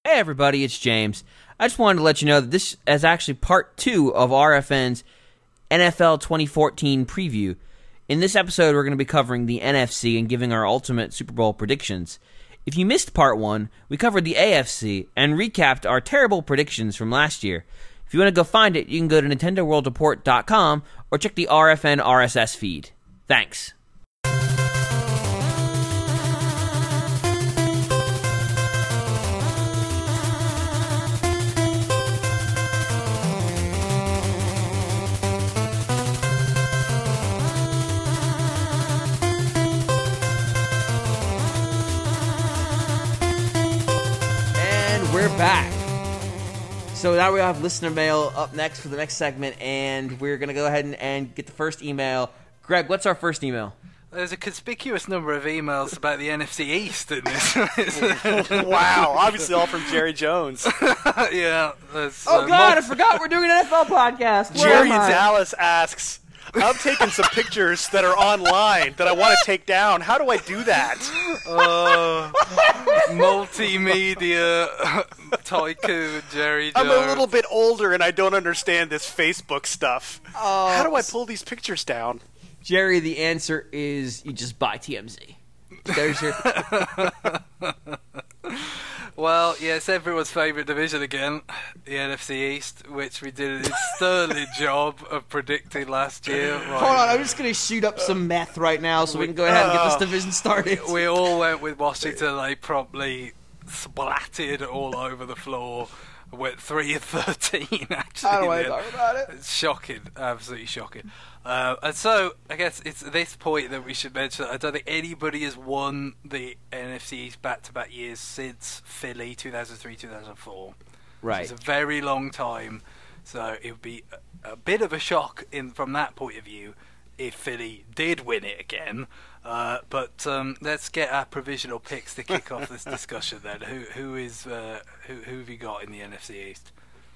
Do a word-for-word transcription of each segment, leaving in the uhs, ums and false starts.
Hey everybody, it's James. I just wanted to let you know that this is actually part two of R F N's N F L twenty fourteen preview. In this episode, we're going to be covering the N F C and giving our ultimate Super Bowl predictions. If you missed part one, we covered the A F C and recapped our terrible predictions from last year. If you want to go find it, you can go to Nintendo World Report dot com or check the R F N R S S feed. Thanks. We're back. So now we have listener mail up next for the next segment, and we're going to go ahead and, and get the first email. Greg, what's our first email? There's a conspicuous number of emails about the N F C East in this. Wow, obviously all from Jerry Jones. Yeah. Oh, uh, God, multi- I forgot we're doing an N F L podcast. Where Jerry Dallas asks, I'm taking some pictures that are online that I want to take down. How do I do that? Uh, multimedia tycoon Jerry Jones. I'm a little bit older and I don't understand this Facebook stuff. Uh, How do I pull these pictures down? Jerry, the answer is you just buy T M Z. There's your... Well, yeah, it's everyone's favourite division again, the N F C East, which we did a sterling job of predicting last year. Right. Hold on, I'm just going to shoot up some meth right now so we, we can go ahead and get this division started. We all went with Washington. They promptly splattered all over the floor. Went three and thirteen, actually. I don't want to talk about it. It's shocking, absolutely shocking. Uh, and so, I guess it's at this point that we should mention that I don't think anybody has won the N F C East back-to-back years since Philly, two thousand three, two thousand four. Right. It's a very long time, so it would be a, a bit of a shock in from that point of view if Philly did win it again. Uh, but um, let's get our provisional picks to kick off this discussion then. Who who is uh, who who have you got in the N F C East?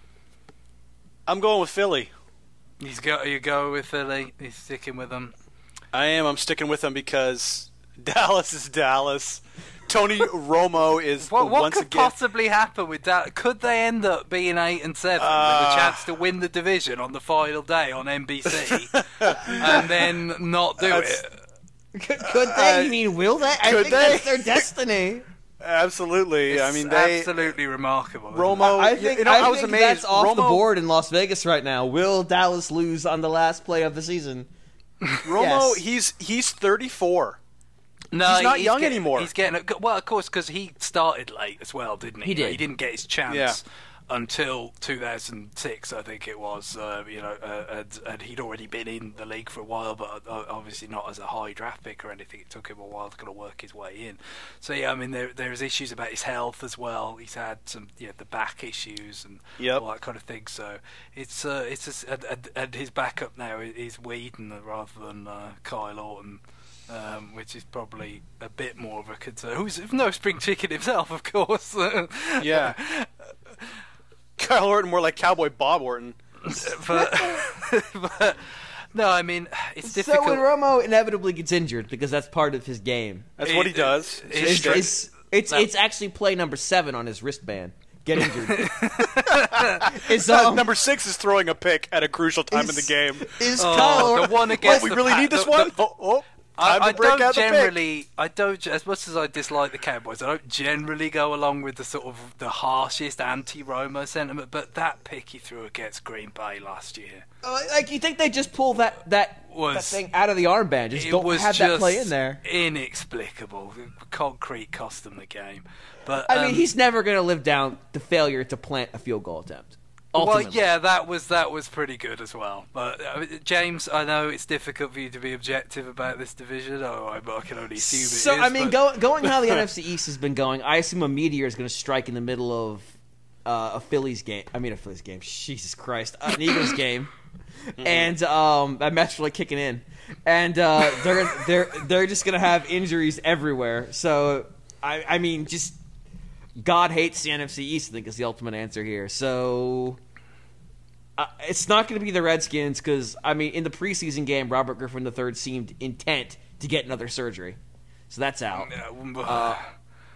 I'm going with Philly. He's go you go with Philly. He's sticking with them. I am. I'm sticking with them because Dallas is Dallas. Tony Romo is what, what once could again. possibly happen with that? Could they end up being eight and seven uh, with a chance to win the division on the final day on N B C and then not do it? Could, could they? Uh, you mean will they? I think they? that's their destiny. Absolutely. It's I mean, they absolutely remarkable. Romo. I think, you know, I I was think amazed. that's off Romo, the board in Las Vegas right now. Will Dallas lose on the last play of the season? Romo, Yes. he's he's thirty-four. No, he's not young getting, anymore. He's getting well, of course, because he started late as well, didn't he? He did. He didn't get his chance Yeah. until two thousand six, I think it was. Uh, you know, uh, and, and he'd already been in the league for a while, but uh, obviously not as a high draft pick or anything. It took him a while to kind of work his way in. So yeah, I mean, there there's issues about his health as well. He's had some, you know, the back issues and Yep. all that kind of thing. So it's uh, it's just, and, and, and his backup now is Whedon rather than uh, Kyle Orton. Um, which is probably a bit more of a concern. Who's no spring chicken himself, of course. Yeah. Kyle Orton, more like Cowboy Bob Orton. but, but no, I mean it's difficult. So when Romo inevitably gets injured, because that's part of his game. That's It- what he does. it- It's it's- it's it's, No. it's actually play number seven on his wristband. Get injured. Is Uh, um, number six is throwing a pick at a crucial time in the is- game. Is Oh, Kyle the Orton? one Oh, against we the really Pat- need this the- one? the- oh, oh. I, Time to I break don't out the pick. generally, I don't, as much as I dislike the Cowboys, I don't generally go along with the sort of the harshest anti-Romo sentiment. But that pick he threw against Green Bay last year, Uh, like you think they just pull that that, Was- that thing out of the armband? Just it don't was have just that play in there. inexplicable. Concrete cost them the game. But I mean, um, he's never going to live down the failure to plant a field goal attempt. Well, Ultimately. yeah, that was that was pretty good as well. But uh, James, I know it's difficult for you to be objective about this division. Oh, I, I can only assume it So is, I mean, but- go, going how the N F C East has been going, I assume a meteor is going to strike in the middle of uh, a Phillies game. I mean, a Phillies game. Jesus Christ, an Eagles game, and um, that match really kicking in, and uh, they're they're they're just going to have injuries everywhere. So I I mean, just God hates the N F C East, I think is the ultimate answer here. So uh, it's not going to be the Redskins because, I mean, in the preseason game, Robert Griffin the third seemed intent to get another surgery. So that's out. Uh,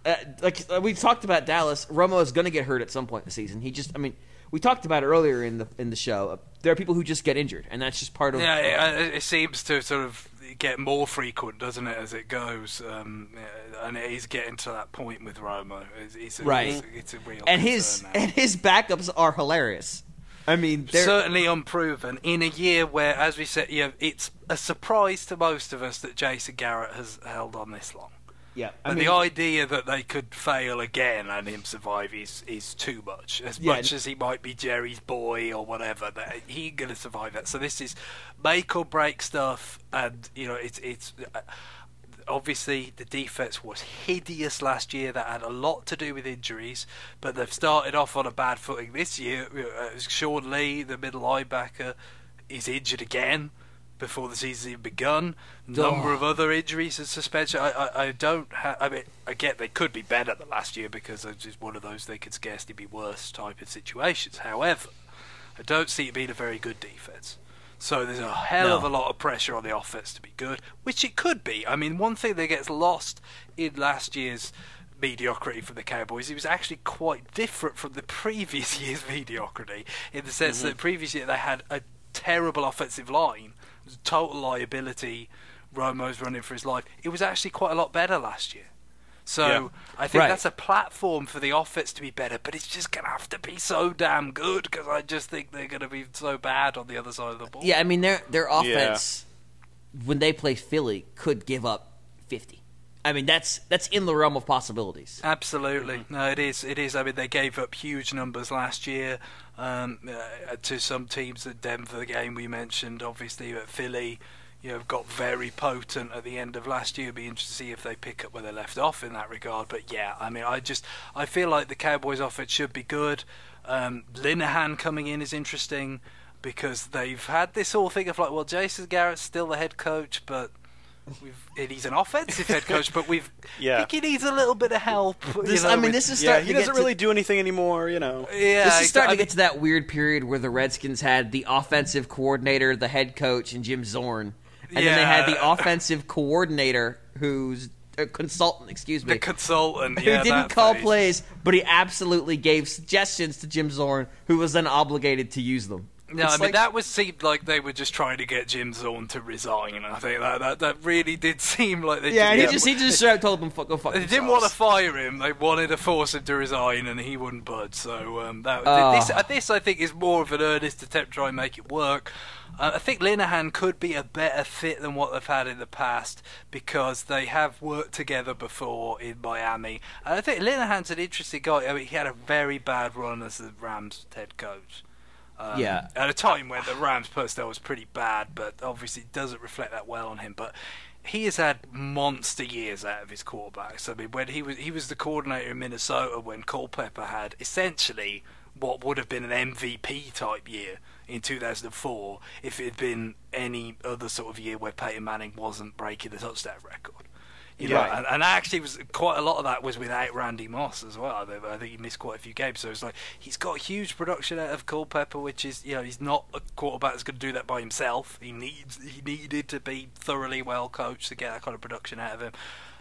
uh, like uh, we talked about Dallas, Romo is going to get hurt at some point in the season. He just, I mean, we talked about it earlier in the in the show. There are people who just get injured, and that's just part of. Yeah, it, it seems to sort of get more frequent, doesn't it, as it goes? Um, and it is getting to that point with Romo. It's, it's a, right. It's, it's a real and his now. and his backups are hilarious. I mean, they're... certainly unproven in a year where, as we said, you know, it's a surprise to most of us that Jason Garrett has held on this long. Yeah, I but mean, the idea that they could fail again and him survive is, is too much. As yeah, much as he might be Jerry's boy or whatever, that he ain't going to survive that. So this is make or break stuff, and you know, it's it's. Uh, Obviously, the defense was hideous last year. That had a lot to do with injuries, but they've started off on a bad footing this year. Uh, Sean Lee, the middle linebacker, is injured again before the season's even begun. Number oh. of other injuries and suspension. I, I, I don't. Ha- I mean, I get they could be better than last year because it's just one of those they could scarcely be worse type of situations. However, I don't see it being a very good defense. So there's a hell no. of a lot of pressure on the offense to be good, which it could be. I mean, one thing that gets lost in last year's mediocrity for the Cowboys, it was actually quite different from the previous year's mediocrity, in the sense mm-hmm. that the previous year they had a terrible offensive line, it was a total liability, Romo's running for his life. It was actually quite a lot better last year. So yeah. I think right. that's a platform for the offense to be better, but it's just going to have to be so damn good because I just think they're going to be so bad on the other side of the ball. Yeah, I mean, their their offense, yeah. when they play Philly, could give up fifty. I mean, that's that's in the realm of possibilities. Absolutely. Mm-hmm. No, it is. It is. I mean, they gave up huge numbers last year um, uh, to some teams at Denver, the game we mentioned, obviously, at Philly. You know, got very potent at the end of last year. It'll be interesting to see if they pick up where they left off in that regard. But yeah, I mean, I just I feel like the Cowboys' offense should be good. Um, Linehan coming in is interesting because they've had this whole thing of like, well, Jason Garrett's still the head coach, but we've and he's an offensive head coach, but we've yeah. I think he needs a little bit of help. This, you know, I mean, with, this is yeah, starting he to doesn't get really to, do anything anymore, you know. Yeah, this is starting I to mean, get to that weird period where the Redskins had the offensive coordinator, the head coach, and Jim Zorn. And yeah. then they had the offensive coordinator, who's a consultant, excuse me. The consultant, who yeah, didn't that call phase. plays, but he absolutely gave suggestions to Jim Zorn, who was then obligated to use them. No, It's I mean, like- that was seemed like they were just trying to get Jim Zorn to resign. I think that that, that really did seem like they Yeah, just, he just he just straight up told them, "Fuck, go fuck They themselves." didn't want to fire him. They wanted to force him to resign, and he wouldn't budge. So um, that Oh. this, uh, this, I think, is more of an earnest attempt to try and make it work. Uh, I think Linehan could be a better fit than what they've had in the past because they have worked together before in Miami. And I think Linehan's an interesting guy. I mean, he had a very bad run as the Rams head coach. Um, Yeah. At a time when the Rams personnel was pretty bad, but obviously it doesn't reflect that well on him. But he has had monster years out of his quarterbacks. I mean, when he was he was the coordinator in Minnesota when Culpepper had essentially what would have been an M V P type year in two thousand four if it had been any other sort of year where Peyton Manning wasn't breaking the touchdown record. You know, Right. and, and actually, was quite a lot of that was without Randy Moss as well. I, I think he missed quite a few games, so it's like he's got huge production out of Culpepper, which is, you know, he's not a quarterback that's going to do that by himself. He needs, he needed to be thoroughly well coached to get that kind of production out of him.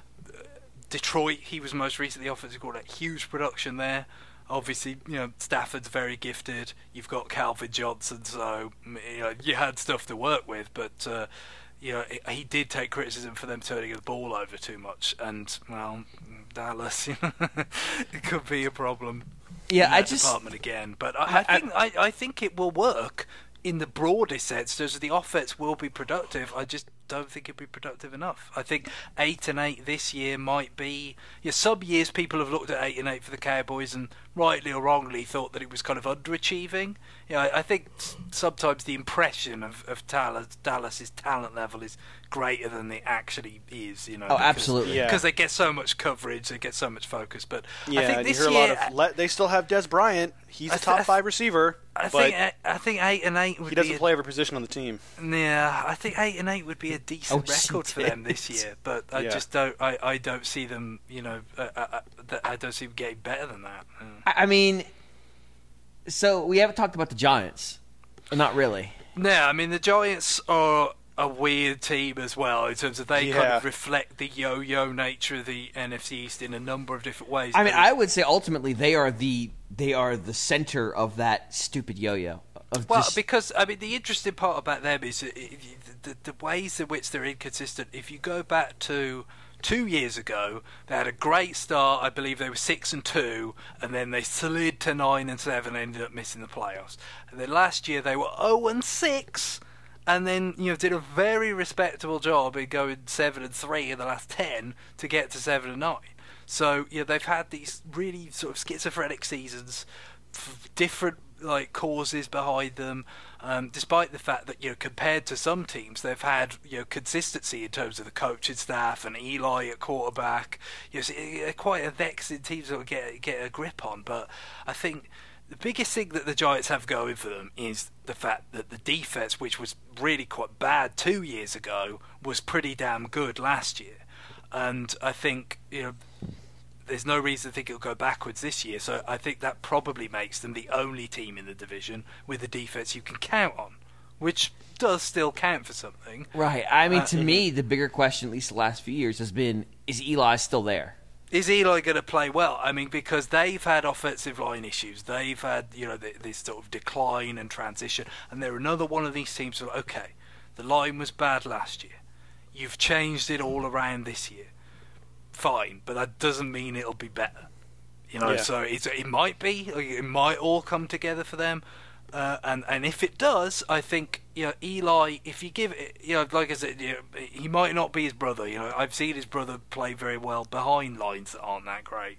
Detroit, he was most recently offensive coordinator, huge production there. Obviously, you know, Stafford's very gifted. You've got Calvin Johnson, so you know you had stuff to work with, but. Uh, You know, he did take criticism for them turning the ball over too much, and well, Dallas, you know, it could be a problem. Yeah, in that I just department again, but I, I think I, I think it will work in the broadest sense. So the offense will be productive. I just don't think it'll be productive enough. I think eight and eight this year might be. Yeah, some years people have looked at eight and eight for the Cowboys and rightly or wrongly thought that it was kind of underachieving. Yeah, I, I think sometimes the impression of of Dallas, Dallas's talent level is greater than it actually is. You know, Oh, because, absolutely. Yeah. because they get so much coverage, they get so much focus. But Yeah, I think and this you hear year, a lot of. Le- they still have Des Bryant. He's I a th- top I th- five receiver, I but think I think eight and eight would he doesn't be. A, play every position on the team. Yeah, I think eight and eight would be a decent Oh, she record for them this did. year, but I Yeah. just don't. I, I don't see them. You know, uh, uh, uh, th- I don't see them getting better than that. Mm. I I mean, so we haven't talked about the Giants. Not really. No, I mean the Giants are a weird team as well in terms of they kind Yeah. of reflect the yo-yo nature of the N F C East in a number of different ways. I mean, But I would say ultimately they are the they are the center of that stupid yo-yo. Of Well, just, because I mean, the interesting part about them is that it, the, the ways in which they're inconsistent. If you go back to two years ago, they had a great start. I believe they were six and two, and then they slid to nine and seven, and ended up missing the playoffs. And then last year they were zero and six, and then you know did a very respectable job in going seven and three in the last ten to get to seven and nine. So yeah, they've had these really sort of schizophrenic seasons, f- different like causes behind them, um, despite the fact that you know compared to some teams they've had you know consistency in terms of the coaching staff and Eli at quarterback. You know, so they're quite a vexing team to get get a grip on. But I think the biggest thing that the Giants have going for them is the fact that the defense, which was really quite bad two years ago, was pretty damn good last year. And I think you know. There's no reason to think it'll go backwards this year, so I think that probably makes them the only team in the division with a defense you can count on, which does still count for something. right. I mean, Uh, to me, the bigger question, at least the last few years, has been: is Eli still there? Is Eli going to play well? I mean, because they've had offensive line issues, they've had you know this sort of decline and transition, and they're another one of these teams who, okay, the line was bad last year, you've changed it all around this year. Fine, but that doesn't mean it'll be better. You know, Yeah. so it's, it might be, like, it might all come together for them, uh, and and if it does, I think you know Eli. If you give it, you know, like I said, you know, he might not be his brother. You know, I've seen his brother play very well behind lines that aren't that great.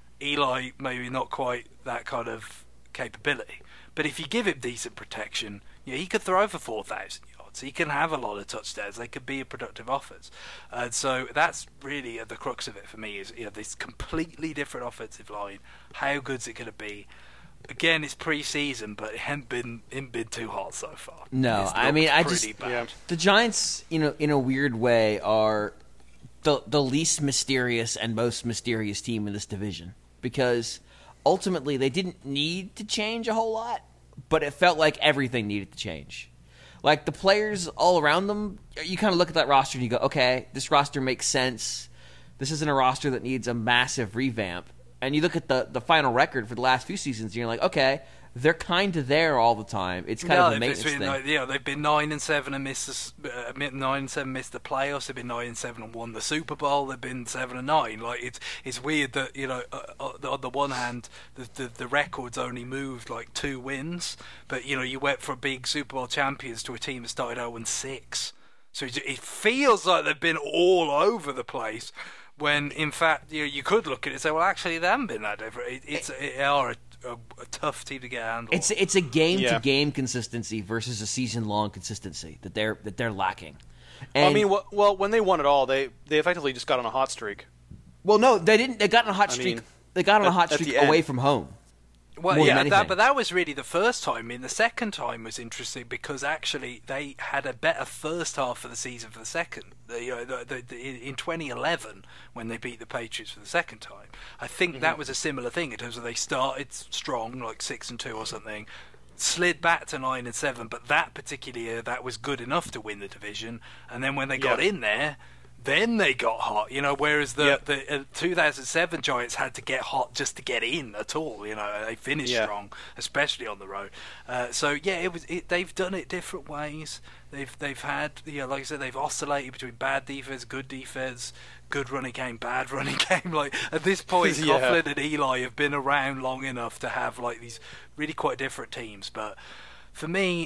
Eli maybe not quite that kind of capability, but if you give him decent protection, you know, he could throw for four thousand. So he can have a lot of touchdowns. They could be a productive offense, and so that's really at the crux of it for me. Is you know this completely different offensive line. How good's it going to be? Again, it's pre-season, but it hasn't been, hasn't been too hot so far. No, It's I looked mean, I pretty just- bad. Yeah. The Giants, you know, in a weird way, are the the least mysterious and most mysterious team in this division because ultimately they didn't need to change a whole lot, but it felt like everything needed to change. Like the players all around them, you kind of look at that roster and you go, okay, this roster makes sense. This isn't a roster that needs a massive revamp. And you look at the, the final record for the last few seasons and you're like, okay, they're kind of there all the time. It's kind No, of a they've maintenance been, thing. like, you know, they've been nine and seven and missed the, uh, nine and seven missed the playoffs. They've been nine and seven and won the Super Bowl. They've been seven and nine. Like it's it's weird that you know uh, uh, on the one hand the, the the records only moved like two wins, but you know you went from being Super Bowl champions to a team that started zero and six. So it, it feels like they've been all over the place. When in fact you know, you could look at it and say, well, actually they haven't been that different. It, it's it are a, a, a tough team to get a handle. It's it's a game to Yeah. game consistency versus a season long consistency that they're that they're lacking. And, Well, I mean, wh- well, when they won it all, they they effectively just got on a hot streak. well, no, they didn't. They got on a hot I streak. mean, they got on a at- hot at streak the end. away from home. Well, more than yeah, anything. that, but that was really the first time. I mean, the second time was interesting because actually they had a better first half of the season for the second. The, you know, the, the, the, in twenty eleven, when they beat the Patriots for the second time, I think Mm-hmm. that was a similar thing in terms of they started strong, like six and two or something, slid back to nine and seven. But that particular year, that was good enough to win the division. And then when they got Yeah. in there, then they got hot, you know. Whereas the Yep. the uh, two thousand seven Giants had to get hot just to get in at all. You know, they finished Yeah. strong, especially on the road. Uh, so yeah, it was. It, they've done it different ways. They've they've had, you know, like I said, they've oscillated between bad defense, good defense, good running game, bad running game. Like at this point, Yeah. Coughlin and Eli have been around long enough to have like these really quite different teams. But for me,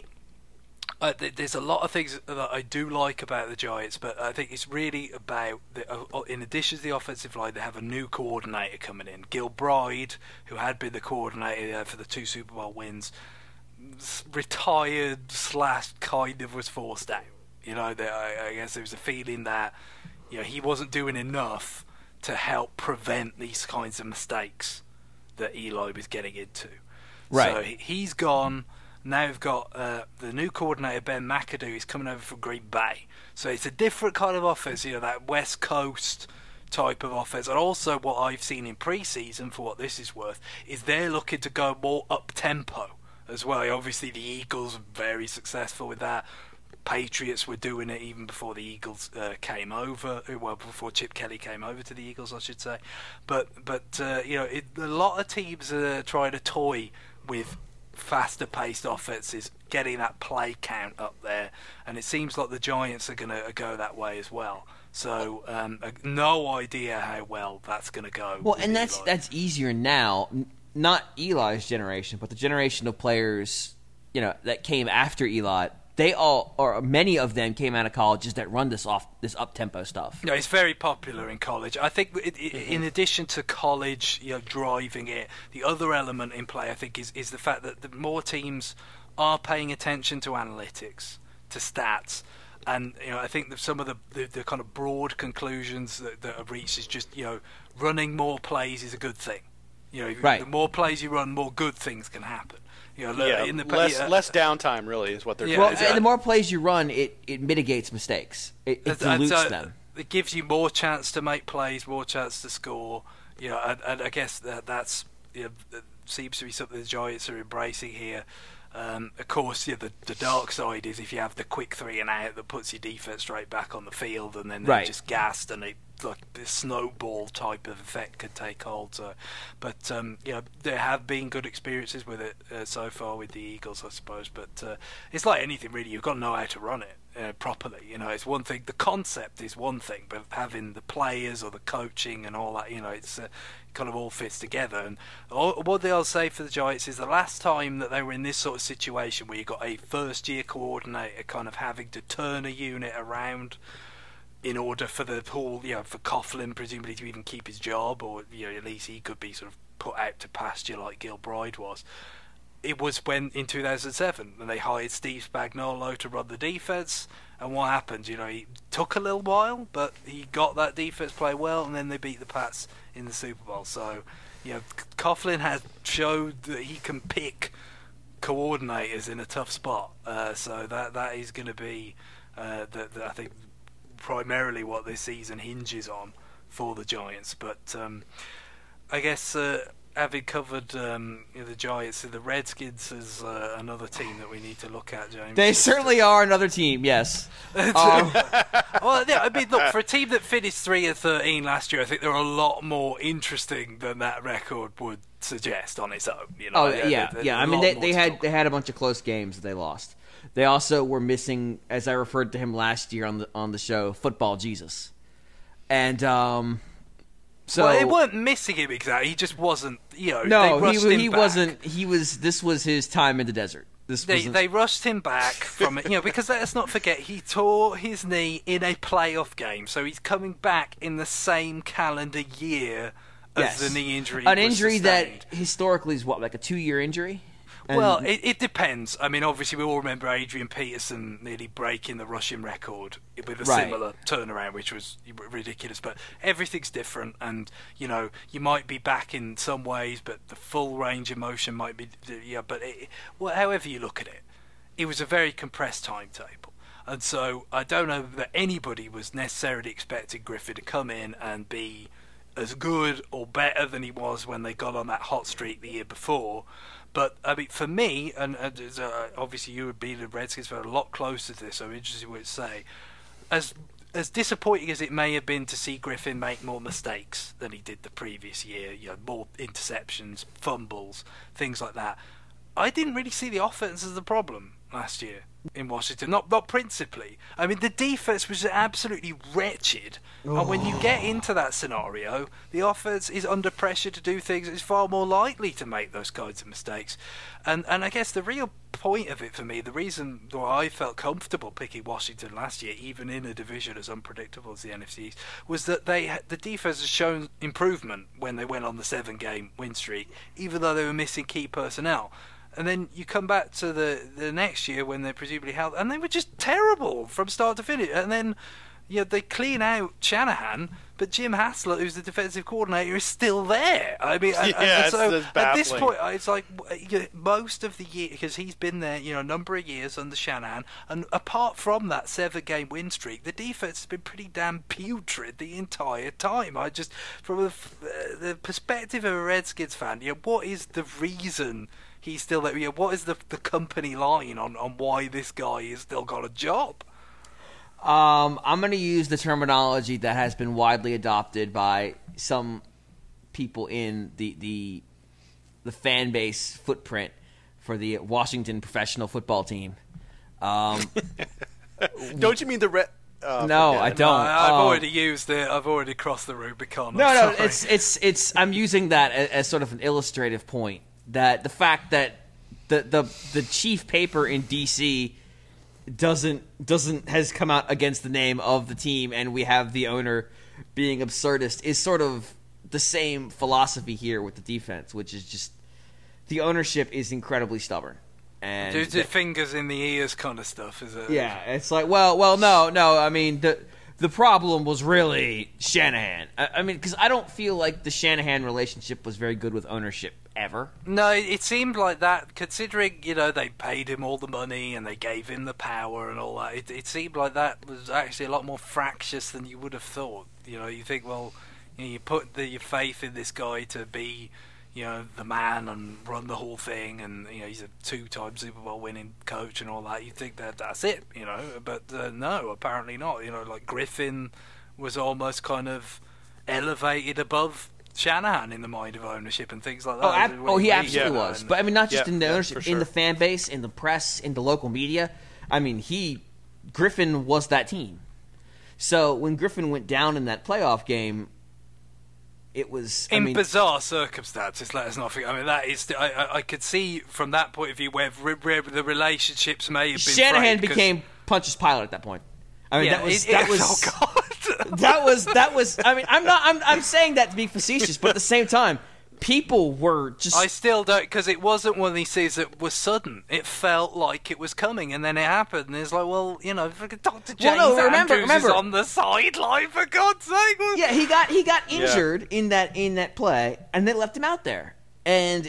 Uh, th- there's a lot of things that I do like about the Giants, but I think it's really about, the, uh, in addition to the offensive line, they have a new coordinator coming in. Gil Bride, who had been the coordinator uh, for the two Super Bowl wins, s- retired slash kind of was forced out. You know, there, I, I guess there was a feeling that you know he wasn't doing enough to help prevent these kinds of mistakes that Eli was getting into. Right. So he- he's gone. Now we've got uh, the new coordinator, Ben McAdoo, is coming over from Green Bay. So it's a different kind of offense, you know, that West Coast type of offense. And also what I've seen in pre-season, for what this is worth, is they're looking to go more up-tempo as well. Obviously the Eagles are very successful with that. Patriots were doing it even before the Eagles uh, came over. Well, before Chip Kelly came over to the Eagles, I should say. But but uh, you know, it, a lot of teams are trying to toy with faster paced offenses, getting that play count up there, and it seems like the Giants are going to go that way as well. So um, no idea how well that's going to go. Well, and that's Eli. that's easier now. Not Eli's generation, but the generation of players, you know, that came after Eli. They all, or many of them, came out of colleges that run this off, this up tempo stuff. No, it's very popular in college. I think, it, it, mm-hmm. in addition to college, you know, driving it, the other element in play, I think, is is the fact that the more teams are paying attention to analytics, to stats, and you know, I think that some of the, the, the kind of broad conclusions that, that are reached is just, you know, running more plays is a good thing. You know, right. The more plays you run, more good things can happen. You know, yeah, in the, less yeah, less downtime really is what they're yeah, trying Well, to do. and the more plays you run, it, it mitigates mistakes. It, it dilutes so them. It gives you more chance to make plays, more chance to score. You know, and, and I guess that that's you know, that seems to be something the Giants are embracing here. Um, of course, yeah, the, the dark side is if you have the quick three and out that puts your defense straight back on the field, and then they're right. just gassed, and it like this snowball type of effect could take hold. So, but um, you know, there have been good experiences with it uh, so far with the Eagles, I suppose. But uh, it's like anything really; you've got to know how to run it uh, properly. You know, it's one thing. The concept is one thing, but having the players or the coaching and all that, you know, it's uh, kind of all fits together. And all, what they'll say for the Giants is the last time that they were in this sort of situation where you got a first-year coordinator kind of having to turn a unit around in order for the whole, you know, for Coughlin presumably to even keep his job, or you know, at least he could be sort of put out to pasture like Gilbride was. It was when in two thousand seven when they hired Steve Spagnuolo to run the defense, and what happened? You know, he took a little while, but he got that defense play well, and then they beat the Pats in the Super Bowl. So, you know, Coughlin has showed that he can pick coordinators in a tough spot. Uh, so that that is going to be, uh, the, the, I think, primarily what this season hinges on for the Giants. But um, I guess uh, having covered um, you know, the Giants, the Redskins is uh, another team that we need to look at, James. They Just certainly to... are another team, yes. um, well, yeah, I mean, look, for a team that finished three and thirteen last year, I think they're a lot more interesting than that record would suggest on its own. You know? Oh yeah, yeah. They're, yeah. they're I mean, a they lot they more had to they had a bunch of close games that they lost. They also were missing, as I referred to him last year on the on the show, Football Jesus, and um, so well, they weren't missing him exactly. He just wasn't. You know, no, they rushed he him he back. wasn't. He was. This was his time in the desert. This They wasn't- they rushed him back from it, you know, because let's not forget he tore his knee in a playoff game, so he's coming back in the same calendar year as yes. the knee injury. an was injury sustained. that historically is what, like a two year injury. And- Well, it, it depends. I mean, obviously, we all remember Adrian Peterson nearly breaking the rushing record with a Right. similar turnaround, which was ridiculous. But everything's different, and you know, you might be back in some ways, but the full range of motion might be. Yeah, but it, well, however you look at it, it was a very compressed timetable. And so I don't know that anybody was necessarily expecting Griffin to come in and be as good or better than he was when they got on that hot streak the year before. But I mean, for me, and, and uh, obviously you would be the Redskins were a lot closer to this, so I'm interested in what you say. As as disappointing as it may have been to see Griffin make more mistakes than he did the previous year, you know, more interceptions, fumbles, things like that, I didn't really see the offense as the problem last year in Washington. Not not principally. I mean, the defense was absolutely wretched. Oh. And when you get into that scenario, the offense is under pressure to do things. It's far more likely to make those kinds of mistakes. And and I guess the real point of it for me, the reason why I felt comfortable picking Washington last year, even in a division as unpredictable as the N F C East, was that they had, the defense has shown improvement when they went on the seven-game win streak, even though they were missing key personnel. And then you come back to the, the next year when they're presumably held, and they were just terrible from start to finish. And then you know, they clean out Shanahan, but Jim Haslett, who's the defensive coordinator, is still there. I mean, and, yeah, and so it's, it's at this point, it's like you know, most of the year, because he's been there, you know, a number of years under Shanahan, and apart from that seven-game win streak, the defense has been pretty damn putrid the entire time. I just, from the, the perspective of a Redskins fan, you know, what is the reason he's still there? You know, what is the the company line on, on why this guy has still got a job? Um, I'm going to use the terminology that has been widely adopted by some people in the the, the fan base footprint for the Washington professional football team. Um, Don't you mean the Red? Uh, no, I don't. No, I've um, already used it. I've already crossed the Rubicon. No, I'm no, sorry. it's it's it's. I'm using that as, as sort of an illustrative point that the fact that the the the chief paper in D C doesn't doesn't has come out against the name of the team, and we have the owner being absurdist is sort of the same philosophy here with the defense, which is just the ownership is incredibly stubborn. And Do the fingers in the ears kind of stuff, is it? yeah, it's like, well, well, no, no. I mean, the the problem was really Shanahan. I, I mean, because I don't feel like the Shanahan relationship was very good with ownership ever. No, it seemed like that, considering, you know, they paid him all the money and they gave him the power and all that. It, it seemed like that was actually a lot more fractious than you would have thought. You know, you think, well, you know, you put the, your faith in this guy to be, you know, the man and run the whole thing, and, you know, he's a two-time Super Bowl winning coach and all that. You think that that's it, you know, but uh, no, apparently not. You know, like Griffin was almost kind of elevated above Shanahan in the mind of ownership and things like that. Oh, ab- oh he absolutely yeah, was. and, but I mean, not just yeah, in the yeah, ownership, sure. in the fan base, in the press, in the local media. I mean, he Griffin was that team. So when Griffin went down in that playoff game, it was I in mean, bizarre circumstances. Let us not forget. I mean, that is. I, I, I could see from that point of view where re- re- the relationships may have been. Shanahan frayed, 'cause- became Pontius Pilate at that point. I mean, Yeah, that was it- that it- was. Oh God. that was that was. I mean, I'm not. I'm I'm saying that to be facetious, but at the same time, people were just. I still don't, because it wasn't one of these things that was sudden. It felt like it was coming, and then it happened. And it's like, well, you know, Doctor James Well, no, remember- Andrews remember- is on the sideline, for God's sake. Yeah, he got he got injured in that in that play, and they left him out there. And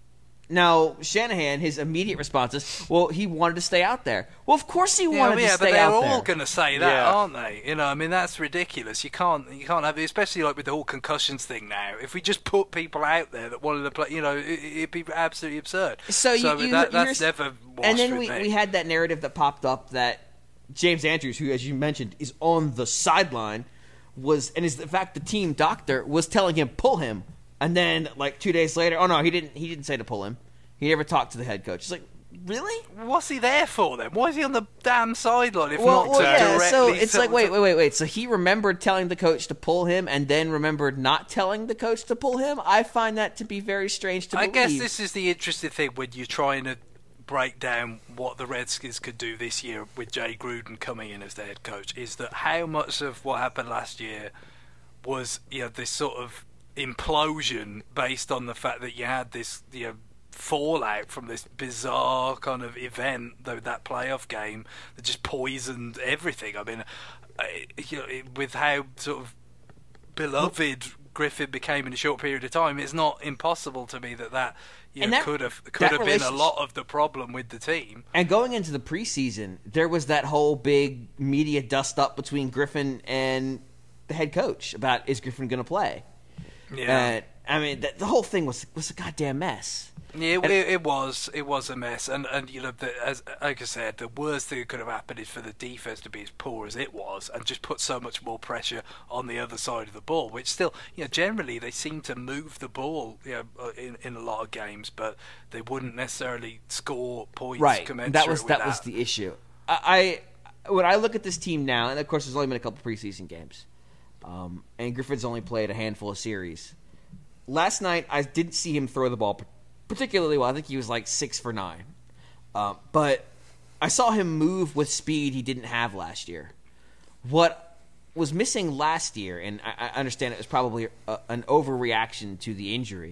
now Shanahan, his immediate response is, "Well, he wanted to stay out there." Well, of course he Yeah, wanted well, yeah, to but stay they're out all there. going to say that, Yeah. aren't they? You know, I mean, that's ridiculous. You can't, you can't have, especially like with the whole concussions thing now. If we just put people out there that wanted to play, you know, it, it'd be absolutely absurd. So you, I mean, you that, you're- that's never. Washed and then with we, me. we had that narrative that popped up that James Andrews, who, as you mentioned, is on the sideline, was and is in fact the team doctor was telling him pull him, and then like two days later, oh no, he didn't. He didn't say to pull him. He never talked to the head coach. It's like, really? What's he there for then? Why is he on the damn sideline if Well, not well to yeah. directly? So it's tell- like, wait, wait, wait, wait. So he remembered telling the coach to pull him, and then remembered not telling the coach to pull him. I find that to be very strange to I believe. guess this is the interesting thing when you're trying to break down what the Redskins could do this year with Jay Gruden coming in as the head coach, is that how much of what happened last year was, you know, this sort of implosion based on the fact that you had this, you know, fallout from this bizarre kind of event, though that playoff game that just poisoned everything. I mean, I, you know, with how sort of beloved Griffin became in a short period of time, it's not impossible to me that that, you And know, that- could have could that have been a relationship- lot of the problem with the team. And going into the preseason, there was that whole big media dust up between Griffin and the head coach about is Griffin going to play. Yeah. Uh, I mean, the, the whole thing was was a goddamn mess. Yeah, it, And- it, it was. It was a mess, and and you know, the, as like I said, the worst thing that could have happened is for the defense to be as poor as it was, and just put so much more pressure on the other side of the ball. Which still, you know, generally they seem to move the ball, you know, in in a lot of games, but they wouldn't necessarily score points. Right. Commensurate That was with that, that was the issue. I, I when I look at this team now, and of course there's only been a couple preseason games, um, and Griffin's only played a handful of series. Last night I didn't see him throw the ball particularly well. I think he was like six for nine, uh, but I saw him move with speed he didn't have last year. What was missing last year, and I, I understand it was probably a, an overreaction to the injury,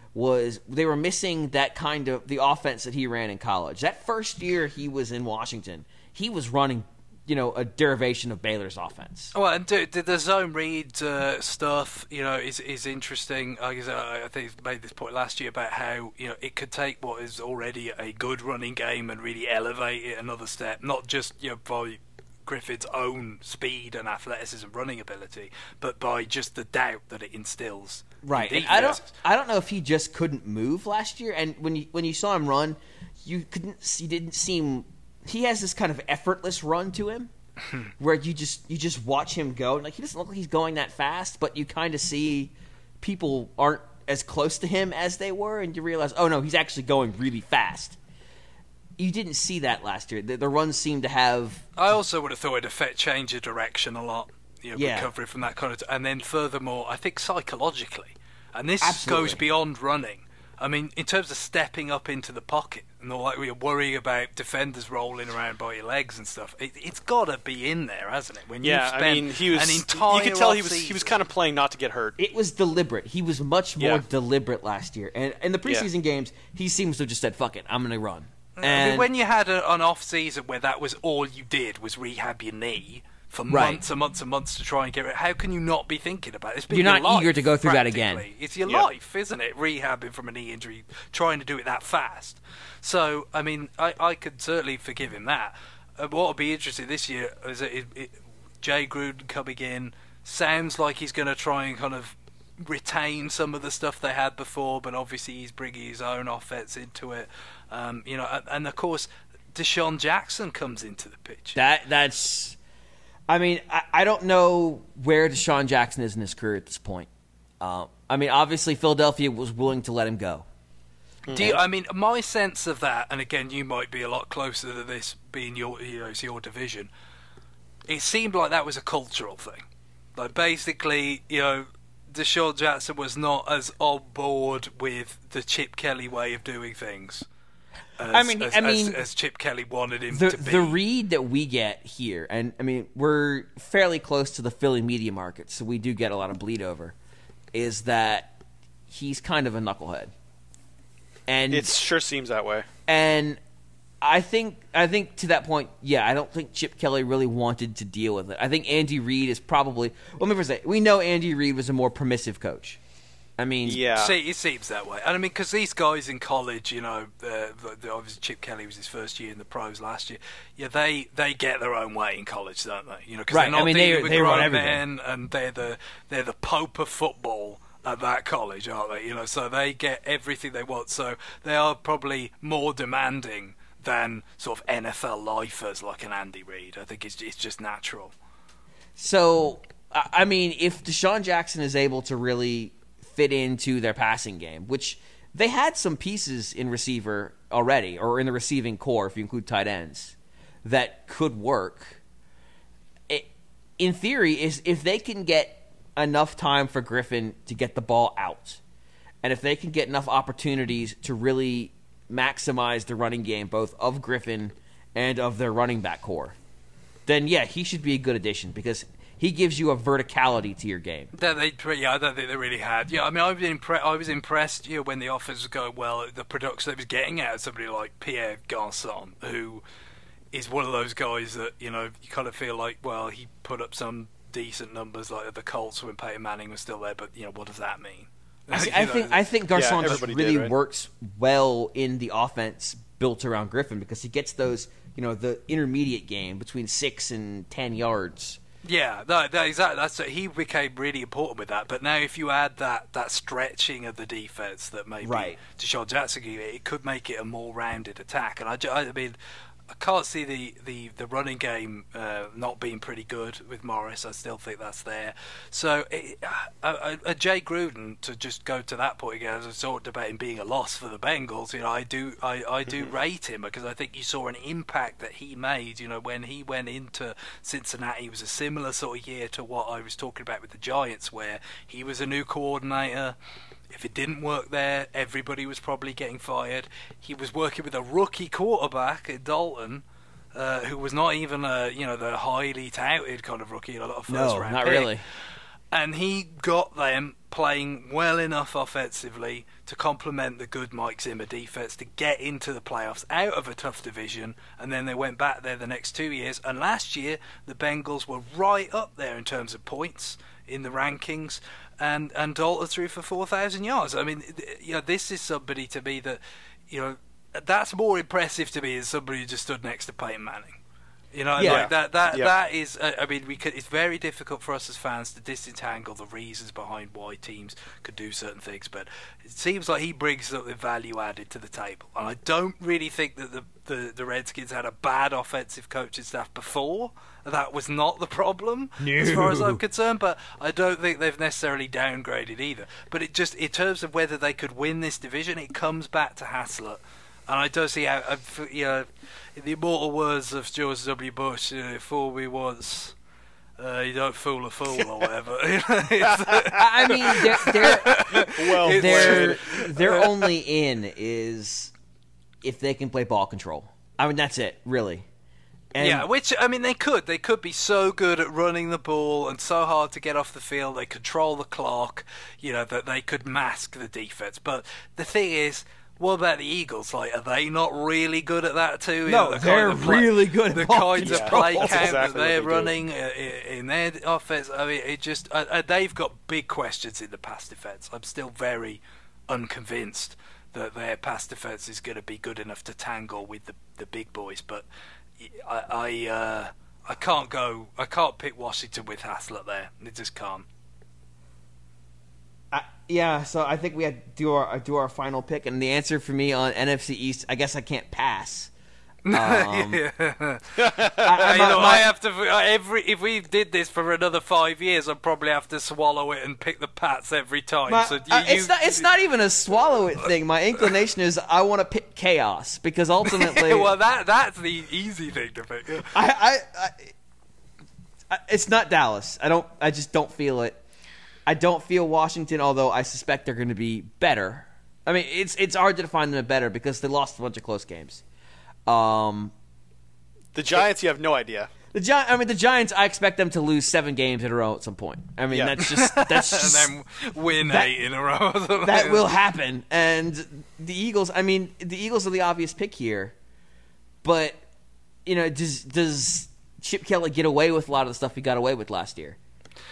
was they were missing that kind of the offense that he ran in college. That first year he was in Washington, he was running you know, a derivation of Baylor's offense. Well, and the, the, the zone read uh, stuff, you know, is is interesting. I, guess, uh, I think I made this point last year about how, you know, it could take what is already a good running game and really elevate it another step, not just, you know, by Griffin's own speed and athleticism, running ability, but by just the doubt that it instills. Right. And I don't I don't know if he just couldn't move last year, and when you when you saw him run, you couldn't he didn't seem he has this kind of effortless run to him where you just you just watch him go, like he doesn't look like he's going that fast, but you kind of see people aren't as close to him as they were, and you realize, oh no, he's actually going really fast. You didn't see that last year. The, the runs seemed to have. I also would have thought it'd affect change of direction a lot. You know, yeah. recovery from that kind of, and then furthermore, I think psychologically, and this Absolutely. goes beyond running. I mean, in terms of stepping up into the pocket, and all like we're worrying about defenders rolling around by your legs and stuff. It, it's got to be in there, hasn't it? When yeah, you've spent I mean, he was. an entire you could tell he was. off-season. He was kind of playing not to get hurt. It was deliberate. He was much more Yeah. deliberate last year, and in the preseason Yeah. games, he seems to have just said, "Fuck it, I'm going to run." I And mean, when you had a, an off season where that was all you did was rehab your knee for Right. months and months and months to try and get it, how can you not be thinking about it? It's been You're your not life, eager to go through that again. practically. It's your Yeah. life, isn't it? Rehabbing from a knee injury, trying to do it that fast. So, I mean, I, I could certainly forgive him that. Uh, what would be interesting this year is that it, it, Jay Gruden coming in sounds like he's going to try and kind of retain some of the stuff they had before, but obviously he's bringing his own offense into it. Um, you know, and, and of course, Deshaun Jackson comes into the picture. that that's, I mean, I, I don't know where Deshaun Jackson is in his career at this point. Uh, I mean, obviously Philadelphia was willing to let him go. Do you, I mean, my sense of that, and again, you might be a lot closer to this, being your, you know, it's your division. It seemed like that was a cultural thing. Like basically, you know, Deshaun Jackson was not as on board with the Chip Kelly way of doing things. As, I mean- as, I mean, as, as Chip Kelly wanted him The to be. the read that we get here, and I mean, we're fairly close to the Philly media market, so we do get a lot of bleed over, is that he's kind of a knucklehead. And It sure seems that way. And I think I think to that point, yeah, I don't think Chip Kelly really wanted to deal with it. I think Andy Reid is probably. Well, let me first say, we know Andy Reid was a more permissive coach. I mean, Yeah. See, it seems that way. And I mean, because these guys in college, you know, uh, the, the, obviously Chip Kelly was his first year in the pros last year. Yeah, they, they get their own way in college, don't they? You know, because Right, they're not I mean, they- dealing with they run grown everything. men, and they're the they're the Pope of football at that college, aren't they? You know, so they get everything they want. So they are probably more demanding than sort of N F L lifers like an Andy Reid. I think it's it's just natural. So, I I mean, if Deshaun Jackson is able to really fit into their passing game, which they had some pieces in receiver already, or in the receiving core, if you include tight ends, that could work. It, in theory, is if they can get enough time for Griffin to get the ball out, and if they can get enough opportunities to really maximize the running game, both of Griffin and of their running back core, then yeah, he should be a good addition because he gives you a verticality to your game. That they, yeah, I don't think they really had. Yeah, I mean, I was, impre- I was impressed, you know, when the offense was going well, the production they was getting out of somebody like Pierre Garçon, who is one of those guys that, you know, you kind of feel like, well, he put up some decent numbers like the Colts when Peyton Manning was still there, but, you know, what does that mean? I, You I know, think I think Garcon Yeah, just everybody really did, right? works well in the offense built around Griffin because he gets those, you know, the intermediate game between six and ten yards. Yeah, that, that, exactly. That's he became really important with that. But now, if you add that, that stretching of the defense that maybe Right. Deshaun Jackson gave it, it could make it a more rounded attack. And I, ju- I mean, I can't see the, the, the running game uh, not being pretty good with Morris. I still think that's there. So, it, uh, uh, Jay Gruden, to just go to that point again, as I sort of debating being a loss for the Bengals, you know, I do I, I do rate him because I think you saw an impact that he made. You know, when he went into Cincinnati, it was a similar sort of year to what I was talking about with the Giants, where he was a new coordinator. If it didn't work there, everybody was probably getting fired. He was working with a rookie quarterback at Dalton, uh, who was not even a, you know, the highly touted kind of rookie, a lot of first No, round not pick. really. and he got them playing well enough offensively to complement the good Mike Zimmer defense to get into the playoffs out of a tough division, and then they went back there the next two years. And last year, the Bengals were right up there in terms of points in the rankings, and and Dalton threw for four thousand yards. I mean, you know, this is somebody to me that, you know, that's more impressive to me than somebody who just stood next to Peyton Manning. You know, yeah. like that. That yeah. that is. Uh, I mean, we could. It's very difficult for us as fans to disentangle the reasons behind why teams could do certain things. But it seems like he brings something value added to the table, and I don't really think that the the, the Redskins had a bad offensive coaching staff before. That was not the problem, no. as far as I'm concerned. But I don't think they've necessarily downgraded either. But it just, in terms of whether they could win this division, it comes back to Haslett. And I don't see how, you know, in the immortal words of George W. Bush, you know, fool me once, uh, you don't fool a fool or whatever. I mean, they're they're, well, they're, they're only in is if they can play ball control. I mean, that's it, really. And yeah, which, I mean, they could. They could be so good at running the ball and so hard to get off the field. They control the clock, you know, that they could mask the defense. But the thing is, what about the Eagles? Like, are they not really good at that too? You No, know, the they're kind of play, really good at the ball kinds of control. play count That's that exactly they're what they running uh, in their offense. I mean, it just uh, uh, they've got big questions in the pass defense. I'm still very unconvinced that their pass defense is going to be good enough to tangle with the the big boys. But I I, uh, I can't go. I can't pick Washington with Haslett there. It just can't. I, yeah, so I think we had to do our do our final pick, and the answer for me on N F C East, I guess I can't pass. Um, yeah. I, I, my- know, my- I have to every if we did this for another five years, I'd probably have to swallow it and pick the Pats every time. my- so you, uh, it's you- not it's not even a swallow it thing. My inclination is I want to pick chaos because ultimately, well, that that's the easy thing to pick. I, I, I, I it's not Dallas. I don't. I just don't feel it. I don't feel Washington, although I suspect they're going to be better. I mean, it's it's hard to define them better because they lost a bunch of close games. Um, the Giants, you have no idea. the Gi- I mean, the Giants. I expect them to lose seven games in a row at some point. I mean, Yeah. that's just that's just and then win that- eight in a row. Or something. that will happen. And the Eagles. I mean, the Eagles are the obvious pick here, but you know, does does Chip Kelly get away with a lot of the stuff he got away with last year?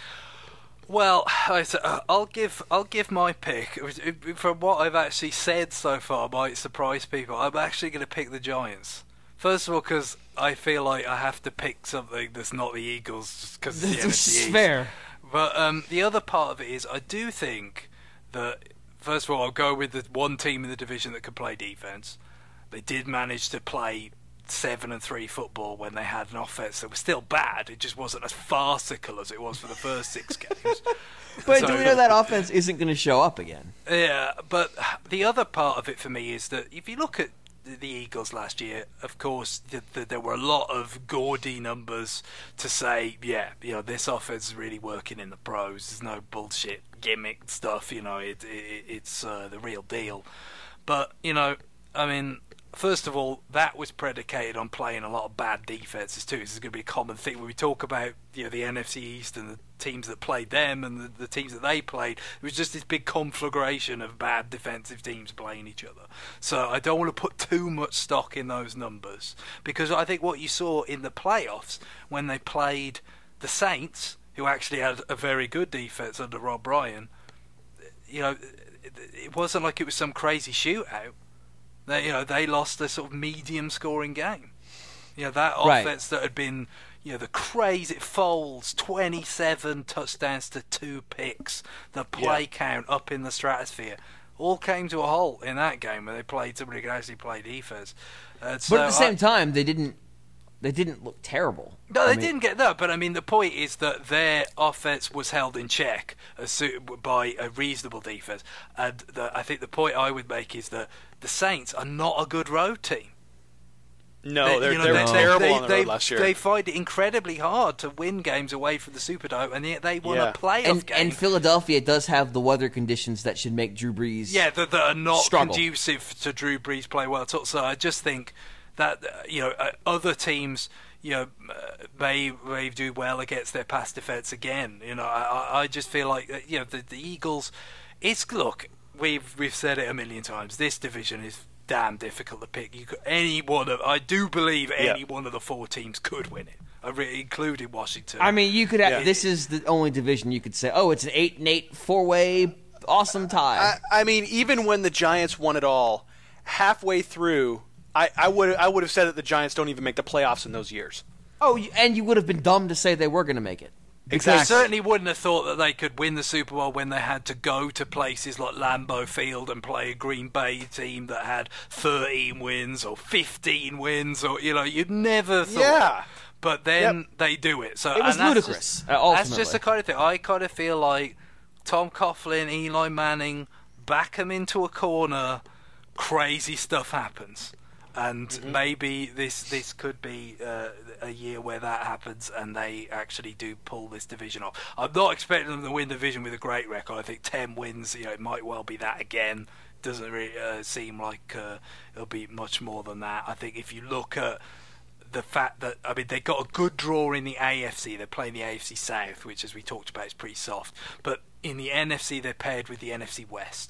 Well, I s- uh, I'll give I'll give my pick. It was- it- From what I've actually said so far, might surprise people. I'm actually going to pick the Giants. First of all, because I feel like I have to pick something that's not the Eagles, because it's the N F C East. Fair. But um, the other part of it is, I do think that first of all, I'll go with the one team in the division that could play defense. They did manage to play seven and three football when they had an offense that was still bad. It just wasn't as farcical as it was for the first six games. But So- do we know that offense isn't going to show up again? Yeah, but the other part of it for me is that if you look at the the Eagles last year, of course, th- th- there were a lot of gaudy numbers to say, yeah, you know, this offense is really working in the pros. There's no bullshit gimmick stuff. You know, it, it it's uh, the real deal. But you know, I mean, first of all, that was predicated on playing a lot of bad defenses too. This is going to be a common thing when we talk about, you know, the N F C East and the teams that played them and the, the teams that they played. It was just this big conflagration of bad defensive teams playing each other. So I don't want to put too much stock in those numbers, because I think what you saw in the playoffs when they played the Saints, who actually had a very good defense under Rob Ryan, you know, it, it wasn't like it was some crazy shootout. They, you know, they lost a sort of medium-scoring game. You know, that Right. offense that had been, you know, the crazy Foles, twenty-seven touchdowns to two picks, the play Yeah. count up in the stratosphere, all came to a halt in that game where they played somebody who could actually play defense. And so But at the same I- time, they didn't. They didn't look terrible. No, I they mean, didn't get that, but I mean, the point is that their offense was held in check as su- by a reasonable defense, and the, I think the point I would make is that the Saints are not a good road team. No, they're, you know, they were they- terrible they, on the they, road last year. They find it incredibly hard to win games away from the Superdome, and yet they won Yeah. a playoff And, game. and Philadelphia does have the weather conditions that should make Drew Brees. Yeah, that, that are not struggle. conducive to Drew Brees play well at all. So I just think that, uh, you know, uh, other teams, you know, uh, may may do well against their pass defense again. You know, I I I just feel like uh, you know the the Eagles. It's look, we've we've said it a million times. This division is damn difficult to pick. You could, any one of I do believe any yeah. one of the four teams could win it, including Washington. I mean, you could. Have, Yeah. This is the only division you could say, oh, it's an eight and eight four way awesome tie. I, I mean, even when the Giants won it all, halfway through, I, I would I would have said that the Giants don't even make the playoffs in those years. oh, you- and you would have been dumb to say they were going to make it. They Exactly. certainly wouldn't have thought that they could win the Super Bowl when they had to go to places like Lambeau Field and play a Green Bay team that had thirteen wins or fifteen wins, or you know, you'd never thought. Yeah. But then Yep. they do it. So It was and that's ludicrous, Just, uh, that's ultimately. just the kind of thing. I kind of feel like Tom Coughlin, Eli Manning, back them into a corner, crazy stuff happens. And Mm-hmm. maybe this this could be uh, a year where that happens, and they actually do pull this division off. I'm not expecting them to win the division with a great record. I think ten wins, you know, it might well be that again. Doesn't really uh, seem like uh, it'll be much more than that. I think if you look at the fact that I mean they got a good draw in the A F C. They're playing the A F C South, which, as we talked about, is pretty soft. But in the N F C, they're paired with the N F C West.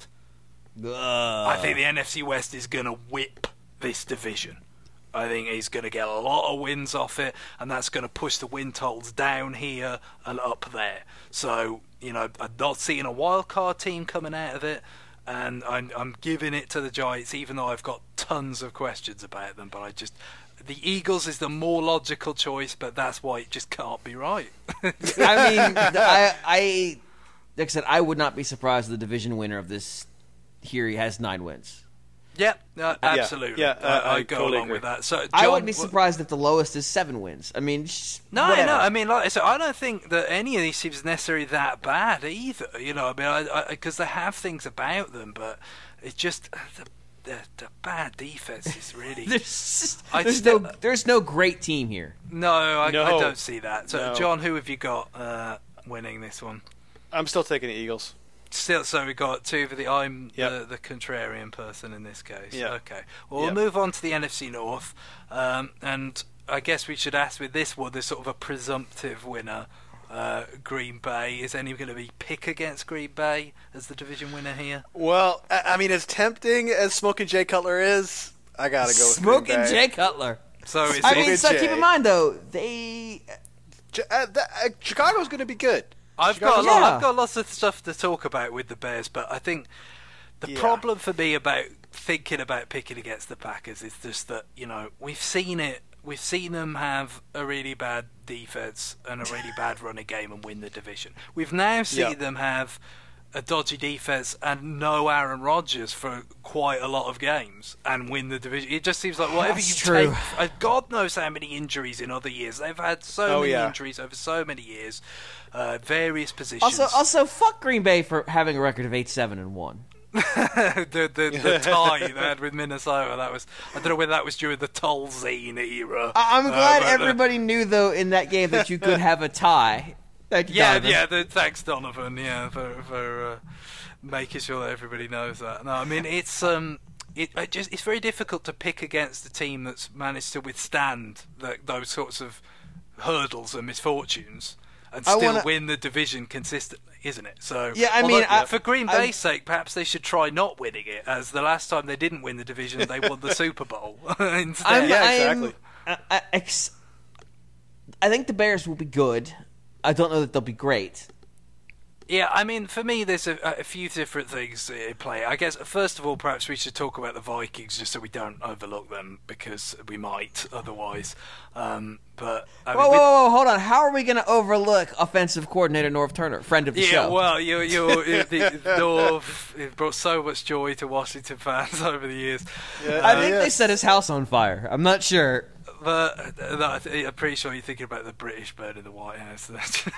I think the N F C West is going to whip this division. I think he's going to get a lot of wins off it, and that's going to push the win totals down here and up there. So, you know, I'm not seeing a wild card team coming out of it, and I'm, I'm giving it to the Giants, even though I've got tons of questions about them. But I just, the Eagles is the more logical choice, but that's why it just can't be right. I mean, I, I, like I said, I would not be surprised if the division winner of this here he has nine wins. Yeah, uh, absolutely. Yeah, uh, I, I I go totally along agree. with that. So, John, I wouldn't be wh- surprised if the lowest is seven wins. I mean, sh- No, whatever. no. I mean, like, so I don't think that any of these teams are necessarily that bad either. You know, I mean, because they have things about them, but it's just the the, the bad defense is really. There's, just- I there's still- no there's no great team here. no, I, No. I don't see that. So, No. John, who have you got uh, winning this one? I'm still taking the Eagles. Still, so we got two for the. I'm Yep. the, the contrarian person in this case. Yeah. Okay. Well, Yep. we'll move on to the N F C North, um, and I guess we should ask with this one, there's sort of a presumptive winner. Uh, Green Bay, is any going to be pick against Green Bay as the division winner here? Well, I, I mean, as tempting as Smoking Jay Cutler is, I gotta go with Smoking Green Bay. Jay Cutler. So is I it, mean, so Jay. keep in mind though, they Ch- uh, that, uh, Chicago's going to be good. I've got a Chicago's- lot, Yeah. I've got lots of stuff to talk about with the Bears, but I think the Yeah. problem for me about thinking about picking against the Packers is just that, you know, we've seen it. We've seen them have a really bad defense and a really bad running game and win the division. We've now seen Yeah. them have a dodgy defense and no Aaron Rodgers for quite a lot of games and win the division. It just seems like whatever That's you true. take, uh, God knows how many injuries in other years. They've had so Oh, many yeah. injuries over so many years, uh, various positions. also also fuck Green Bay for having a record of eight seven and one. the, the the tie they had with Minnesota. That was I don't know whether that was during the Tolzien era. I- I'm Uh, glad but, uh, everybody knew though in that game that you could have a tie. Thank you, Yeah, Donovan. yeah. The, thanks, Donovan. Yeah, for for uh, making sure that everybody knows that. No, I mean it's um. It, it just it's very difficult to pick against a team that's managed to withstand the, those sorts of hurdles and misfortunes and I still wanna- win the division consistently, isn't it? So Yeah, I although, mean, I- for Green I- Bay's sake, perhaps they should try not winning it, as the last time they didn't win the division, they won the Super Bowl instead. I'm, Yeah, I'm- exactly. I, I, ex- I think the Bears will be good. I don't know that they'll be great. Yeah, I mean, for me, there's a, a few different things in play. I guess, first of all, perhaps we should talk about the Vikings just so we don't overlook them, because we might otherwise. Um, but I Whoa, mean, whoa, with- whoa, hold on. How are we going to overlook offensive coordinator Norv Turner, friend of the yeah, show? well, you, you, you, the North, it brought so much joy to Washington fans over the years. Yeah, I think yes. they set his house on fire. I'm not sure. But uh, no, I th- I'm pretty sure you're thinking about the British burning the White House.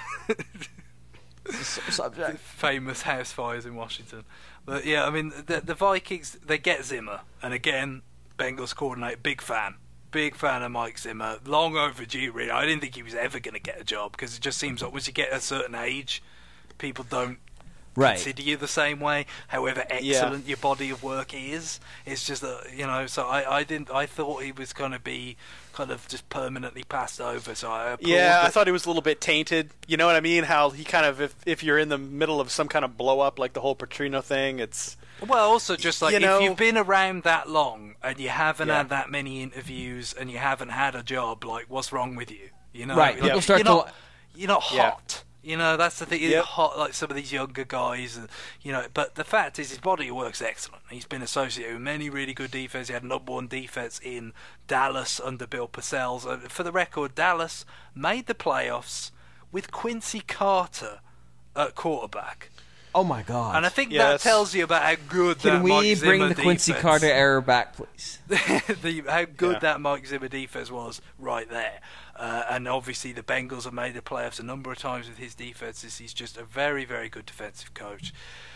S- subject. Famous house fires in Washington. But yeah, I mean, the, the Vikings, they get Zimmer. And again, Bengals coordinator, big fan. Big fan of Mike Zimmer. Long overdue, really. I didn't think he was ever going to get a job, because it just seems like once you get a certain age, people don't right. consider you the same way, however excellent yeah. your body of work is. It's just that, you know, so I, I didn't, I thought he was going to be kind of just permanently passed over, so I Yeah, it. I thought he was a little bit tainted. You know what I mean? How he kind of, if, if you're in the middle of some kind of blow up, like the whole Petrino thing, it's... Well, also just like, you know, if you've been around that long and you haven't yeah. had that many interviews and you haven't had a job, like, what's wrong with you? You know, right? Like, People start you're to. Not, you're not hot. Yeah. You know, that's the thing. You're yep. hot like some of these younger guys, and you know. But the fact is, his body works excellent. He's been associated with many really good defense. He had number one defense in Dallas under Bill Parcells. Uh, for the record, Dallas made the playoffs with Quincy Carter at quarterback. Oh my god! And I think yes. that tells you about how good Can that we Mike Zimmer bring the Quincy defense, Carter era back, please? the, how good Yeah. that Mike Zimmer defense was right there. Uh, and obviously the Bengals have made the playoffs a number of times with his defenses. He's just a very, very good defensive coach.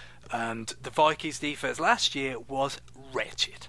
And the Vikings defense last year was wretched.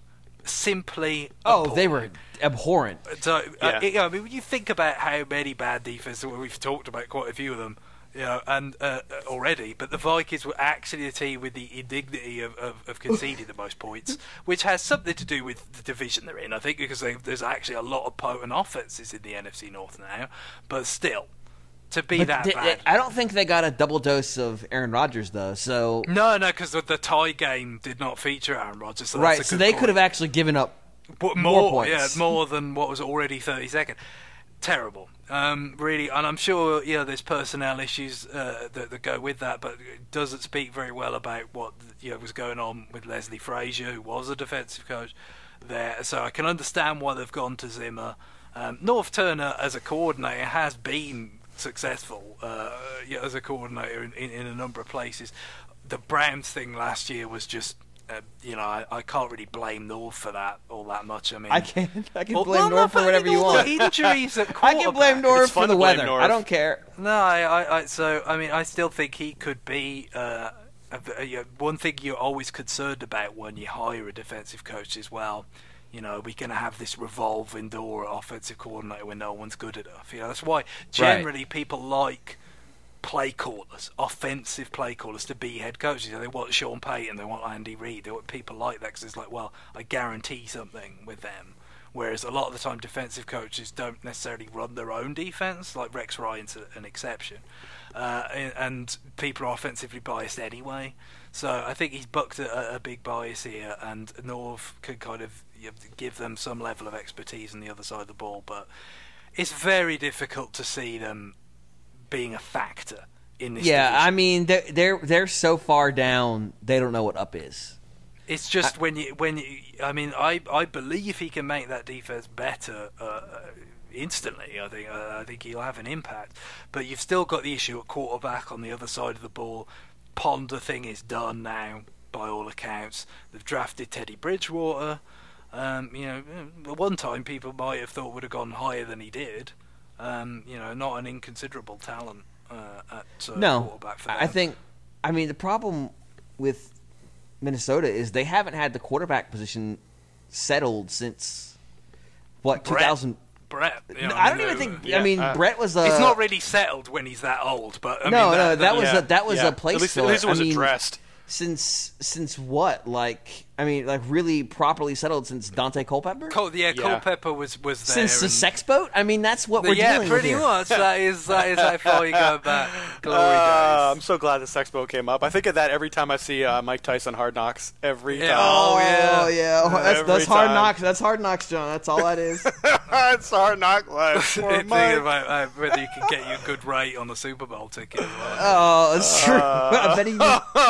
Simply Oh, appalling. they were abhorrent. So, Yeah. uh, you know, I mean, when you think about how many bad defenses, we've talked about quite a few of them, you know, and uh, already, but the Vikings were actually the team with the indignity of, of, of conceding the most points, which has something to do with the division they're in, I think, because they, there's actually a lot of potent offenses in the N F C North now, but still, to be But that th- bad. I don't think they got a double dose of Aaron Rodgers though. So No, no, because the, the tie game did not feature Aaron Rodgers. So right, that's a so good they point. could have actually given up But more more, points. yeah, more than what was already thirty second. Terrible, um, really, and I'm sure you know there's personnel issues uh, that, that go with that, but it doesn't speak very well about what you know was going on with Leslie Frazier, who was a defensive coach there. So I can understand why they've gone to Zimmer. Um, North Turner as a coordinator has been successful uh, yeah, as a coordinator in, in, in a number of places. The Browns thing last year was just. Uh, you know, I, I can't really blame North for that all that much. I mean, I can I can well, blame well, no, North for but whatever I you mean, all want. the injuries at I can blame quarterback. North It's fun for the to blame weather. North. I don't care. No, I, I, I, so I mean, I still think he could be. Uh, a, a, a, one thing you're always concerned about when you hire a defensive coach is, well, you know, we're going to have this revolving door offensive coordinator when no one's good enough. You know, that's why generally right. people like play callers, offensive play callers, to be head coaches. You know, they want Sean Payton, they want Andy Reid, they want people like that because it's like, well, I guarantee something with them. Whereas a lot of the time, defensive coaches don't necessarily run their own defense. Like Rex Ryan's an exception, uh, and people are offensively biased anyway. So I think he's bucked a, a big bias here, and North could kind of you know, give them some level of expertise on the other side of the ball. But it's very difficult to see them being a factor in this yeah division. I mean they're, they're they're so far down they don't know what up is. It's just I, when you when you, I mean I, I believe he can make that defense better uh, instantly. I think uh, I think he'll have an impact, but you've still got the issue at quarterback on the other side of the ball. Ponder thing is done now by all accounts. They've drafted Teddy Bridgewater. Um, you know, at one time people might have thought would have gone higher than he did. Um, you know, not an inconsiderable talent uh, at uh, no, quarterback for them. I think, I mean, the problem with Minnesota is they haven't had the quarterback position settled since, what, Brett. two thousand? Brett. You know, I don't mean, even uh, think, yeah, I mean, uh, Brett was a... It's not really settled when he's that old, but I no, mean, that, no, that was yeah, a, that was yeah. a place At least, for at least it was I mean, addressed. Since since what? Like I mean, like really properly settled since Dante Culpepper? Col- yeah, Yeah. Culpepper was was there. Since the and- sex boat? I mean, that's what we're yeah, dealing pretty with here. much. That is that is how far you go back. Glory Uh, I'm days. so glad the Sex Boat came up. I think of that every time I see uh, Mike Tyson Hard Knocks. Every Yeah. time. Oh, yeah. Oh yeah, Oh, that's, Every that's hard time. knocks. That's hard knocks, John. That's all that is. It's a Hard Knock life. for Thinking Mike. about uh, whether you can get you a good rate on a Super Bowl ticket. As well. Oh, that's true. I bet he.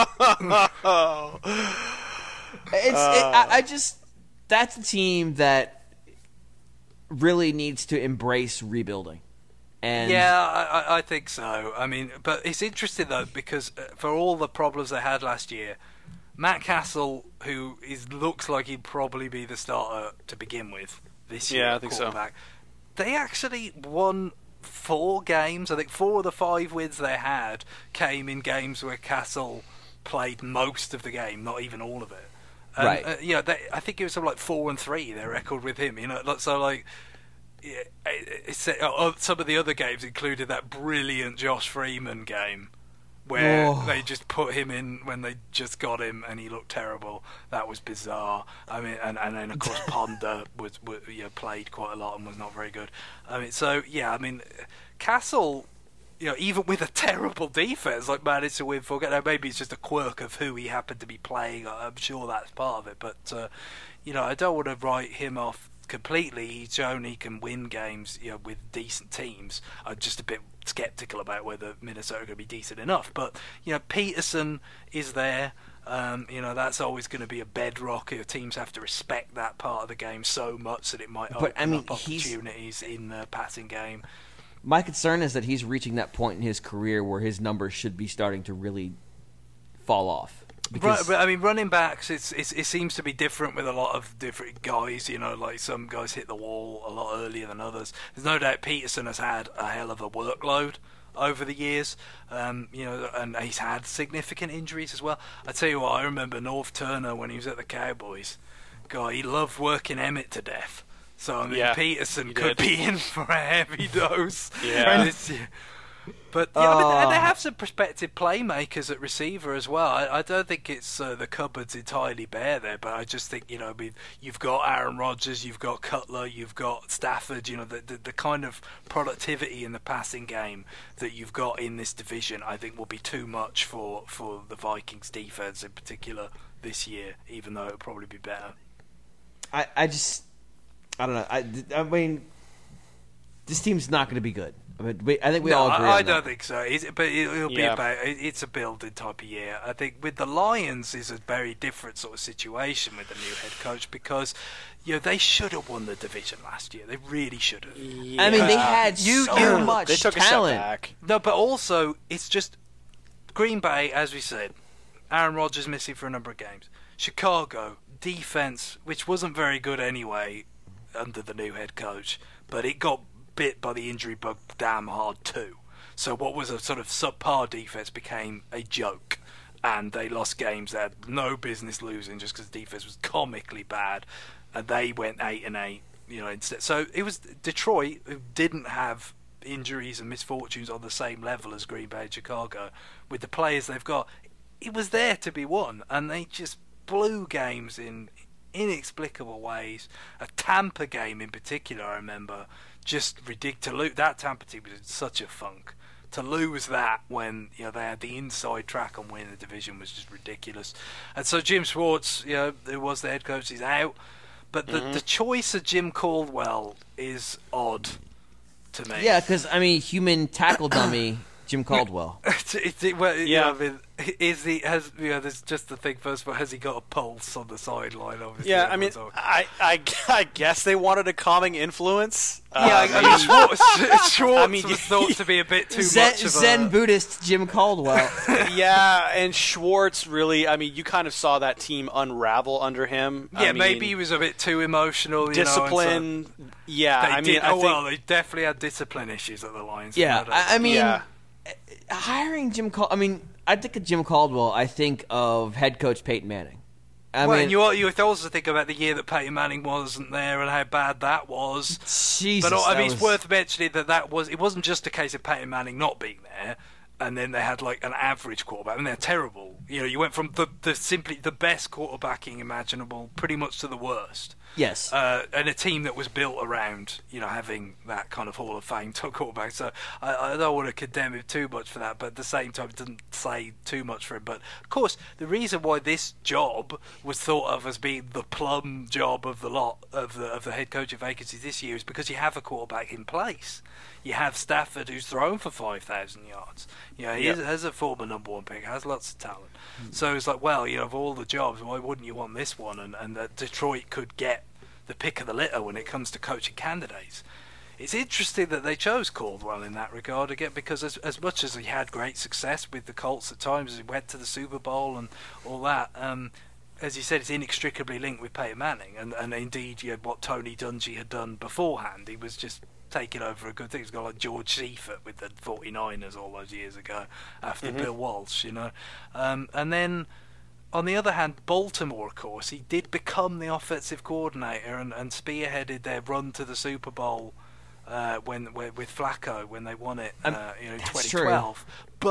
Oh. It's. it, I, I just. That's a team that really needs to embrace rebuilding. And Yeah, I, I- I think so. I mean, but it's interesting though because uh, for all the problems they had last year, Matt Castle, who is looks like he'd probably be the starter to begin with this year, Yeah, I think so. quarterback, they actually won four games. I think four of the five wins they had came in games where Castle played most of the game, not even all of it. And, Right. Uh, you know, they, I think it was something like four and three. Their record with him. You know, like- so like. Yeah, it's, uh, some of the other games included that brilliant Josh Freeman game where Oh. they just put him in when they just got him and he looked terrible. That was bizarre. I mean, and, and then of course Ponder was, was you know, played quite a lot and was not very good. I mean, so yeah, I mean, Castle, you know, even with a terrible defense, like managed to win four games. Maybe it's just a quirk of who he happened to be playing. I'm sure that's part of it, but uh, you know, I don't want to write him off completely. He's shown he can win games, you know, with decent teams. I'm just a bit skeptical about whether Minnesota are going to be decent enough. But you know, Peterson is there. Um, you know, that's always going to be a bedrock. Your teams have to respect that part of the game so much that it might But, open I mean, up he's- opportunities in the passing game. My concern is that he's reaching that point in his career where his numbers should be starting to really fall off. Right, Because but I mean, running backs, it's, it's it seems to be different with a lot of different guys. You know, like some guys hit the wall a lot earlier than others. There's no doubt Peterson has had a hell of a workload over the years. Um, you know, and he's had significant injuries as well. I tell you what, I remember North Turner when he was at the Cowboys. God, he loved working Emmett to death. So I mean, Yeah, Peterson he could did. be in for a heavy dose. Yeah. And it's- But yeah, I mean, Oh. and they have some prospective playmakers at receiver as well. I, I don't think it's uh, the cupboard's entirely bare there, but I just think, you know, I mean, you've got Aaron Rodgers, you've got Cutler, you've got Stafford. You know, the, the the kind of productivity in the passing game that you've got in this division, I think, will be too much for for the Vikings defense in particular this year. Even though it'll probably be better. I, I just, I don't know. I, I mean, this team's not going to be good. I, mean, we, I think we no, all agree I, on I that. don't think so. It's, but it, it'll be Yeah. about. It, it's a building type of year. I think with the Lions is a very different sort of situation with the new head coach because, you know, they should have won the division last year. They really should have. I mean, they Yeah. had You- so you- much They took talent. a step back. No, but also it's just Green Bay, as we said. Aaron Rodgers missing for a number of games. Chicago defense, which wasn't very good anyway under the new head coach, but it got bit by the injury bug damn hard too. So what was a sort of subpar defense became a joke, and they lost games they had no business losing just because the defense was comically bad, and they went eight and eight. You know, instead. So it was Detroit who didn't have injuries and misfortunes on the same level as Green Bay and Chicago with the players they've got. It was there to be won, and they just blew games in inexplicable ways. A Tampa game in particular, I remember, just ridiculous. That Tampa team was in such a funk. To lose that when, you know, they had the inside track on winning the division was just ridiculous. And so Jim Schwartz, you know, who was the head coach, is out. But the, Mm-hmm. the choice of Jim Caldwell is odd to me. Yeah, because, I mean, human tackle dummy, Jim Caldwell. It's, it's, it, well, you Yeah. know, I mean, is he has you know? There's just the thing first of all. Has he got a pulse on the sideline? Obviously, Yeah, I mean, everyone's always- I, I, I guess they wanted a calming influence. yeah. Uh, I mean, Schwartz, Schwartz I mean, was thought to be a bit too Zen, much of Zen a. Buddhist Jim Caldwell. yeah, and Schwartz really, I mean, you kind of saw that team unravel under him. Yeah, I maybe mean, he was a bit too emotional. You discipline. Know, and yeah, so they I mean, did. I oh think, well, they definitely had discipline issues at the Lions. Yeah, no doubt. I, I mean, yeah. hiring Jim Cal- I mean, I think of Jim Caldwell, I think of head coach Peyton Manning. I well, mean, and you you also think about the year that Peyton Manning wasn't there and how bad that was. Jesus, But I that mean, it's was- worth mentioning that that was it wasn't just a case of Peyton Manning not being there, and then they had like an average quarterback. I mean, they're terrible. You know, you went from the, the simply the best quarterbacking imaginable, pretty much to the worst. Yes. Uh, and a team that was built around, you know, having that kind of Hall of Fame top quarterback. So I, I don't want to condemn him too much for that, but at the same time, it doesn't say too much for him. But of course, the reason why this job was thought of as being the plum job of the lot of the of the head coaching vacancies this year is because you have a quarterback in place. You have Stafford, who's thrown for five thousand yards. You know, he Yep. is, has a former number one pick, has lots of talent. So it's like, well, you know, of all the jobs, why wouldn't you want this one? And, and that Detroit could get the pick of the litter when it comes to coaching candidates. It's interesting that they chose Caldwell in that regard again, because as as much as he had great success with the Colts at times, as he went to the Super Bowl and all that, um, as you said, it's inextricably linked with Peyton Manning, and, and indeed, you know, what Tony Dungy had done beforehand, he was just taking over a good thing. He's got like George Seifert with the forty-niners all those years ago after Mm-hmm. Bill Walsh, you know, um, and then. On the other hand, Baltimore, of course, he did become the offensive coordinator and, and spearheaded their run to the Super Bowl uh, when with Flacco when they won it, Um, uh, you know, in that's twenty true. twelve. But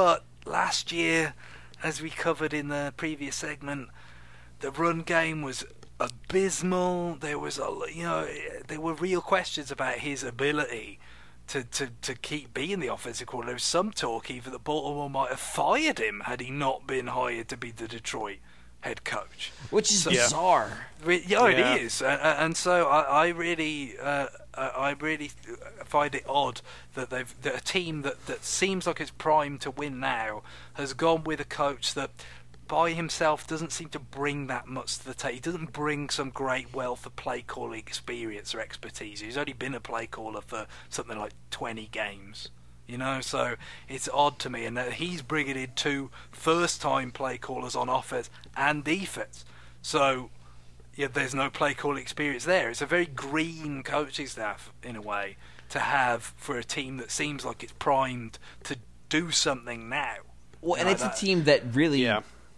last year, as we covered in the previous segment, the run game was abysmal. There was a, you know, there were real questions about his ability to, to, to keep being the offensive coordinator. There was some talk even that Baltimore might have fired him had he not been hired to be the Detroit head coach, which is so, bizarre. Yeah, yeah, it yeah. is, and, and so I, I really, uh, I really find it odd that they've that a team that, that seems like it's primed to win now has gone with a coach that, by himself, doesn't seem to bring that much to the table. He doesn't bring some great wealth of play calling experience or expertise. He's only been a play caller for something like twenty games. You know, so it's odd to me, and that he's bringing in two first-time play callers on offense and defense. So, yeah, there's no play calling experience there. It's a very green coaching staff in a way to have for a team that seems like it's primed to do something now. Well, and like it's that. a team that really, Yeah.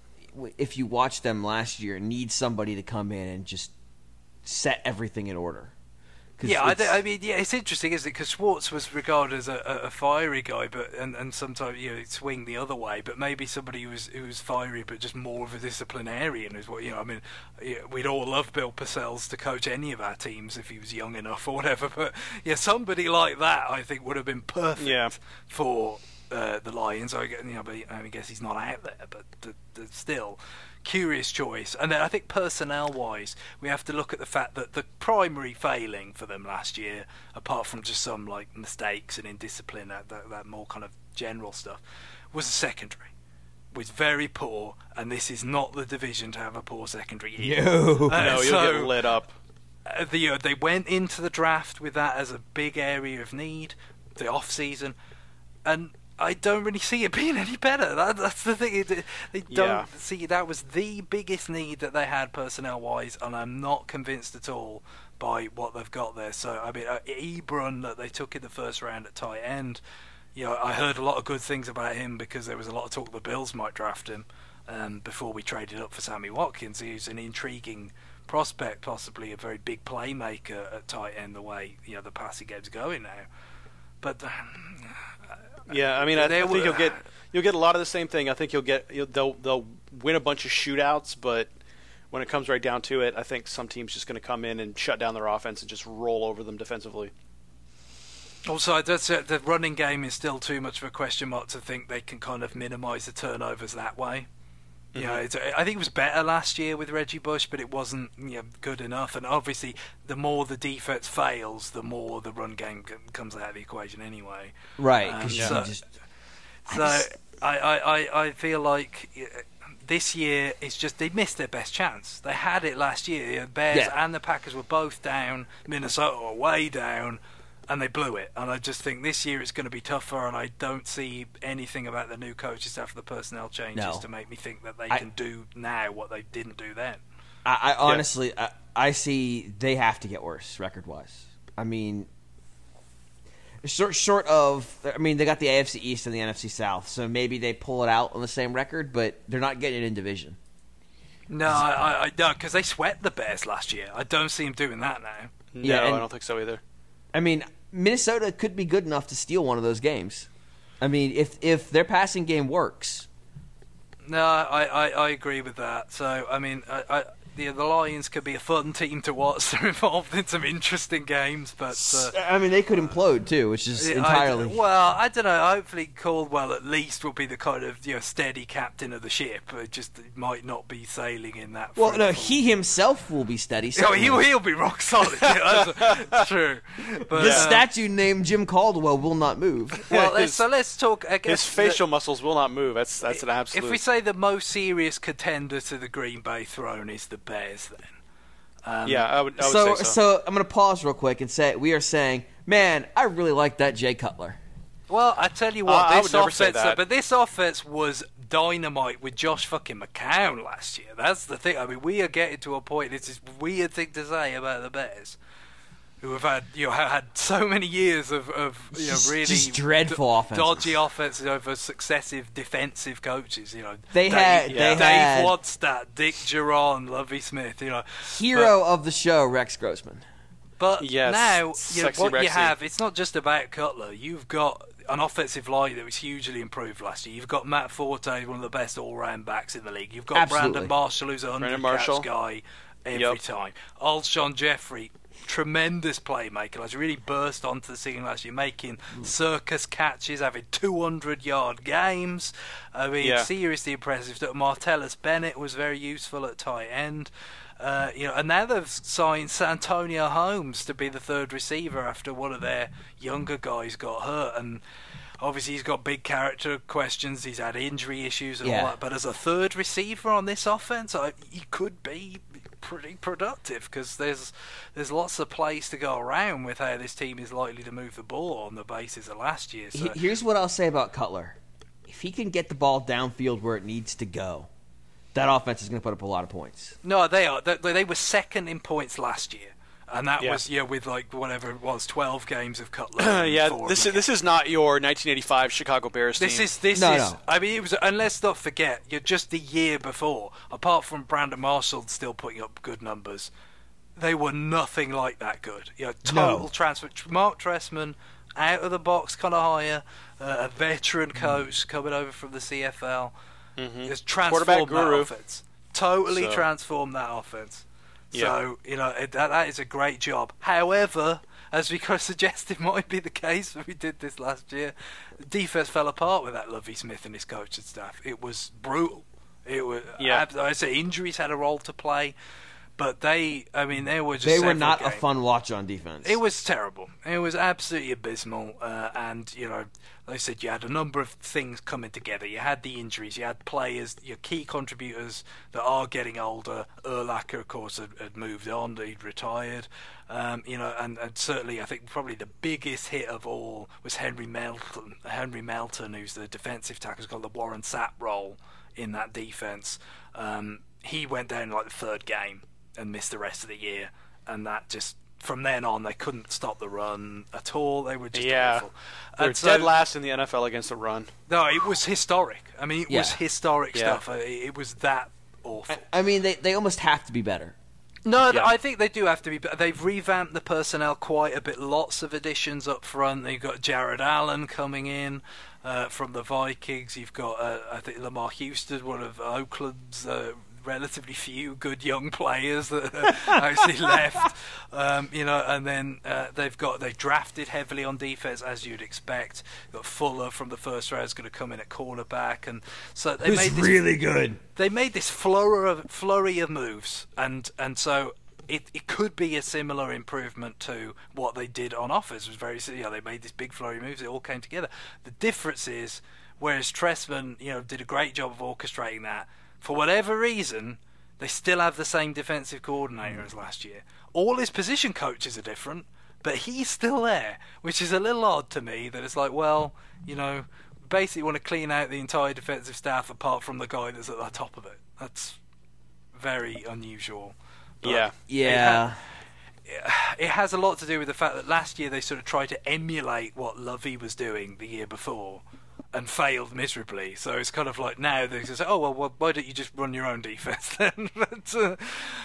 if you watch them last year, needs somebody to come in and just set everything in order. Yeah, I, th- I mean, yeah, it's interesting, isn't it? Because Schwartz was regarded as a, a, a fiery guy, but and, and sometimes you know he'd swing the other way. But maybe somebody who was who was fiery, but just more of a disciplinarian is what you know. I mean, yeah, we'd all love Bill Parcells to coach any of our teams if he was young enough or whatever. But yeah, somebody like that, I think, would have been perfect Yeah. for uh, the Lions. I you know, but I guess he's not out there, but the, the, still. Curious choice. And then I think personnel-wise, we have to look at the fact that the primary failing for them last year, apart from just some like mistakes and indiscipline, that, that, that more kind of general stuff, was the secondary. Was very poor, and this is not the division to have a poor secondary year. No, Uh, no, you'll so, get lit up. Uh, the, uh, they went into the draft with that as a big area of need, the off-season, and I don't really see it being any better. That, that's the thing. It, they don't Yeah. see that was the biggest need that they had personnel-wise, and I'm not convinced at all by what they've got there. So, I mean, uh, Ebron that they took in the first round at tight end, you know, I heard a lot of good things about him because there was a lot of talk the Bills might draft him um, before we traded up for Sammy Watkins. He's an intriguing prospect, possibly a very big playmaker at tight end, the way you know the passing game's going now. But uh, Yeah, I mean, I, They I think were- you'll get you'll get a lot of the same thing. I think you'll get you'll, they'll they'll win a bunch of shootouts, but when it comes right down to it, I think some team's just going to come in and shut down their offense and just roll over them defensively. Also, that's uh, the running game is still too much of a question mark to think they can kind of minimise the turnovers that way. Mm-hmm. You know, it's, I think it was better last year with Reggie Bush, but it wasn't you know, good enough. And obviously, the more the defense fails, the more the run game c- comes out of the equation anyway. right? Um, Because so- you just So I just- I, I, I, I feel like uh, this year it's just they missed their best chance. They had it last year. The Bears Yeah. and the Packers were both down. Minnesota were way down, and they blew it. And I just think this year it's going to be tougher. And I don't see anything about the new coaches staff, the personnel changes, No. to make me think that they I- can do now what they didn't do then. I, I honestly, I, I see they have to get worse record-wise. I mean, short, short of, I mean, they got the A F C East and the N F C South, so maybe they pull it out on the same record, but they're not getting it in division. No, I, I, I no, because they swept the Bears last year. I don't see them doing that now. No, Yeah, and- I don't think so either. I mean, Minnesota could be good enough to steal one of those games. I mean, if if their passing game works, No, I, I, I agree with that. So, I mean, I, I, the, the Lions could be a fun team to watch. They're involved in some interesting games, but uh, I mean, they could implode too, which is I- entirely. well, I don't know. Hopefully, Caldwell at least will be the kind of you know steady captain of the ship. It just it might not be sailing in that. well, no, fruitful- he himself will be steady. Oh, certainly. he'll, he'll be rock solid. Yeah, that's true. But, the uh, statue named Jim Caldwell will not move. well, let's, his- so let's talk. I guess His the- facial muscles will not move. That's that's an absolute. If we say the most serious contender to the Green Bay throne is the Bears, then. Um, yeah, I would, I would so, say so. so I'm going to pause real quick and say we are saying, man, I really like that Jay Cutler. Well, I tell you Uh, what, I this would never say offense, that. but this offense was dynamite with Josh fucking McCown last year. That's the thing. I mean, we are getting to a point. It's this weird thing to say about the Bears, who have had you know have had so many years of, of you know Just- really just dreadful d- offenses. dodgy offenses over successive defensive coaches. You know, They Dave, had- they Dave had- Wadstadt, Dick Geron, Lovie Smith. You know, Hero of the show, Rex Grossman. But Yes, now, you know, sexy what you Rexy. have, it's not just about Cutler. You've got an offensive line that was hugely improved last year. You've got Matt Forte, one of the best all-round backs in the league. You've got Absolutely. Brandon Marshall, who's a hundred-catch guy every Yep. time. Alshon Jeffrey, tremendous playmaker. Like, really burst onto the scene last year, making circus catches, having two hundred yard games. I mean, Yeah. seriously impressive. Martellus Bennett was very useful at tight end. Uh, you know, and now they've signed Santonio Holmes to be the third receiver after one of their younger guys got hurt, and obviously he's got big character questions. He's had injury issues and Yeah. all that. But as a third receiver on this offense, I, he could be pretty productive because there's there's lots of plays to go around with how this team is likely to move the ball on the basis of last year. So. He- Here's what I'll say about Cutler: if he can get the ball downfield where it needs to go, that offense is going to put up a lot of points. No, they are. They, they were second in points last year, and that Yeah. was yeah with like whatever it was, twelve games of Cutler. and yeah, four this of is this is not your nineteen eighty-five Chicago Bears team. This is this No, is. no. I mean, it was. And let's not forget, you're just the year before. Apart from Brandon Marshall still putting up good numbers, they were nothing like that good. You know, total No. transfer. Mark Trestman, out of the box, kind of higher, uh, a veteran coach coming over from the C F L, Mhm. has Quarterback transformed that guru. offense. Totally So- transformed that offense. Yeah. So, you know, it, that, that is a great job. However, as we kind of suggested might be the case when we did this last year, the defense fell apart with that Lovie Smith and his coaching staff. It was brutal. It was, Yeah. ab- I say injuries had a role to play, but they, I mean, they were just They were several not a games. fun watch on defense. It was terrible. It was absolutely abysmal. Uh, and, you know, like I said, you had a number of things coming together. You had the injuries. You had players, your key contributors that are getting older. Urlacher, of course, had, had moved on. He'd retired. Um, you know, and, and certainly I think probably the biggest hit of all was Henry Melton, Henry Melton, who's the defensive tackle, who's got the Warren Sapp role in that defense. Um, he went down in like the third game and missed the rest of the year. And that just... From then on, they couldn't stop the run at all. They were just Yeah. awful. They're And so- dead last in the N F L against the run. No, it was historic. I mean, it was Yeah. historic Yeah. stuff. It, it was that awful. I mean, they they almost have to be better. No, Yeah. I think they do have to be. But they've revamped the personnel quite a bit. Lots of additions up front. They've got Jared Allen coming in uh, from the Vikings. You've got, uh, I think, Lamar Houston, one of Oakland's uh, relatively few good young players that actually left. Um, you know, and then uh, they've got they've drafted heavily on defense, as you'd expect. Got Fuller from the first round is going to come in at cornerback, and so they made this really good. they made this flurry of, flurry of moves, and and so it, it could be a similar improvement to what they did on offense. It was very, you know, they made this big flurry of moves. It all came together. The difference is, whereas Trestman, you know, did a great job of orchestrating that, for whatever reason, they still have the same defensive coordinator as last year. All his position coaches are different, but he's still there, which is a little odd to me. That it's like, well, you know, basically want to clean out the entire defensive staff apart from the guy that's at the top of it. That's very unusual. But Yeah. Yeah. It, ha- it has a lot to do with the fact that last year they sort of tried to emulate what Lovey was doing the year before and failed miserably. So it's kind of like now they just say, oh, well, well why don't you just run your own defense then? but, uh,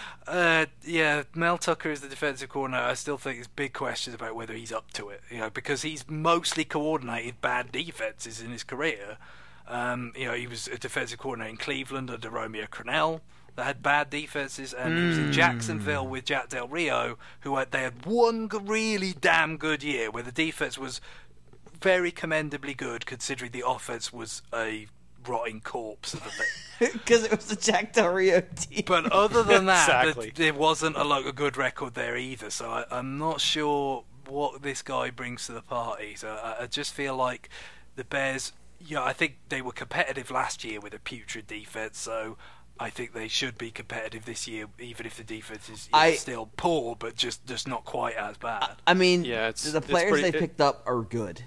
uh, yeah, Mel Tucker is the defensive coordinator. I still think there's big questions about whether he's up to it, you know, because he's mostly coordinated bad defenses in his career. Um, you know, he was a defensive coordinator in Cleveland under Romeo Crennel that had bad defenses, and he was in Jacksonville with Jack Del Rio, who had, they had one g- really damn good year where the defense was very commendably good, considering the offense was a rotting corpse of a thing. Because it was the Jack Del Rio team. But other than that, Exactly. th- there wasn't a, like, a good record there either. So I, I'm not sure what this guy brings to the party. So I, I just feel like the Bears, you know, I think they were competitive last year with a putrid defense. So I think they should be competitive this year, even if the defense is, is I- still poor, but just, just not quite as bad. I mean, Yeah, it's- the it's players pretty- they it- picked up are good.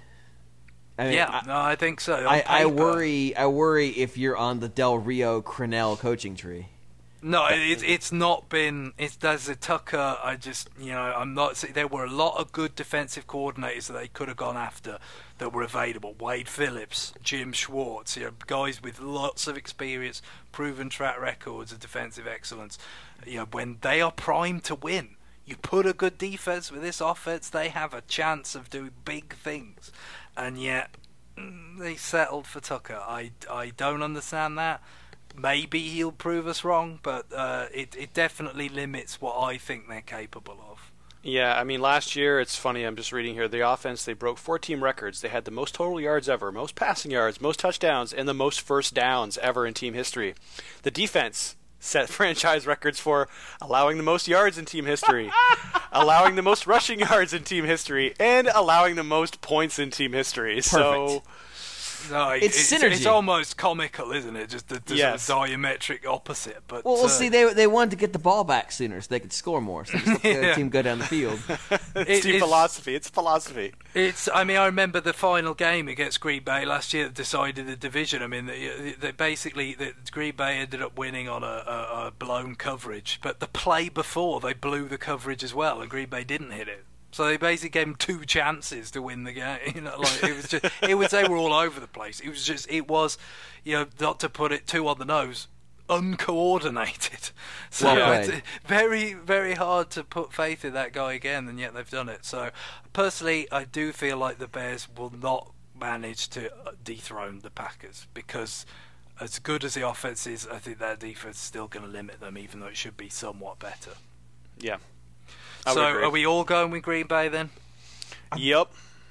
I mean, yeah, I, no, I think so. On I, I paper. worry. I worry if you're on the Del Rio Crennel coaching tree. No, it, it's it's not been. It's as a Tucker. I just, you know, I'm not. see, There were a lot of good defensive coordinators that they could have gone after that were available. Wade Phillips, Jim Schwartz, you know, guys with lots of experience, proven track records of defensive excellence. You know, when they are primed to win, you put a good defense with this offense, they have a chance of doing big things. And yet, They settled for Tucker. I, I don't understand that. Maybe he'll prove us wrong, but uh, it it definitely limits what I think they're capable of. Yeah, I mean, last year, it's funny, I'm just reading here, the offense, they broke four team records. They had the most total yards ever, most passing yards, most touchdowns, and the most first downs ever in team history. The defense set franchise records for allowing the most yards in team history, allowing the most rushing yards in team history, and allowing the most points in team history. Perfect. So... No, It's it's, synergy. it's almost comical, isn't it? Just the, the Yes. sort of diametric opposite. But Well, we'll uh, see. They they wanted to get the ball back sooner so they could score more. So just let the Yeah. team go down the field. it's It- team it's- philosophy. It's philosophy. It's. I mean, I remember the final game against Green Bay last year that decided the division. I mean, they, they basically the, Green Bay ended up winning on a, a, a blown coverage, but the play before they blew the coverage as well, and Green Bay didn't hit it. So they basically gave him two chances to win the game. You know, like it was just, it was they were all over the place. It was just, it was, you know, not to put it too on the nose, uncoordinated. So Well it's played. very, very hard to put faith in that guy again, and yet they've done it. So personally, I do feel like the Bears will not manage to dethrone the Packers because, as good as the offense is, I think their defense is still going to limit them, even though it should be somewhat better. Yeah. I would So agree. are we all going with Green Bay then? Yep.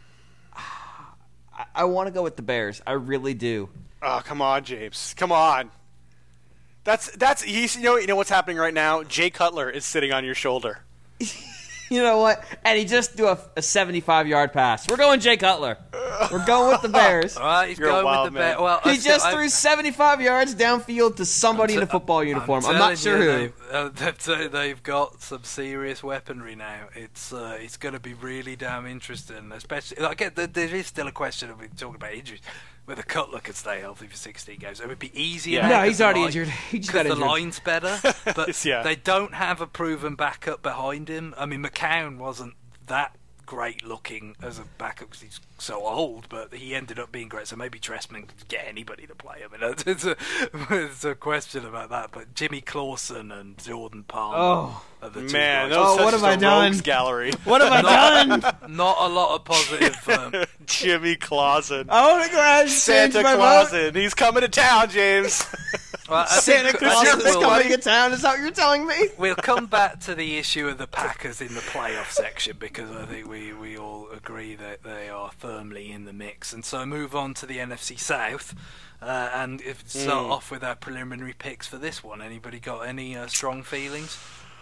I, I want to go with the Bears. I really do. Oh, come on, James. Come on. That's that's he's you know you know what's happening right now? Jay Cutler is sitting on your shoulder. You know what? And he just threw a, a seventy-five yard pass. We're going Jay Cutler. We're going with the Bears. All right, he's You're a going wild with the man. Bears. Well, He I still- just I- threw seventy-five yards downfield to somebody in a football uniform. I'm, not telling sure you, who. They've, uh, they've, uh, they've got some serious weaponry now. It's uh, it's going to be really damn interesting, especially. I get that there is still a question of we talking about injuries. Whether Cutler could stay healthy for sixteen games, it would be easier. Yeah. No, now he's 'cause the already line- injured. He just 'cause got the injured. line's better, but Yeah. they don't have a proven backup behind him. I mean, McCown wasn't that great looking as a backup because he's so old, but he ended up being great. So maybe Trestman could get anybody to play him. I mean, it's a, it's a question about that. But Jimmy Clausen and Jordan Palmer Oh. are the two Man, guys. those Oh, such what have a I done? rogues gallery. What have I done? Not a lot of positive. Um, Jimmy Clausen. I want to go ahead and change Santa my vote. Clausen. He's coming to town, James. well, I Santa think- I Claus think is we'll- coming to town. Is that what you're telling me? We'll come back to the issue of the Packers in the playoff section because I think we, we all agree that they are firmly in the mix. And so move on to the N F C South uh, and if, start Mm. off with our preliminary picks for this one. Anybody got any uh, strong feelings?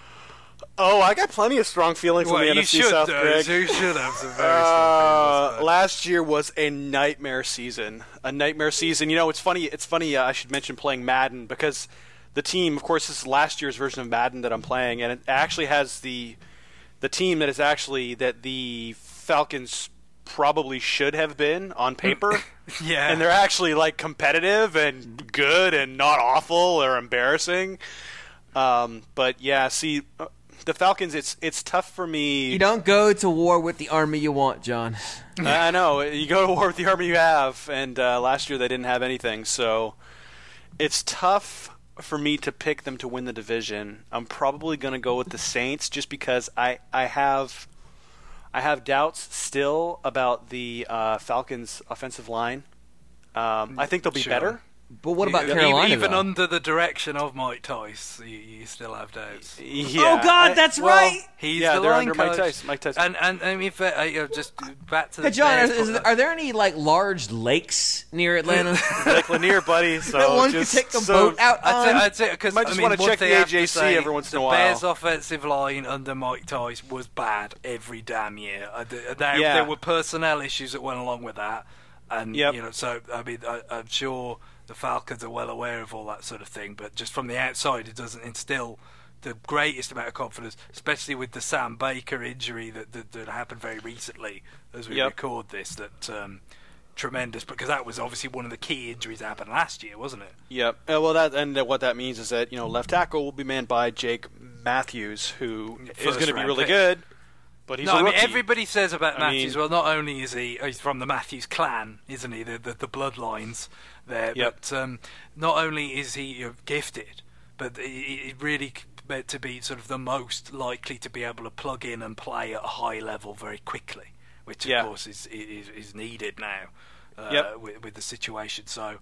Oh, I got plenty of strong feelings on the you N F C should, South, uh, Greg. You should have some very Uh, strong feelings. last year was a nightmare season. A nightmare season. You know, it's funny. It's funny. Uh, I should mention playing Madden because the team, of course, this is last year's version of Madden that I'm playing, and it actually has the the team that is actually that the Falcons probably should have been on paper. but- yeah. And they're actually like competitive and good and not awful or embarrassing. Um, but yeah, see, uh, the Falcons. It's it's tough for me. You don't go to war with the army you want, John. I know. You go to war with the army you have, and uh, last year they didn't have anything, so it's tough for me to pick them to win the division. I'm probably going to go with the Saints just because I, I have I have doubts still about the uh, Falcons' offensive line. Um, I think they'll be Sure. better. But what about Even- Carolina? Even though? under the direction of Mike Tice, you, you still have doubts. Yeah, Oh, God, I- that's well, right! He's yeah, the they're line under Mike coach. Tyson. Mike Tyson. And and I mean, if, uh, you know, just back to the Hey, John, Bears, is, is, are there any like large lakes near Atlanta Lake Lanier, buddy. So that one just, could take a so, boat out I'd say, on? I'd say, because Might I just mean, wanna one check thing the I have A J to C say, every once in a the while. Bears' offensive line under Mike Tice was bad every damn year. Uh, th- There, Yeah. there were personnel issues that went along with that, and Yep. you know, so I mean, I, I'm sure the Falcons are well aware of all that sort of thing. But just from the outside, it doesn't instill the greatest amount of confidence, especially with the Sam Baker injury that that, that happened very recently as we Yep. record this. That um, tremendous, because that was obviously one of the key injuries that happened last year, wasn't it? Yep. Uh, well, that and what that means is that you know left tackle will be manned by Jake Matthews, who is First going to be round really pick. good, but he's no, a I mean rookie. everybody says about I Matthews. mean- well, not only is he he's from the Matthews clan, isn't he? The the, the bloodlines there. Yep. But um, not only is he you know, gifted, but he, he really meant to be sort of the most likely to be able to plug in and play at a high level very quickly, which of Yeah. course is, is is needed now. uh, Yep. with, with the situation. So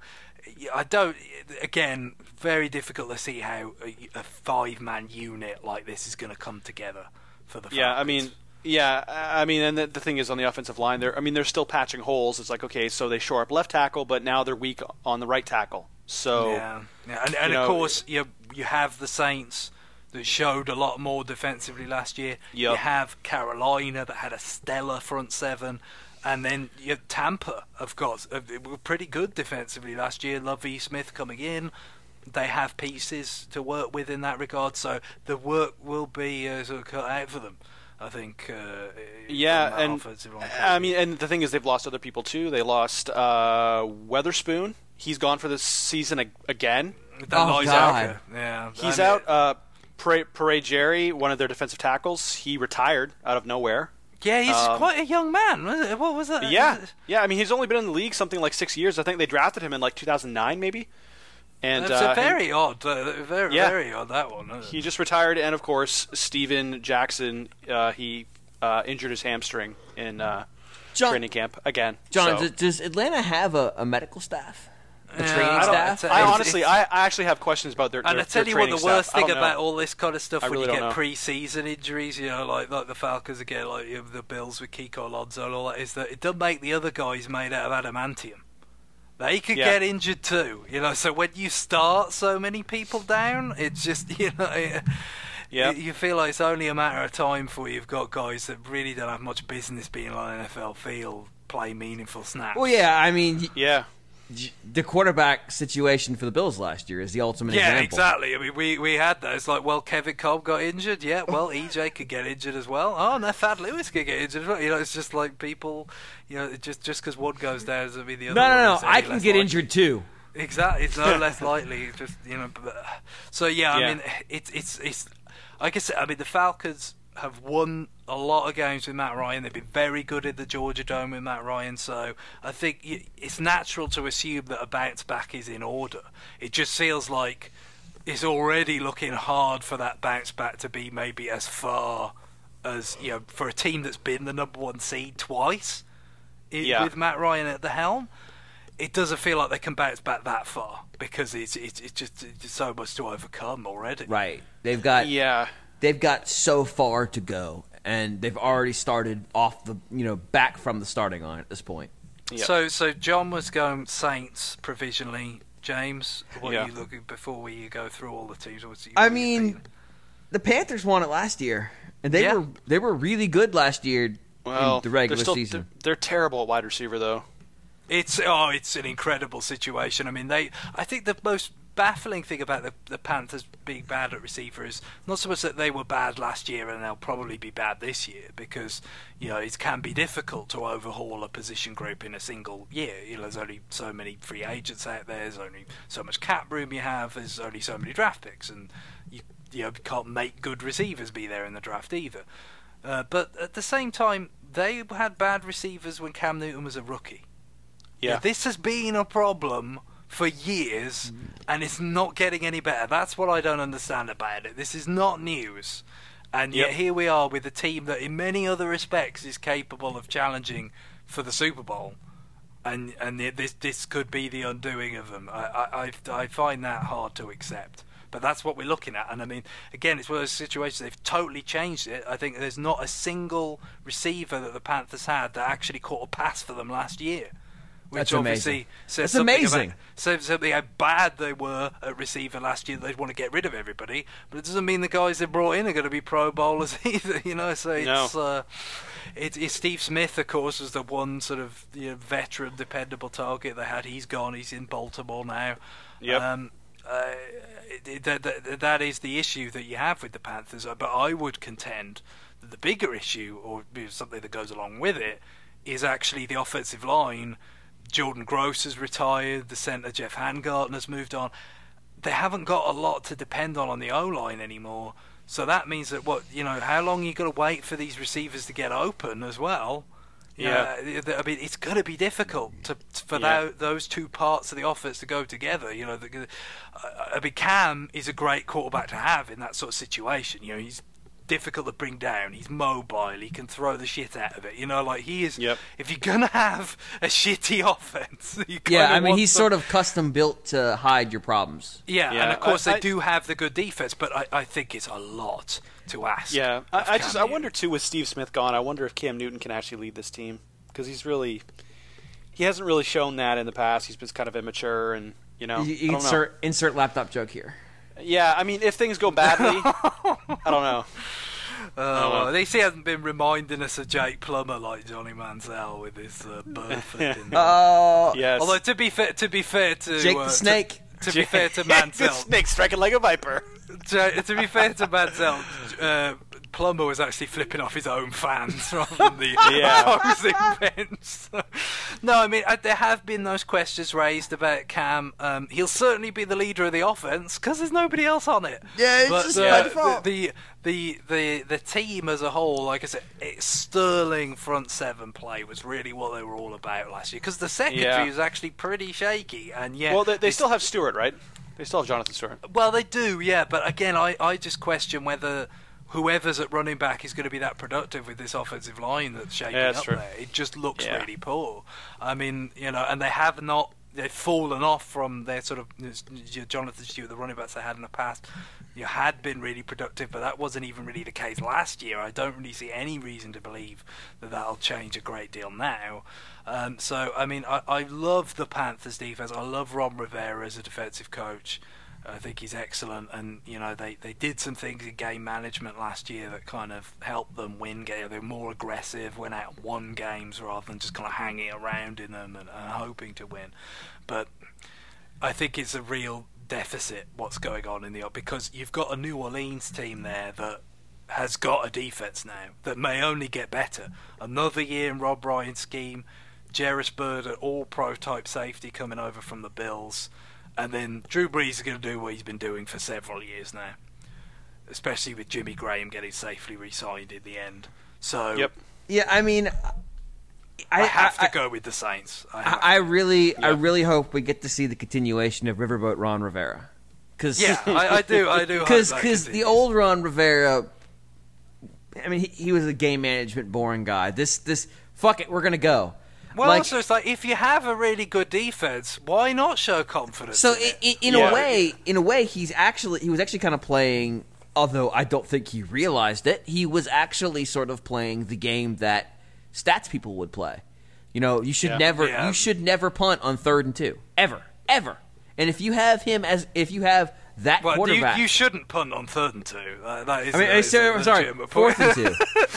I don't. Again, very difficult to see how a, a five-man unit like this is going to come together for the Falcons. Yeah, I mean, yeah, I mean, and the, the thing is on the offensive line, they're, I mean, they're still patching holes. It's like, okay, so they shore up left tackle, but now they're weak on the right tackle. So yeah, yeah. and, and you of know, course you you have the Saints that showed a lot more defensively last year. Yep. You have Carolina that had a stellar front seven. And then you have Tampa have got uh, were pretty good defensively last year. Lovie Smith coming in, they have pieces to work with in that regard. So the work will be uh, sort of cut out for them, I think. Uh, yeah, and I mean, and the thing is, they've lost other people too. They lost uh, Weatherspoon. He's gone for this season ag- again. That Oh, lies God. out. Yeah, He's I mean, out. Uh, Pere Pere Jerry, one of their defensive tackles, he retired out of nowhere. Yeah, he's Um, quite a young man. What was that? Yeah, yeah. I mean, he's only been in the league something like six years. I think they drafted him in like two thousand nine, maybe. And That's uh, a very odd, uh, very Yeah. very odd that one. Isn't he it? just retired, and of course, Steven Jackson, uh, he uh, injured his hamstring in uh, John, training camp again. John, so. does, does Atlanta have a, a medical staff? A Yeah, training I don't- staff? it's- I it's- honestly, I, I actually have questions about their. And their, I tell their you what, training the worst staff. I thing don't about know. all this kind of stuff I when really you don't get know. pre-season injuries, you know, like like the Falcons again, like you know, the Bills with Kiko Alonso and all that, is that it does make the other guys made out of adamantium. They could Yeah. get injured too, you know. So when you start so many people down, it's just you know, it, Yeah. you feel like it's only a matter of time before you've got guys that really don't have much business being on an N F L field, play meaningful snaps. Well, yeah, I mean, y- Yeah. y- the quarterback situation for the Bills last year is the ultimate Yeah, example. exactly. I mean, we, we had that. It's like, well, Kevin Kolb got injured. Yeah, well, E J could get injured as well. Oh, no, Thad Lewis could get injured as well. You know, it's just like people, you know, it just just because one goes down doesn't mean the other No, one no, no. is I any can less get likely. injured too. Exactly. It's no less likely. It's just, you know, but, so yeah, Yeah. I mean, it's, it's, it's, like I said, I mean, the Falcons have won a lot of games with Matt Ryan. They've been very good at the Georgia Dome with Matt Ryan, so I think y- it's natural to assume that a bounce back is in order. It just feels like it's already looking hard for that bounce back to be maybe as far as, you know, for a team that's been the number one seed twice i- Yeah. with Matt Ryan at the helm. It doesn't feel like they can bounce back that far because it's it's, it's just it's just so much to overcome already. Right. They've got Yeah. they've got so far to go, and they've already started off the you know back from the starting line at this point. Yeah. So, so John was going Saints provisionally. James, what Yeah. are you looking before we go through all the teams? What's your- I what are you mean, feeling? the Panthers won it last year, and they Yeah. were they were really good last year Well, in the regular they're still, season. They're, they're terrible at wide receiver, though. it's oh, it's an incredible situation. I mean, they. I think the most baffling thing about the, the Panthers being bad at receiver is not so much that they were bad last year and they'll probably be bad this year, because you know it can be difficult to overhaul a position group in a single year. You know, there's only so many free agents out there. There's only so much cap room you have. There's only so many draft picks, and you you know, can't make good receivers be there in the draft either. Uh, but at the same time, they had bad receivers when Cam Newton was a rookie. Yeah. This has been a problem for years, and it's not getting any better. That's what I don't understand about it. This is not news. And yet Yep. here we are with a team that in many other respects is capable of challenging for the Super Bowl. And and this this could be the undoing of them. I, I, I I find that hard to accept. But that's what we're looking at. And I mean, again, it's one of those situations, they've totally changed it. I think there's not a single receiver that the Panthers had that actually caught a pass for them last year. Which That's obviously amazing. says That's something amazing. about says something how bad they were at receiver last year. They'd want to get rid of everybody, but it doesn't mean the guys they brought in are going to be Pro Bowlers either. You know, so it's No. uh, it's, it's Steve Smith, of course, was the one sort of you know, veteran, dependable target they had. He's gone. He's in Baltimore now. Yep. Um, uh, it, it, that, that, that is the issue that you have with the Panthers. But I would contend that the bigger issue, or something that goes along with it, is actually the offensive line. Jordan Gross has retired. The centre Jeff Handgarten has moved on. They haven't got a lot to depend on on the O-line anymore. So that means that what you know, how long are you got to wait for these receivers to get open as well? You Yeah. know, I mean, it's going to be difficult to for Yeah. tho- those two parts of the offense to go together. You know, the, uh, I mean, Cam is a great quarterback to have in that sort of situation. You know, he's difficult to bring down. He's mobile. He can throw the shit out of it. You know, like he is. Yep. If you're gonna have a shitty offense, you Yeah, kinda I mean, want he's some- sort of custom built to hide your problems. Yeah, Yeah, and of course I- they I- do have the good defense, but I, I think it's a lot to ask. Yeah, of I, I Cam just I Newton. wonder too with Steve Smith gone. I wonder if Cam Newton can actually lead this team because he's really he hasn't really shown that in the past. He's been kind of immature and you know. You, I you don't insert insert laptop joke here. know. Yeah, I mean if things go badly, I don't know. Uh, at least he hasn't been reminding us of Jake Plummer like Johnny Manziel with his uh, bird flipping. Oh, Yes. Although to be fair, to be fair to Jake uh, the to- Snake. to, be fair to the Manziel, snake striking like a viper. to, to be fair to Manziel, uh, Plummer was actually flipping off his own fans rather than the Yeah. opposing bench. So- no, I mean, uh, there have been those questions raised about Cam. Um, he'll certainly be the leader of the offense because there's nobody else on it. Yeah, it's But, just uh, by default. The, the, the, the team as a whole, like I said, it's sterling front seven play was really what they were all about last year because the secondary Yeah. was actually pretty shaky. And yet, Well, they, they it's- still have Stewart, right? They still have Jonathan Stewart. well, they do, yeah, but again, I, I just question whether whoever's at running back is going to be that productive with this offensive line that's shaking Yeah, that's up true. there. It just looks Yeah. really poor. I mean, you know, and they have not, they've fallen off from their sort of, Jonathan Stewart, the running backs they had in the past, you had been really productive, but that wasn't even really the case last year. I don't really see any reason to believe that that'll change a great deal now. Um, so, I mean, I, I love the Panthers defense. I love Ron Rivera as a defensive coach. I think he's excellent, and you know they, they did some things in game management last year that kind of helped them win games. They were more aggressive, went out and won games rather than just kind of hanging around in them and, and hoping to win. But I think it's a real deficit what's going on in the because you've got a New Orleans team there that has got a defense now that may only get better. Another year in Rob Ryan's scheme, Jarvis Bird, an all-pro type safety coming over from the Bills. And then Drew Brees is going to do what he's been doing for several years now, especially with Jimmy Graham getting safely re-signed in the end. So Yep. Yeah, I mean, I, I have I, to go with the Saints. I, have I, I to. really, I really hope we get to see the continuation of Riverboat Ron Rivera. Cause, yeah, I, I do. I do. hope Because that the continues. old Ron Rivera, I mean, he, he was a game management boring guy. This, this, fuck it, we're gonna go. Well, like, also it's like if you have a really good defense, why not show confidence? So in in, it? in, in Yeah. a way, in a way, he's actually he was actually kind of playing. Although I don't think he realized it, he was actually sort of playing the game that stats people would play. You know, you should Yeah. never Yeah. you should never punt on third and two ever ever. And if you have him as if you have that well, you, quarterback, you shouldn't punt on third and two. Uh, that is, I mean, that I is sorry, a I'm sorry, legitimate fourth point. and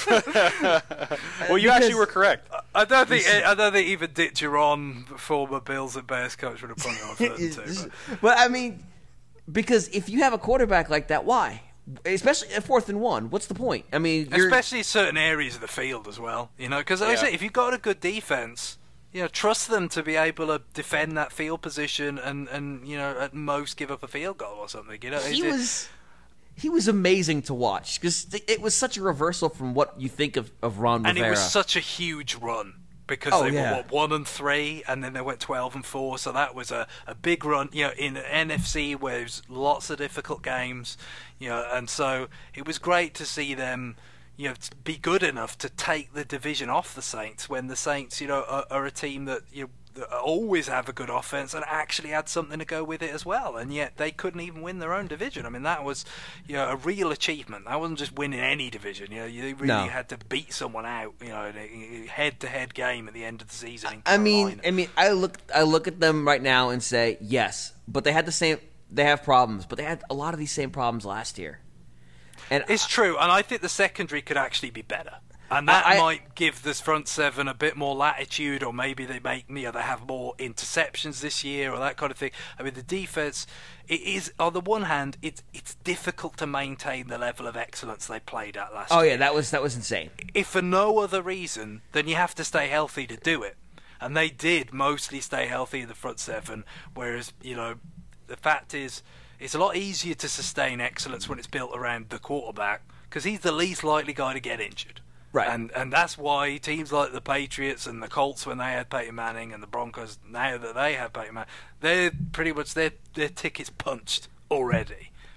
two. Well, you Because- actually were correct. I don't think I don't think even Dick Duron, former Bills and Bears coach, would have punted on third and two. But. But I mean, because if you have a quarterback like that, why? Especially at fourth and one, what's the point? I mean, you're, Especially certain areas of the field as well, you know. Because like I Yeah. say, if you've got a good defense, you know, trust them to be able to defend that field position and, and you know, at most give up a field goal or something. You know, he Is it- was he was amazing to watch because it was such a reversal from what you think of, of Ron and Rivera. it was such a huge run because Oh, they yeah. were what, one and three, and then they went twelve and four. So that was a, a big run, you know, in an N F C where there's lots of difficult games, you know, and so it was great to see them, you know, t- be good enough to take the division off the Saints when the Saints, you know, are, are a team that you know, that always have a good offense and actually had something to go with it as well, and yet they couldn't even win their own division. I mean, that was, you know, a real achievement. That wasn't just winning any division. You know, you really No. had to beat someone out, you know, in a head-to-head game at the end of the season. In I mean, Carolina. I mean, I look I look at them right now and say yes, but they had the same. They have problems, but they had a lot of these same problems last year. And It's true, and I think the secondary could actually be better. And that I- I- might give this front seven a bit more latitude, or maybe they make you know, they have more interceptions this year, or that kind of thing. I mean, the defense, it is on the one hand, it's it's difficult to maintain the level of excellence they played at last oh year. yeah, that was that was insane. If for no other reason, then you have to stay healthy to do it. And they did mostly stay healthy in the front seven, whereas, you know, the fact is, it's a lot easier to sustain excellence when it's built around the quarterback, because he's the least likely guy to get injured. Right. And and that's why teams like the Patriots and the Colts, when they had Peyton Manning, and the Broncos, now that they have Peyton Manning, they're pretty much their, their tickets punched already.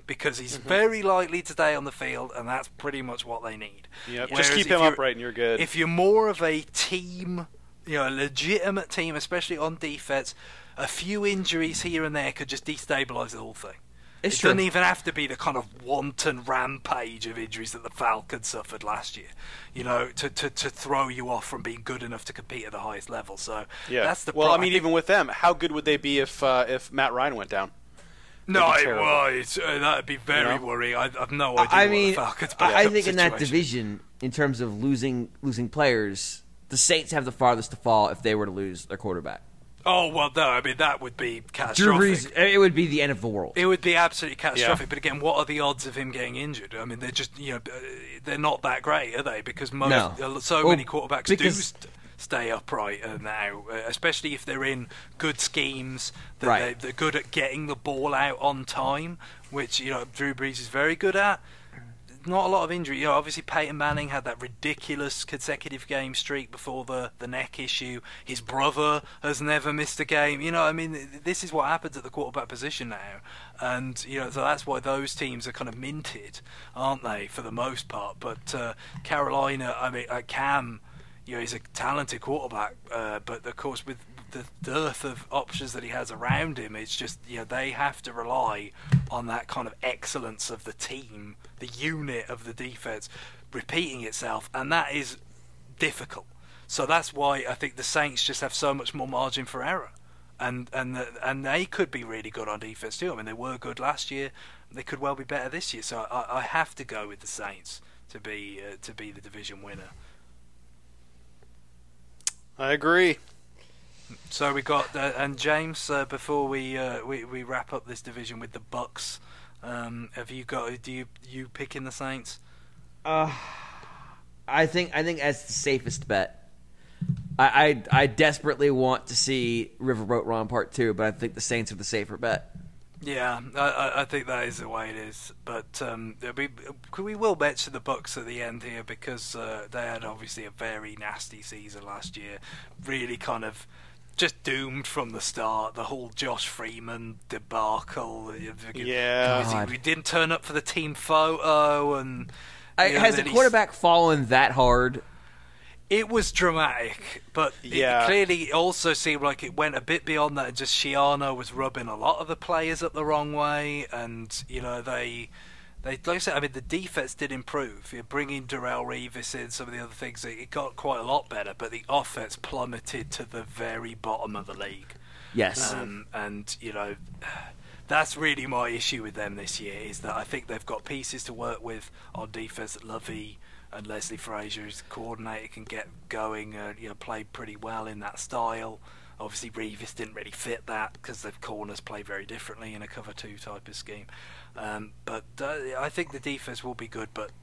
because he's mm-hmm. very likely to stay on the field, and that's pretty much what they need. Yep. Just keep him upright and you're good. If you're more of a team, you know, a legitimate team, especially on defense, a few injuries here and there could just destabilize the whole thing. It's it true. doesn't even have to be the kind of wanton rampage of injuries that the Falcons suffered last year, you know, to, to, to throw you off from being good enough to compete at the highest level. So yeah. that's the well, pro- I mean, even with them, how good would they be if uh, if Matt Ryan went down? No, it, well, it's, uh, that'd be very you know? worrying. I, I've no idea. I what mean, the Falcons I, I think in that division, in terms of losing losing players, the Saints have the farthest to fall if they were to lose their quarterback. Oh, well, no, I mean, that would be catastrophic. Drew Brees, it would be the end of the world. It would be absolutely catastrophic. Yeah. But again, what are the odds of him getting injured? I mean, they're just, you know, they're not that great, are they? Because most, no. so well, many quarterbacks do st- stay upright now, especially if they're in good schemes, that right. they're, they're good at getting the ball out on time, which, you know, Drew Brees is very good at. Not a lot of injury. You know, obviously Peyton Manning had that ridiculous consecutive game streak before the, the neck issue. His brother has never missed a game. You know, I mean, this is what happens at the quarterback position now. And, you know, so that's why those teams are kind of minted, aren't they, for the most part. But uh, Carolina, I mean, uh, Cam, you know, he's a talented quarterback. Uh, but, of course, with the dearth of options that he has around him, it's just, you know, they have to rely on that kind of excellence of the team, the unit of the defense repeating itself, and that is difficult. So that's why I think the Saints just have so much more margin for error, and and the, and they could be really good on defense too. I mean, they were good last year; they could well be better this year. So I, I have to go with the Saints to be uh, to be the division winner. I agree. So we got uh, and James. Uh, before we, uh, we we wrap up this division with the Bucks, um, have you got? Do you you picking the Saints? Uh, I think I think that's the safest bet. I, I I desperately want to see Riverboat Ron Part Two, but I think the Saints are the safer bet. Yeah, I, I think that is the way it is. But um, we we will mention the Bucks at the end here because uh, they had obviously a very nasty season last year. Really kind of just doomed from the start. The whole Josh Freeman debacle. Yeah, we didn't turn up for the team photo, and I, know, has the quarterback fallen that hard? It was dramatic, but yeah. it clearly also seemed like it went a bit beyond that. Just Shiano was rubbing a lot of the players up the wrong way, and you know they, they like I said, I mean the defense did improve. You're bringing Darrelle Revis in, some of the other things, it got quite a lot better, but the offense plummeted to the very bottom of the league. Yes, um, and you know that's really my issue with them this year is that I think they've got pieces to work with on defense that Lovey and Leslie Frazier, his coordinator, can get going. Uh, you know, played pretty well in that style. Obviously, Revis didn't really fit that because the corners play very differently in a cover two type of scheme. Um, but uh, I think the defense will be good. But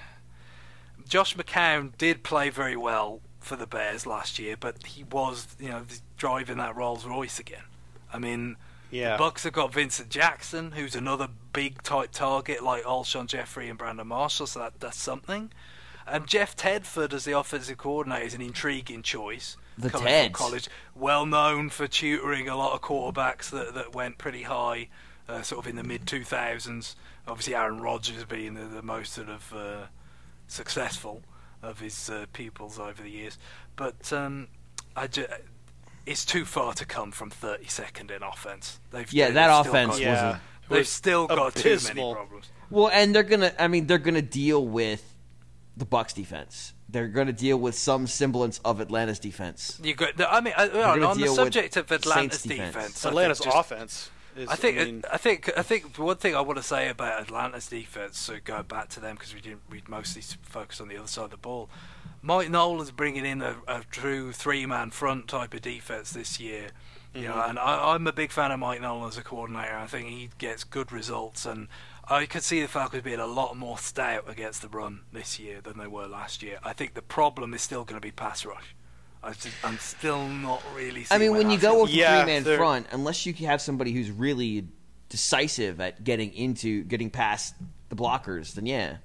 Josh McCown did play very well for the Bears last year, but he was, you know, driving that Rolls Royce again. I mean, yeah. The Bucks have got Vincent Jackson, who's another big type target like Alshon Jeffrey and Brandon Marshall, so that, that's something. And Jeff Tedford as the offensive coordinator is an intriguing choice. The coming Teds. from college, well known for tutoring a lot of quarterbacks that, that went pretty high, uh, sort of in the mid two thousands. Obviously, Aaron Rodgers being the, the most sort of uh, successful of his uh, pupils over the years. But um, I ju- it's too far to come from thirty-second in offense. They've, yeah, they've that still offense got, yeah. wasn't. They've still got abysmal. too many problems. Well, and they're gonna. I mean, they're gonna deal with the Bucks defense. They're going to deal with some semblance of Atlanta's defense. You got. I mean, uh, on, on the subject of Atlanta's defense, defense, Atlanta's just, offense. Is, I think. I, mean, I think. I think one thing I want to say about Atlanta's defense. So go back to them because we didn't. We mostly focused on the other side of the ball. Mike Nolan's bringing in a, a true three-man front type of defense this year. You mm-hmm. know, and I, I'm a big fan of Mike Nolan as a coordinator. I think he gets good results and. I could see the Falcons being a lot more stout against the run this year than they were last year. I think the problem is still going to be pass rush. I just, I'm still not really seeing I mean, when you go with a yeah, three-man front, unless you have somebody who's really decisive at getting into, getting past the blockers, then yeah.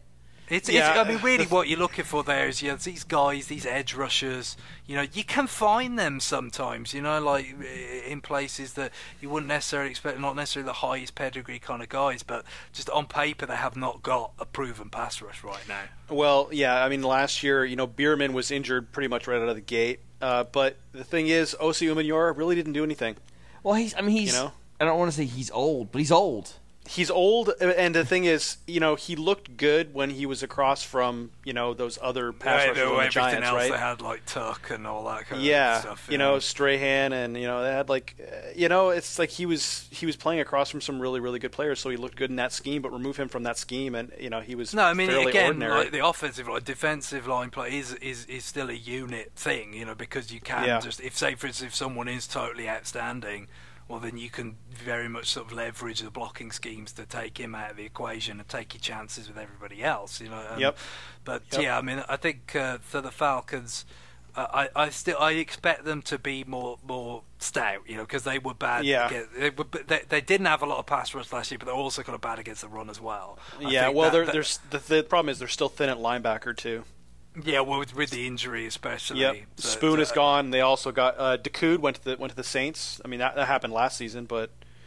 It's, Yeah. it's, I mean, really, what you're looking for there is, you know, these guys, these edge rushers. You know, you can find them sometimes. You know, like in places that you wouldn't necessarily expect, not necessarily the highest pedigree kind of guys, but just on paper they have not got a proven pass rush right now. Well, yeah, I mean, last year, you know, Bierman was injured pretty much right out of the gate. Uh, but the thing is, Osi Umenyiora really didn't do anything. Well, he's. I mean, he's. You know? I don't want to say he's old, but he's old. He's old, and the thing is, you know, he looked good when he was across from, you know, those other pass Right, rushers on the everything Giants, else right? they had, like Tuck and all that kind yeah, of stuff. you know, Strahan, and you know, they had like, uh, you know, it's like he was he was playing across from some really really good players, so he looked good in that scheme. But remove him from that scheme, and you know, he was no, I mean, fairly again, ordinary. like the offensive line, defensive line play is, is is still a unit thing, you know, because you can Yeah. just, if say for instance, if someone is totally outstanding, well, then you can very much sort of leverage the blocking schemes to take him out of the equation and take your chances with everybody else, you know. Um, Yep. But Yep. yeah, I mean, I think uh, for the Falcons, uh, I I still I expect them to be more more stout, you know, because they were bad. Yeah. Against, they, were, they they didn't have a lot of pass rush last year, but they're also kind of bad against the run as well. I yeah, think well, that- they're, that- there's the, the problem is they're still thin at linebacker too. Yeah, well, with, with the injury especially. Yep. But, Spoon uh, is gone. They also got uh, Dakoud went to the went to the Saints. I mean, that, that happened last season, but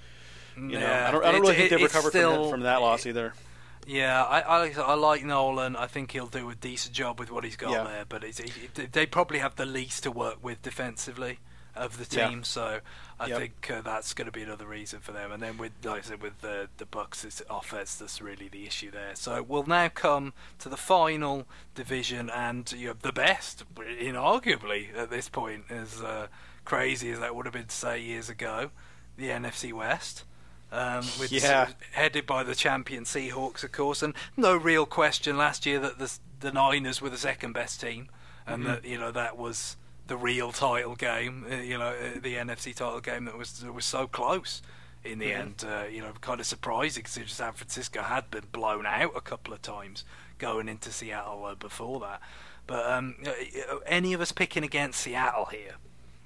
you know, yeah, I don't, I don't it- really think it- they've it's recovered still, from, that, from that loss either. Yeah, I, I I like Nolan. I think he'll do a decent job with what he's got Yeah. there. But it's, it, they probably have the least to work with defensively of the Yeah. team, so I Yep. think uh, that's going to be another reason for them. And then with, like I said, with the the Bucks' it's offense, that's really the issue there. So we'll now come to the final division, and you have the best, inarguably at this point, as uh, crazy as that would have been to say years ago, the N F C West. Um, with Yeah. headed by the champion Seahawks, of course, and no real question last year that the the Niners were the second best team, and Mm-hmm. that you know that was the real title game, uh, you know, uh, the N F C title game that was that was so close in the Mhm. end. Uh, you know, kind of surprising considering San Francisco had been blown out a couple of times going into Seattle uh, before that. But um, uh, any of us picking against Seattle here?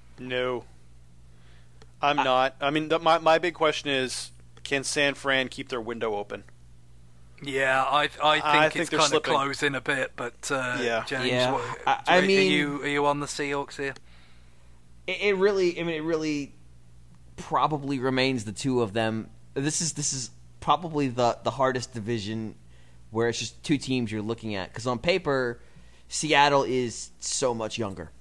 No, I'm not. I mean, the, my my big question is, can San Fran keep their window open? Yeah, I I think I it's think they're kind slipping. of closing a bit, but uh, Yeah. James, Yeah. what, I- do I you- mean- are you are you on the Seahawks here? It, it really, I mean, it really probably remains the two of them. This is this is probably the the hardest division where it's just two teams you're looking at, because on paper, Seattle is so much younger.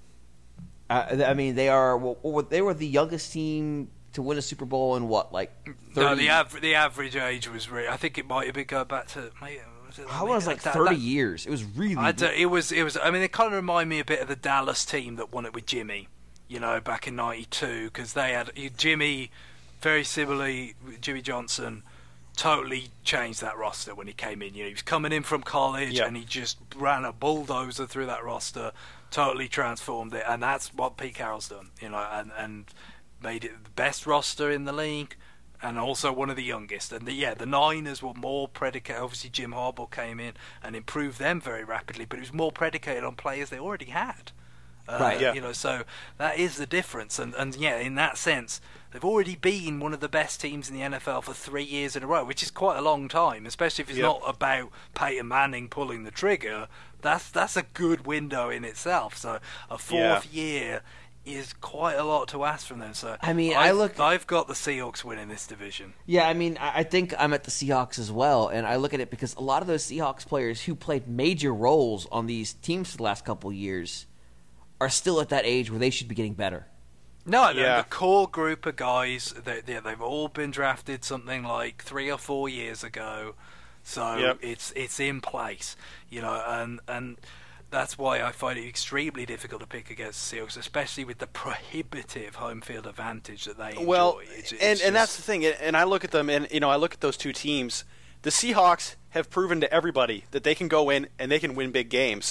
Uh, I mean, they are well, they were the youngest team to win a Super Bowl in what, like thirty? No, the average the average age was really. I think it might have been going back to. Maybe, was it, I was like that- thirty that- years. It was really. I don't- it was it was. I mean, it kind of reminded me a bit of the Dallas team that won it with Jimmy. You know, back in ninety-two, because they had Jimmy. Very similarly, Jimmy Johnson totally changed that roster when he came in. You know, he was coming in from college Yep. and he just ran a bulldozer through that roster, totally transformed it, and that's what Pete Carroll's done. You know, and and made it the best roster in the league, and also one of the youngest. And the, yeah, the Niners were more predicated. Obviously, Jim Harbaugh came in and improved them very rapidly, but it was more predicated on players they already had. Uh, Right, yeah. You know, so that is the difference, and and yeah, in that sense, they've already been one of the best teams in the N F L for three years in a row, which is quite a long time, especially if it's Yep. not about Peyton Manning pulling the trigger. That's that's a good window in itself. So a fourth year is quite a lot to ask from them. So I mean, I I've, look- I've got the Seahawks winning this division. Yeah, I mean, I I think I'm at the Seahawks as well, and I look at it because a lot of those Seahawks players who played major roles on these teams for the last couple of years are still at that age where they should be getting better. No, Yeah. the core group of guys, they, they, they've all been drafted something like three or four years ago, so Yep. it's it's in place, you know, and and that's why I find it extremely difficult to pick against the Seahawks, especially with the prohibitive home field advantage that they enjoy. Well, It's- it's and, and that's just- the thing. And I look at them, and you know, I look at those two teams. The Seahawks have proven to everybody that they can go in and they can win big games.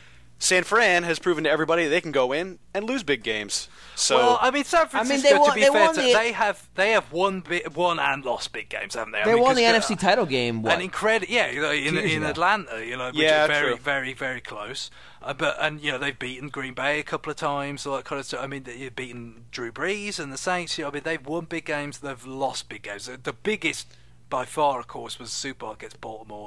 San Fran has proven to everybody they can go in and lose big games. So well, I mean, San I mean, Francisco. they won- to be they fair, won to, the- they have they have won bit, won and lost big games, haven't they? I They mean, won 'cause the N F C title game. What? An incredible, yeah, you know, in, years in ago. Atlanta, you know, which Yeah, is very, true. very, very close. Uh, but and you know they've beaten Green Bay a couple of times, all that kind of stuff. I mean, they've beaten Drew Brees and the Saints. You know, I mean, they've won big games, they've lost big games. The, the biggest, by far, of course, was Super Bowl against Baltimore.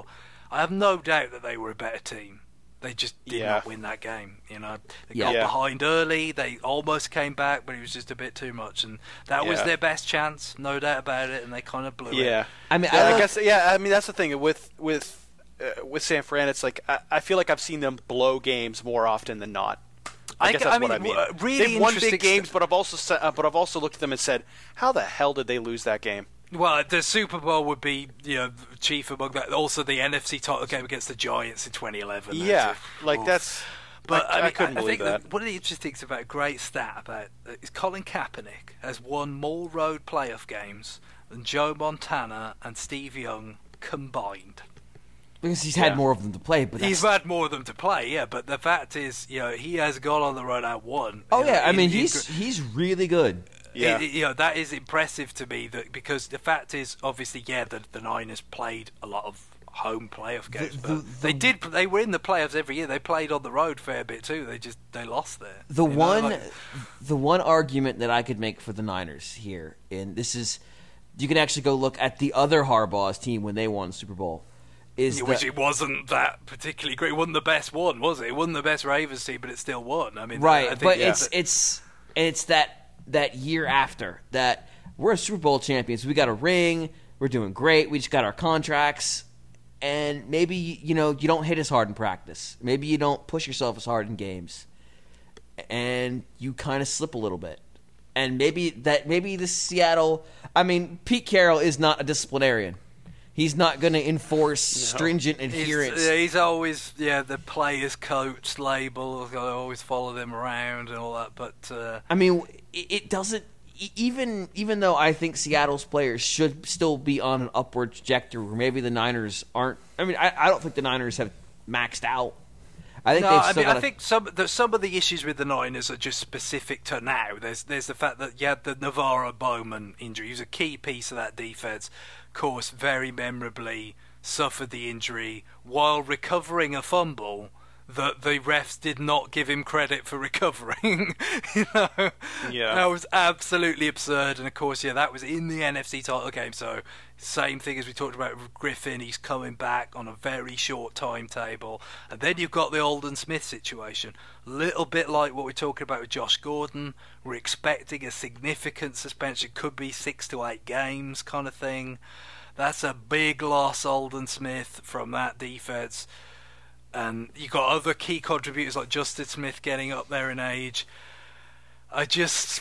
I have no doubt that they were a better team. They just did Yeah. not win that game. You know, they Yeah. got Yeah. behind early. They almost came back, but it was just a bit too much, and that was Yeah. their best chance, no doubt about it. And they kind of blew Yeah. it. I mean, Yeah, I, I look- guess. Yeah, I mean that's the thing with with uh, with San Fran. It's like I, I feel like I've seen them blow games more often than not. I, I guess g- that's I what I mean, mean. w- really They've won interesting big games, st- but I've also sa- uh, but I've also looked at them and said, how the hell did they lose that game? Well, the Super Bowl would be, you know, chief among that. Also, the N F C title game against the Giants in twenty eleven. Yeah, like Oof. that's. But I, I, mean, I couldn't I, believe think that. one of the interesting things about a great stat about is Colin Kaepernick has won more road playoff games than Joe Montana and Steve Young combined. because he's had Yeah. more of them to play. But He's that's- had more of them to play, yeah. But the fact is, you know, he has gone on the road and won. oh you know, yeah, I in- mean in he's gr- he's really good. Yeah. It- you know, that is impressive to me that because the fact is, obviously, yeah, the, the Niners played a lot of home playoff games, The- but the- they the- did. They were in the playoffs every year. They played on the road a fair bit too. They just they lost there. The You know, one, like- the one argument that I could make for the Niners here, and this is, you can actually go look at the other Harbaugh's team when they won Super Bowl, is which the, it wasn't that particularly great. It wasn't the best one, was it? It wasn't the best Ravens team, but it still won. I mean, right, I think, but yeah, it's it's and it's that that year after that we're Super Bowl champions. We got a ring. We're doing great. We just got our contracts. And maybe, you know, you don't hit as hard in practice. Maybe you don't push yourself as hard in games. And you kind of slip a little bit. And maybe that maybe the Seattle, I mean, Pete Carroll is not a disciplinarian. He's not going to enforce stringent He's, adherence. yeah, he's always yeah the players coach label. I always follow them around and all that. But uh, I mean, it, it doesn't e- even even though I think Seattle's players should still be on an upward trajectory, where maybe the Niners aren't. I mean, I, I don't think the Niners have maxed out. I think no, they've I still mean, got I think some the, some of the issues with the Niners are just specific to now. There's there's the fact that you had the Navarro Bowman injury. He was a key piece of that defense. Of course, very memorably suffered the injury while recovering a fumble that the refs did not give him credit for recovering. you know, Yeah. that was absolutely absurd. And of course, yeah, that was in the N F C title game. So same thing as we talked about with Griffin. He's coming back on a very short timetable. And then you've got the Alden Smith situation. A little bit like what we're talking about with Josh Gordon. We're expecting a significant suspension. Could be six to eight games kind of thing. That's a big loss, Alden Smith, from that defense. And you've got other key contributors like Justin Smith getting up there in age. I just...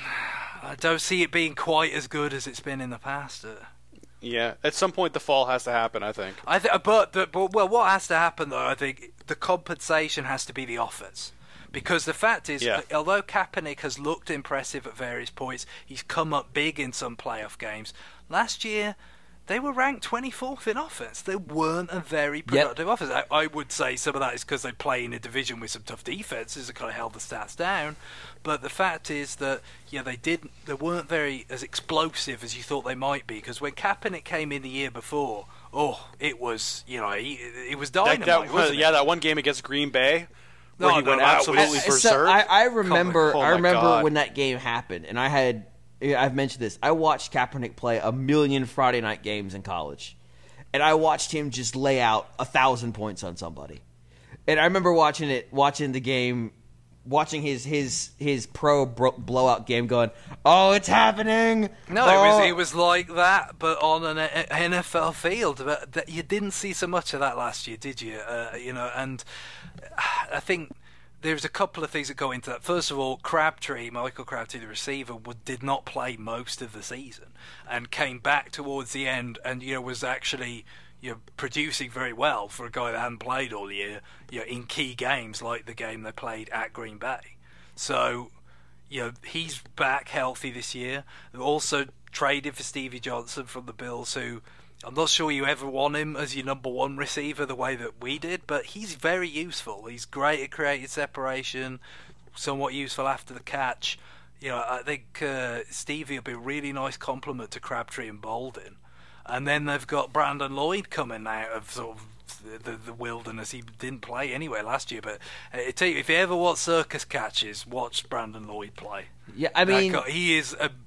I don't see it being quite as good as it's been in the past. Uh, Yeah, at some point the fall has to happen. I think. I th- but, the, but well, what has to happen though? I think the compensation has to be the offense, because the fact is, Yeah. although Kaepernick has looked impressive at various points, he's come up big in some playoff games. Last year, they were ranked twenty-fourth in offense. They weren't a very productive offense. I, I would say some of that is because they play in a division with some tough defenses that kind of held the stats down. But the fact is that yeah, they didn't. They weren't very as explosive as you thought they might be. Because when Kaepernick came in the year before, oh, it was you know he, it was That, dynamite. that, wasn't yeah, it? that one game against Green Bay where No, he no, went that absolutely was- So berserk. I, I remember. Oh I my remember God. when that game happened, and I had. I've mentioned this. I watched Kaepernick play a million Friday night games in college, and I watched him just lay out a thousand points on somebody. And I remember watching it, watching the game, watching his his his pro bro- blowout game, going, "Oh, it's happening!" No, oh. it was it was like that, but on an N F L field. But that, you didn't see so much of that last year, did you? Uh, you know, and I think there's a couple of things that go into that. First of all, Crabtree, Michael Crabtree, the receiver, would, did not play most of the season and came back towards the end, and you know was actually you know producing very well for a guy that hadn't played all year. You know, in key games like the game they played at Green Bay. So. You know, he's back healthy this year. They've also traded for Stevie Johnson from the Bills, who I'm not sure you ever want him as your number one receiver the way that we did, but he's very useful. He's great at creating separation, somewhat useful after the catch. You know, I think uh, Stevie will be a really nice complement to Crabtree and Bolden. And then they've got Brandon Lloyd coming out of sort of the, the, the wilderness. He didn't play anyway last year, but uh, tell you, if you ever want circus catches, watch Brandon Lloyd play. Yeah, I That mean, guy- he is a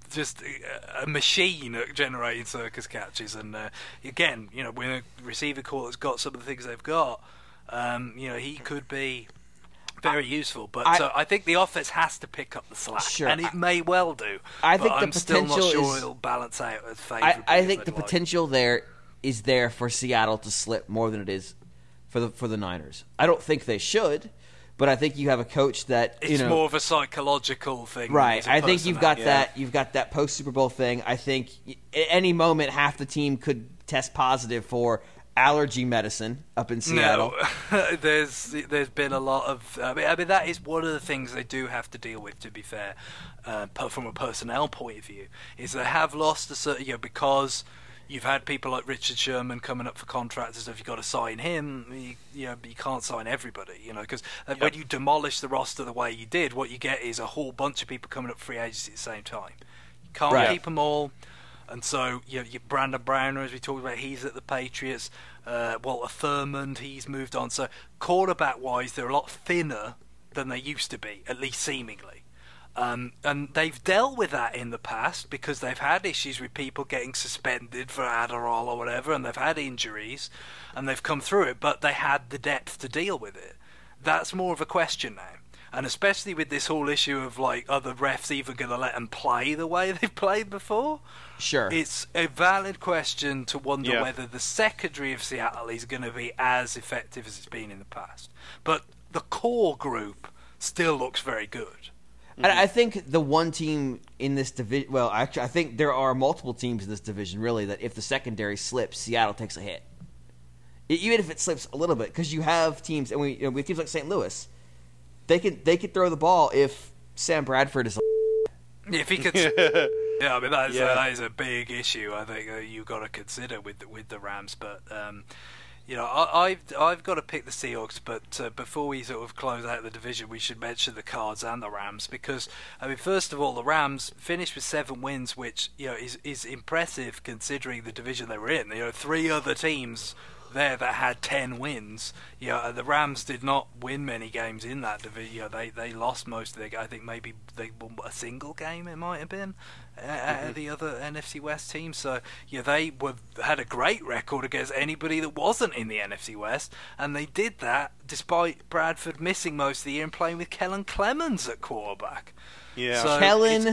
just a machine at generating circus catches. And uh, again, you know, when a receiver core that's got some of the things they've got, um, you know, he could be very useful. But I, so I think the offense has to pick up the slack, sure, and it may well do. I but think I'm the still potential not sure is, it'll balance out as favorably. I, I think the like. potential there is there for Seattle to slip more than it is for the for the Niners. I don't think they should. But I think you have a coach that it's you know, more of a psychological thing, right? I think you've got yeah. that. You've got that post Super Bowl thing. I think at any moment half the team could test positive for allergy medicine up in Seattle. No, there's there's been a lot of. I mean, I mean that is one of the things they do have to deal with. To be fair, uh, from a personnel point of view, is they have lost a certain you know because. You've had people like Richard Sherman coming up for contracts as if you've got to sign him. You, you know, you can't sign everybody, you know, because yep. when you demolish the roster the way you did, what you get is a whole bunch of people coming up for free agency at the same time. You can't right. keep them all. And so, you know, you Brandon Browner, as we talked about, he's at the Patriots. Uh, Walter Thurmond, he's moved on. So, quarterback-wise, they're a lot thinner than they used to be, at least seemingly. Um, and they've dealt with that in the past because they've had issues with people getting suspended for Adderall or whatever, and they've had injuries, and they've come through it, but they had the depth to deal with it. That's more of a question now. And especially with this whole issue of, like, are the refs even going to let them play the way they've played before? Sure. It's a valid question to wonder yeah. whether the secondary of Seattle is going to be as effective as it's been in the past. But the core group still looks very good. And I think the one team in this division, well, actually, I think there are multiple teams in this division, really, that if the secondary slips, Seattle takes a hit. Even if it slips a little bit, because you have teams, and we, you know, with teams like Saint Louis, they can they could throw the ball if Sam Bradford is. If he could, yeah, I mean that is, yeah. a, that is a big issue. I think uh, you've got to consider with the, with the Rams, but. Um, You know, I, I've I've got to pick the Seahawks, but uh, before we sort of close out the division, we should mention the Cards and the Rams because I mean, first of all, the Rams finished with seven wins, which you know is is impressive considering the division they were in. You know, three other teams there that had ten wins. You know, the Rams did not win many games in that division. You know, they they lost most of their. I think maybe they won a single game. It might have been. Uh, mm-hmm. The other N F C West teams, so yeah, they were had a great record against anybody that wasn't in the N F C West, and they did that despite Bradford missing most of the year and playing with Kellen Clemens at quarterback. Yeah, so Kellen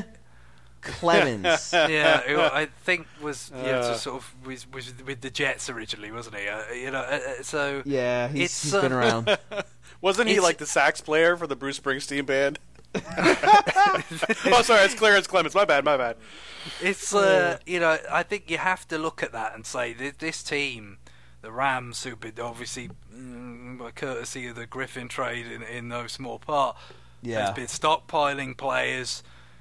Clemens. Yeah, who I think was yeah, Uh. just sort of was, was with the Jets originally, wasn't he? Uh, you know, uh, so Yeah, he's, it's, he's been uh, around. Wasn't he It's- like the sax player for the Bruce Springsteen band? Oh, sorry, it's Clarence Clemens. My bad, my bad. It's uh, you know, I think you have to look at that and say that this team, the Rams, who've been obviously mm, by courtesy of the Griffin trade in, in no small part, Yeah. has been stockpiling players.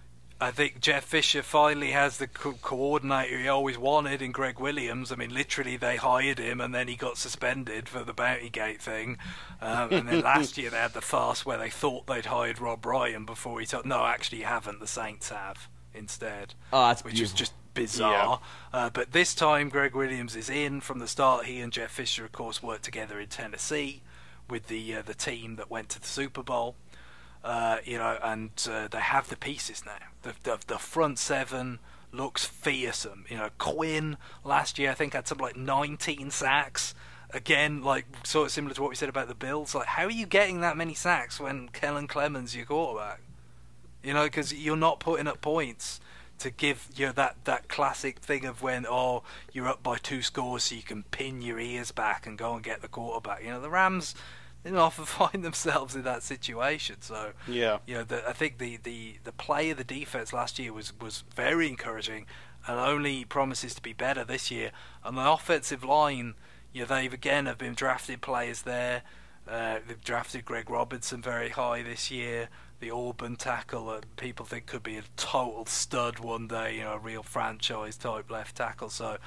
I think Jeff Fisher finally has the co- coordinator he always wanted in Greg Williams. I mean, literally, they hired him and then he got suspended for the Bounty Gate thing. Um, and then last year they had the farce where they thought they'd hired Rob Ryan before he told. No, actually, you haven't. The Saints have instead. Oh, that's which beautiful. is just bizarre. Yeah. Uh, but this time, Greg Williams is in from the start. He and Jeff Fisher, of course, worked together in Tennessee with the uh, the team that went to the Super Bowl. Uh, you know, and uh, they have the pieces now. The, the the front seven looks fearsome. You know, Quinn last year I think had something like nineteen sacks. Again, like sort of similar to what we said about the Bills. Like, how are you getting that many sacks when Kellen Clemens is your quarterback? You know, because you're not putting up points to give you know, that that classic thing of when oh you're up by two scores so you can pin your ears back and go and get the quarterback. You know, the Rams. They don't often find themselves in that situation. So, Yeah. you know, the, I think the, the, the play of the defense last year was, was very encouraging and only promises to be better this year. And the offensive line, you know, they've again have been drafted players there. Uh, they've drafted Greg Robinson very high this year. The Auburn tackle that people think could be a total stud one day, you know, a real franchise type left tackle. So,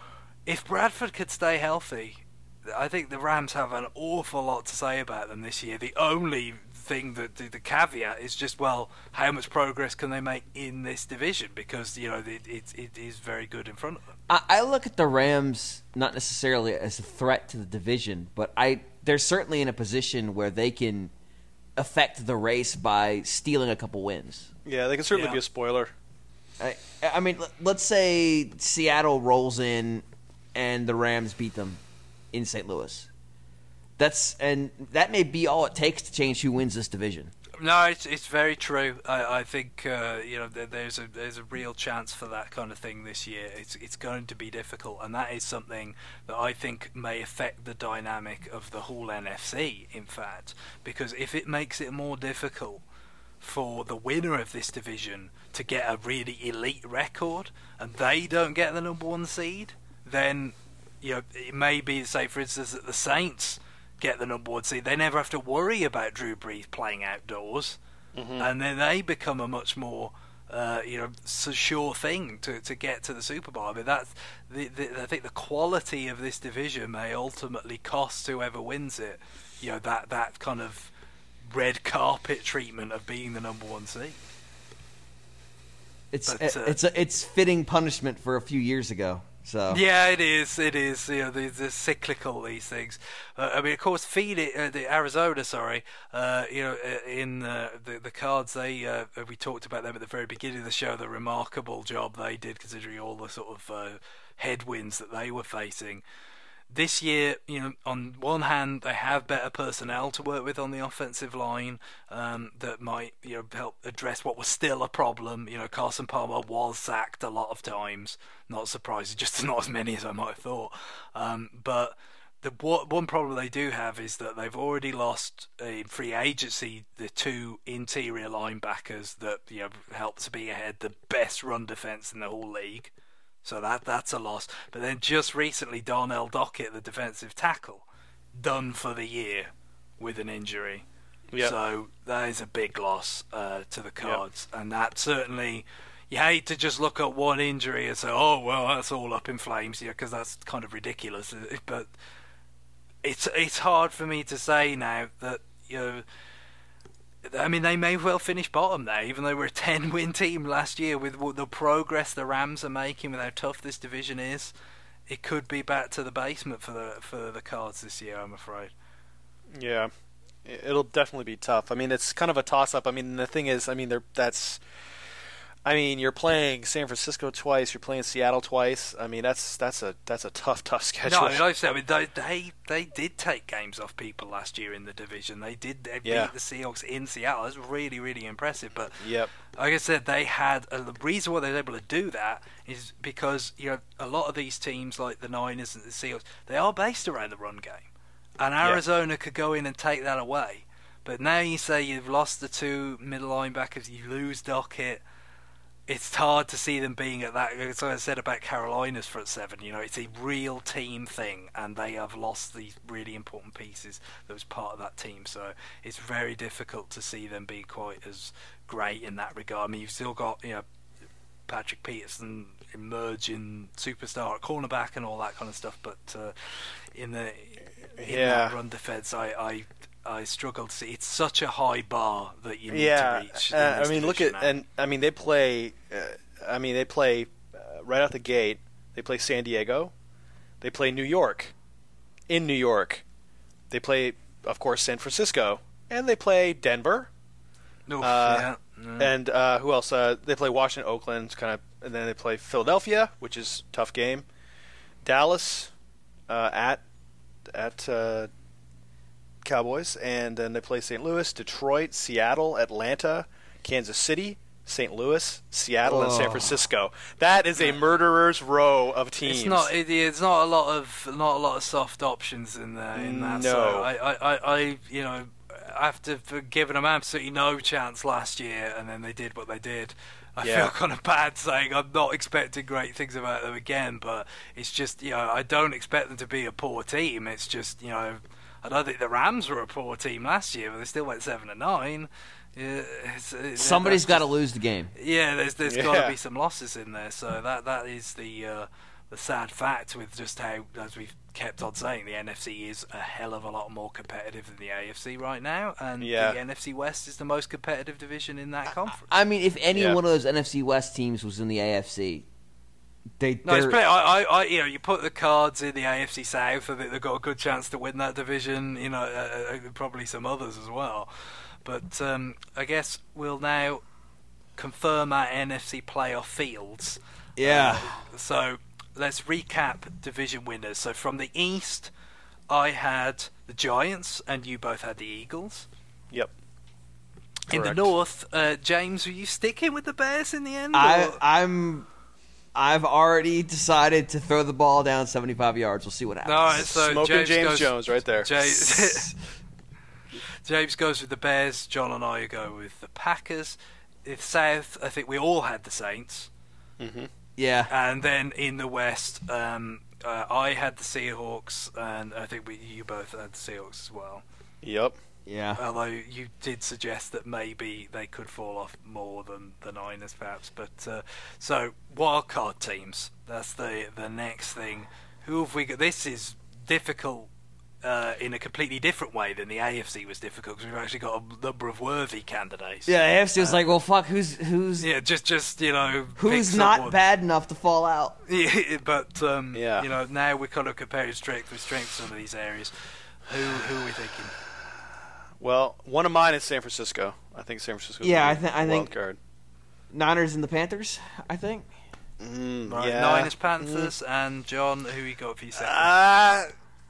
if Bradford could stay healthy, I think the Rams have an awful lot to say about them this year. The only thing that the, the caveat is just, well, how much progress can they make in this division? Because, you know, it, it, it is very good in front of them. I, I look at the Rams not necessarily as a threat to the division, but I they're certainly in a position where they can affect the race by stealing a couple wins. Yeah, they can certainly Yeah. be a spoiler. I, I mean, let's say Seattle rolls in and the Rams beat them in Saint Louis. That's and that may be all it takes to change who wins this division. No, it's it's very true. I I think uh, you know there's a there's a real chance for that kind of thing this year. It's it's going to be difficult, and that is something that I think may affect the dynamic of the whole N F C. In fact, because if it makes it more difficult for the winner of this division to get a really elite record, and they don't get the number one seed, then you know it may be, say for instance, that the Saints get the number one seed. They never have to worry about Drew Brees playing outdoors, mm-hmm. and then they become a much more uh, you know sure thing to to get to the Super Bowl. I mean, that's the, the, I think the quality of this division may ultimately cost whoever wins it. You know that that kind of red carpet treatment of being the number one seed. It's but, uh, it's a, it's fitting punishment for a few years ago. So. Yeah, it is. It is. You know, they're, they're cyclical. These things. Uh, I mean, of course, Phoenix, uh, the Arizona. Sorry. Uh, you know, in uh, the the Cards, they uh, we talked about them at the very beginning of the show. The remarkable job they did, considering all the sort of uh, headwinds that they were facing. This year, you know, on one hand, they have better personnel to work with on the offensive line um, that might, you know, help address what was still a problem. You know, Carson Palmer was sacked a lot of times. Not surprising, just not as many as I might have thought. Um, but the one problem they do have is that they've already lost in free agency the two interior linebackers that, you know, helped spearhead the best run defense in the whole league. So that that's a loss. But then just recently, Darnell Dockett, the defensive tackle, done for the year with an injury. Yep. So that is a big loss uh, to the Cards. Yep. And that certainly, you hate to just look at one injury and say, oh, well, that's all up in flames, yeah, because that's kind of ridiculous. But it's it's hard for me to say now that, you know, I mean, they may well finish bottom there, even though we're a ten-win team last year. With the progress the Rams are making, with how tough this division is, it could be back to the basement for the for the Cards this year, I'm afraid. Yeah, it'll definitely be tough. I mean, it's kind of a toss-up. I mean, the thing is, I mean, that's... I mean, you're playing San Francisco twice. You're playing Seattle twice. I mean, that's that's a that's a tough, tough schedule. No, like I said, I mean, they, they they did take games off people last year in the division. They did they yeah. beat the Seahawks in Seattle. That's really, really impressive. But yep. like I said, they had uh, the reason why they were able to do that is because, you know, a lot of these teams like the Niners and the Seahawks, they are based around the run game, and Arizona yep. could go in and take that away. But now you say you've lost the two middle linebackers, you lose Dockett. It's hard to see them being at that. As I said about Carolina's front seven, you know, it's a real team thing, and they have lost these really important pieces that was part of that team. So it's very difficult to see them be quite as great in that regard. I mean, you've still got, you know, Patrick Peterson emerging superstar at cornerback and all that kind of stuff, but uh, in the in yeah. that run defense, I. I I struggle to see. It's such a high bar that you need yeah, to reach. Uh, I mean, look at now. and I mean they play. Uh, I mean they play uh, right out the gate. They play San Diego. They play New York. In New York, they play, of course, San Francisco, and they play Denver. Oof, uh, yeah. Mm. And uh, who else? Uh, they play Washington, Oakland, kind of, and then they play Philadelphia, which is a tough game. Dallas uh, at at. Uh, Cowboys, and then they play Saint Louis, Detroit, Seattle, Atlanta, Kansas City, Saint Louis, Seattle, oh. and San Francisco. That is a murderer's row of teams. It's not. It, it's not a lot of not a lot of soft options in there. In that, no. so I, I, I, you know, after giving them absolutely no chance last year, and then they did what they did. I yeah. feel kind of bad saying I'm not expecting great things about them again, but it's just, you know, I don't expect them to be a poor team. It's just, you know. I don't think the Rams were a poor team last year, but they still went seven and nine. Yeah, it's, it's, Somebody's got to lose the game. Yeah, there's there's yeah. got to be some losses in there. So that that is the uh, the sad fact with just how, as we've kept on saying, the N F C is a hell of a lot more competitive than the A F C right now, and yeah. the N F C West is the most competitive division in that conference. I mean, if any yeah. one of those N F C West teams was in the A F C. They, no, it's pretty, I, I, you know, you put the Cards in the A F C South, I think they've got a good chance to win that division. You know, uh, uh, probably some others as well. But um, I guess we'll now confirm our N F C playoff fields. Yeah. Uh, so let's recap division winners. So from the East, I had the Giants, and you both had the Eagles. Yep. In the Correct. North, uh, James, were you sticking with the Bears in the end? I, or- I'm. I've already decided to throw the ball down seventy-five yards. We'll see what happens. All right, so Smoking James, James, goes, Jones right there. James, James goes with the Bears. John and I go with the Packers. In the South, I think we all had the Saints. Mm-hmm. Yeah. And then in the West, um, uh, I had the Seahawks, and I think we, you both had the Seahawks as well. Yep. Yeah. Although you did suggest that maybe they could fall off more than the Niners, perhaps. But uh, so wildcard teams. That's the the next thing. Who have we got? This is difficult uh, in a completely different way than the A F C was difficult, because we've actually got a number of worthy candidates. Yeah. The A F C was like, well, fuck. Who's who's Yeah, just just you know, who's pick not someone. bad enough to fall out? Yeah, but um, Yeah. you know, now we're kind of comparing strength with strength in some of these areas. Who who are we thinking? Well, one of mine is San Francisco. I think San Francisco. Yeah, I think- I think- card. Niners and the Panthers, I think. Mm, Right, yeah. Niners, Panthers, and John. Who you got for your second? Ah,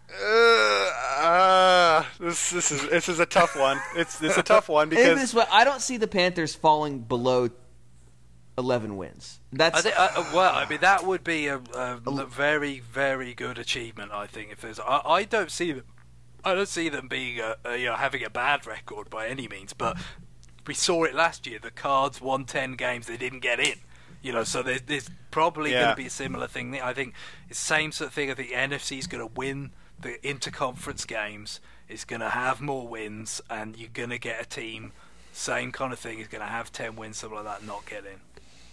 uh, uh, this this is this is a tough one. It's it's a tough one Maybe because this way, I don't see the Panthers falling below eleven wins. That's I think, uh, well, I mean, that would be a, a very, very good achievement. I think if there's, I, I don't see them, I don't see them being, a, a, you know, having a bad record by any means. But we saw it last year. The Cards won ten games, they didn't get in. You know, so there's, there's probably Yeah. going to be a similar thing. I think it's the same sort of thing. I think the N F C is going to win the interconference games. It's going to have more wins, and you're going to get a team. Same kind of thing. Is going to have ten wins, something like that, not get in.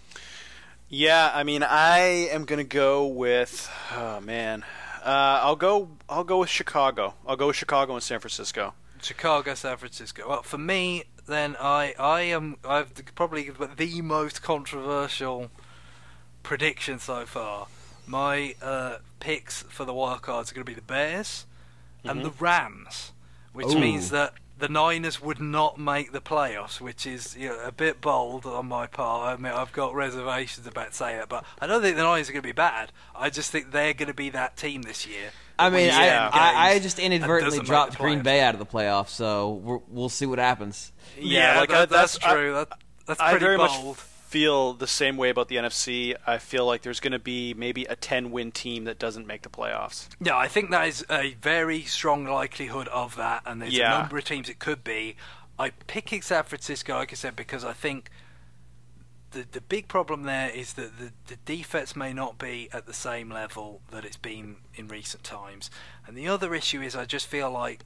yeah, I mean, I am gonna go with oh man, uh, I'll go I'll go with Chicago. I'll go with Chicago and San Francisco. Chicago, San Francisco. Well, for me, then I I am I've probably the most controversial prediction so far. My uh, picks for the wild cards are going to be the Bears and the Rams, which Ooh. means that the Niners would not make the playoffs, which is, you know, a bit bold on my part. I mean, I've got reservations about saying that, but I don't think the Niners are going to be bad. I just think they're going to be that team this year. I mean, I, Yeah. I, I Games just and inadvertently doesn't make dropped the Green playoffs. Bay out of the playoffs, so we're, we'll see what happens. Yeah, like, that, I- that's, that's- I- true. that, that's I pretty very bold. much feel the same way about the N F C. I feel like there's going to be maybe a ten-win team that doesn't make the playoffs. Yeah, I think that is a very strong likelihood of that, and there's Yeah. a number of teams it could be. I picking San Francisco, like I said, because I think the the big problem there is that the, the defense may not be at the same level that it's been in recent times. And the other issue is I just feel like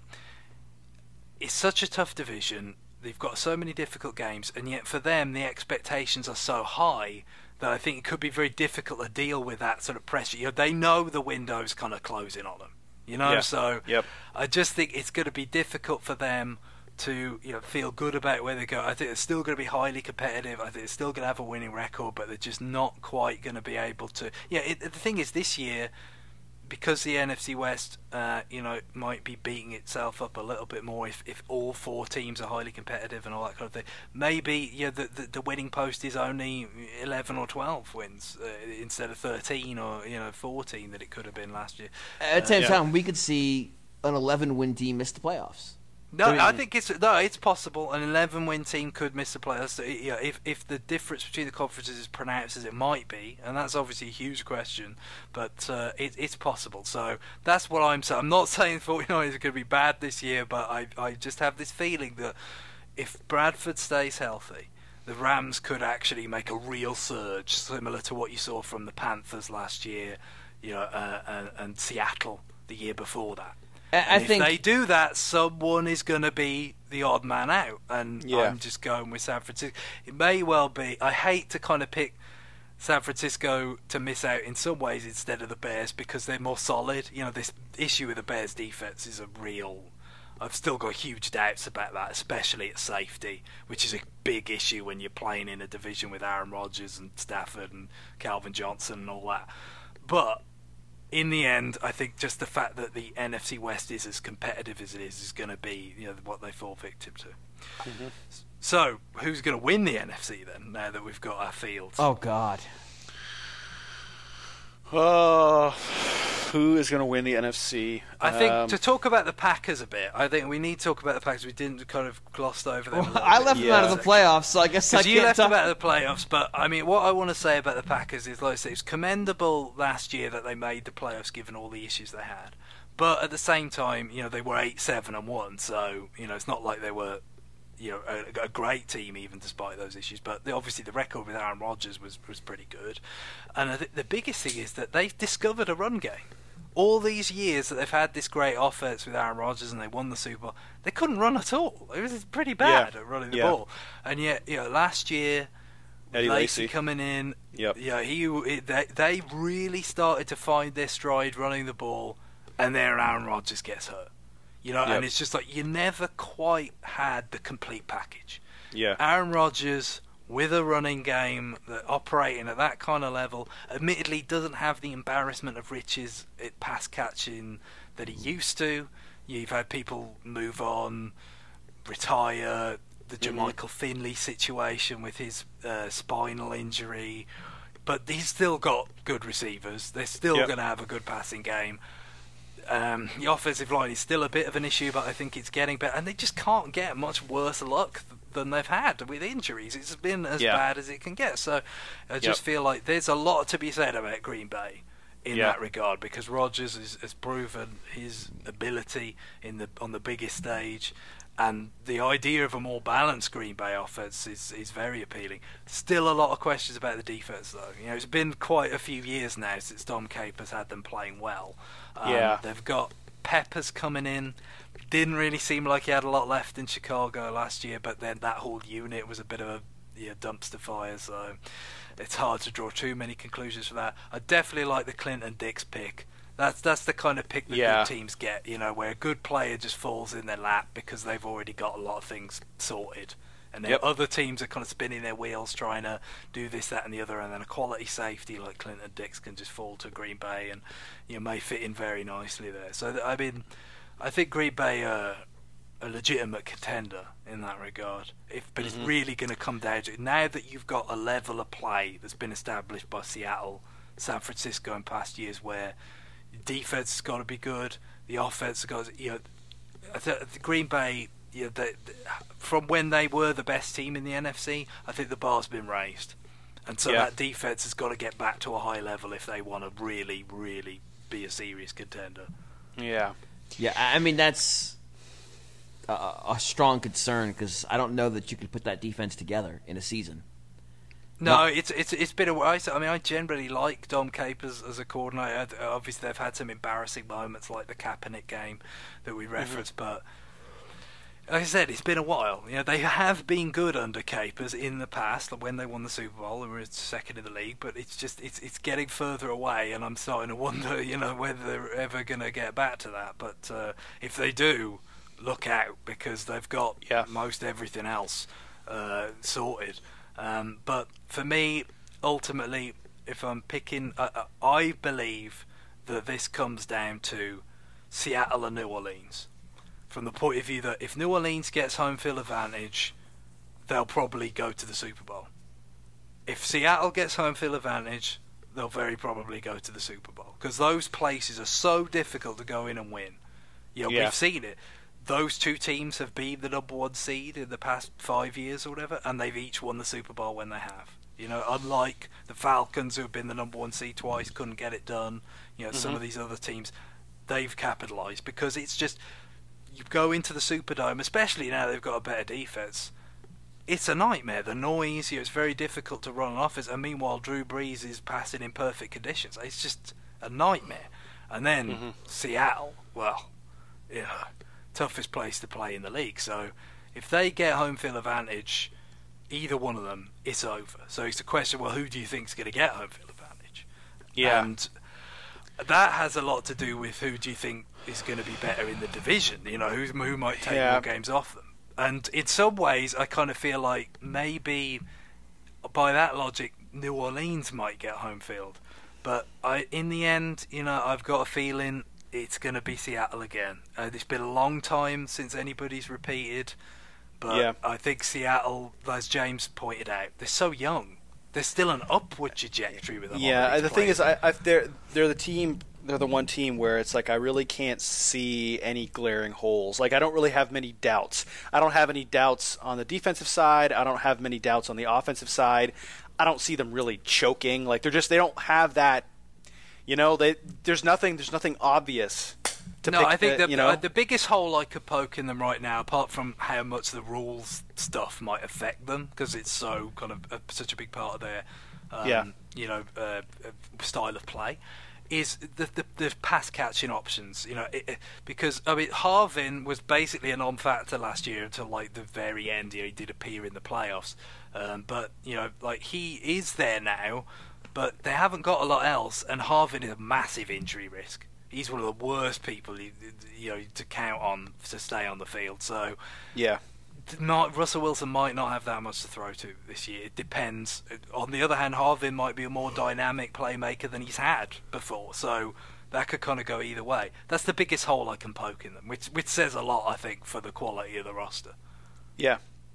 it's such a tough division. They've got so many difficult games, and yet for them the expectations are so high that I think it could be very difficult to deal with that sort of pressure. You know, they know the window's kind of closing on them. You know, Yeah. so Yep. I just think it's going to be difficult for them to, you know, feel good about where they go. I think they're still going to be highly competitive. I think they're still going to have a winning record, but they're just not quite going to be able to. Yeah, it, the thing is, this year, because the N F C West, uh, you know, might be beating itself up a little bit more if, if all four teams are highly competitive and all that kind of thing. Maybe, yeah, the the, the winning post is only eleven or twelve wins uh, instead of thirteen or, you know, fourteen that it could have been last year. At the same Yeah. time, we could see an eleven-win team miss the playoffs. No, I mean- I think it's no, it's possible. An eleven-win team could miss the playoffs. So, yeah, if if the difference between the conferences is pronounced as it might be, and that's obviously a huge question, but uh, it, it's possible. So that's what I'm saying. I'm not saying forty-niners are going to be bad this year, but I I just have this feeling that if Bradford stays healthy, the Rams could actually make a real surge, similar to what you saw from the Panthers last year, you know, uh, and, and Seattle the year before that. I, I And if think they do that, someone is going to be the odd man out, and Yeah. I'm just going with San Francisco. It may well be. I hate to kind of pick San Francisco to miss out in some ways instead of the Bears because they're more solid. You know, this issue with the Bears' defense is a real. I've still got huge doubts about that, especially at safety, which is a big issue when you're playing in a division with Aaron Rodgers and Stafford and Calvin Johnson and all that. But in the end, I think just the fact that the N F C West is as competitive as it is is going to be, you know, what they fall victim to. Mm-hmm. So, who's going to win the N F C then? Now that we've got our fields. Oh God. Uh, who is going to win the N F C? I think um, to talk about the Packers a bit, I think we need to talk about the Packers. We didn't kind of glossed over them. Well, I left bit. them out Yeah. of the playoffs, so I guess I Because can't you left talk. them out of the playoffs, but I mean, what I want to say about the Packers is, like I say, it's commendable last year that they made the playoffs given all the issues they had. But at the same time, you know, they were eight, seven, and one, so you know, it's not like they were, you know, a, a great team even despite those issues. But the, obviously, the record with Aaron Rodgers was was pretty good. And I think the biggest thing is that they've discovered a run game. All these years that they've had this great offense with Aaron Rodgers and they won the Super Bowl, they couldn't run at all. It was pretty bad Yeah. at running the Yeah. ball. And yet, you know, last year, Eddie Lacy Lacy. coming in, Yep. yeah, he it, they, they really started to find their stride running the ball, and then Aaron Rodgers gets hurt. You know, Yep. and it's just like you never quite had the complete package. Yeah. Aaron Rodgers with a running game that operating at that kind of level, admittedly doesn't have the embarrassment of riches at pass catching that he used to. You've had people move on, retire. The Mm-hmm. Jermichael Finley situation with his uh, spinal injury, but he's still got good receivers. They're still Yep. going to have a good passing game. Um, the offensive line is still a bit of an issue, but I think it's getting better. And they just can't get much worse luck th- than they've had with injuries. It's been as Yeah. bad as it can get. So I just Yep. feel like there's a lot to be said about Green Bay in Yeah. that regard, because Rodgers is, has proven his ability in the on the biggest stage. And the idea of a more balanced Green Bay offense is, is very appealing. Still a lot of questions about the defense, though. You know, it's been quite a few years now since Dom Capers had them playing well. Um, Yeah. They've got Peppers coming in. Didn't really seem like he had a lot left in Chicago last year, but then that whole unit was a bit of a yeah, dumpster fire, so it's hard to draw too many conclusions from that. I definitely like the Clinton Dix pick. That's that's the kind of pick that Yeah. good teams get, you know, where a good player just falls in their lap because they've already got a lot of things sorted. And then Yep. other teams are kind of spinning their wheels trying to do this, that, and the other, and then a quality safety like Clinton Dix can just fall to Green Bay and, you know, may fit in very nicely there. So, th- I mean, I think Green Bay are a legitimate contender in that regard. If, but Mm-hmm. it's really going to come down to it. Now that you've got a level of play that's been established by Seattle, San Francisco in past years where defense has got to be good, the offense has got to, you know, the, the Green Bay, you know, the, the, from when they were the best team in the N F C, I think the bar's been raised, and so Yeah. that defense has got to get back to a high level if they want to really, really be a serious contender. Yeah. Yeah, I I mean that's a, a strong concern because I don't know that you could put that defense together in a season. No, No. it's it's it's been a while. I mean, I generally like Dom Capers as a coordinator. Obviously, they've had some embarrassing moments like the Kaepernick game that we referenced, but like I said, it's been a while. You know, they have been good under Capers in the past. Like when they won the Super Bowl, they were second in the league. But it's just it's it's getting further away, and I'm starting to wonder, you know, whether they're ever going to get back to that. But uh, if they do, look out because they've got Yeah. most everything else uh, sorted. Um, but for me, ultimately, if I'm picking, uh, uh, I believe that this comes down to Seattle and New Orleans. From the point of view that if New Orleans gets home field advantage, they'll probably go to the Super Bowl. If Seattle gets home field advantage, they'll very probably go to the Super Bowl. Because those places are so difficult to go in and win. You know, Yeah. we've seen it. Those two teams have been the number one seed in the past five years or whatever, and they've each won the Super Bowl when they have. You know, unlike the Falcons, who have been the number one seed twice, couldn't get it done. You know, some of these other teams, they've capitalised because it's just you go into the Superdome, especially now they've got a better defense. It's a nightmare. The noise, you know, it's very difficult to run an offense, and meanwhile, Drew Brees is passing in perfect conditions. It's just a nightmare. And then Mm-hmm. Seattle, well, you know, toughest place to play in the league. So if they get home field advantage, either one of them, it's over. So it's a question, well, who do you think is going to get home field advantage? Yeah. And that has a lot to do with who do you think is going to be better in the division, you know, who, who might take Yeah. more games off them. And in some ways, I kind of feel like maybe by that logic, New Orleans might get home field. But I, in the end, you know, I've got a feeling it's going to be Seattle again. Uh, it's been a long time since anybody's repeated, but yeah. I think Seattle, as James pointed out, they're so young. There's still an upward trajectory with them. Yeah, the players. thing is, I, I, they're they're the team. They're the one team where it's like I really can't see any glaring holes. Like I don't really have many doubts. I don't have any doubts on the defensive side. I don't have many doubts on the offensive side. I don't see them really choking. Like they're just they don't have that. You know, they there's nothing there's nothing obvious. To no, pick I think the, the, you know? uh, the biggest hole I could poke in them right now, apart from how much the rules stuff might affect them, because it's so kind of a, such a big part of their, um, yeah. you know, uh, style of play, is the the, the pass catching options. You know, it, it, because I mean Harvin was basically a non-factor last year until like the very end. You know, he did appear in the playoffs, um, but you know, like he is there now, but they haven't got a lot else, and Harvin is a massive injury risk. He's one of the worst people you, you know to count on to stay on the field. So yeah, not, Russell Wilson might not have that much to throw to this year. It depends. On the other hand, Harvin might be a more dynamic playmaker than he's had before. So that could kind of go either way. That's the biggest hole I can poke in them, which which says a lot, I think, for the quality of the roster. Yeah.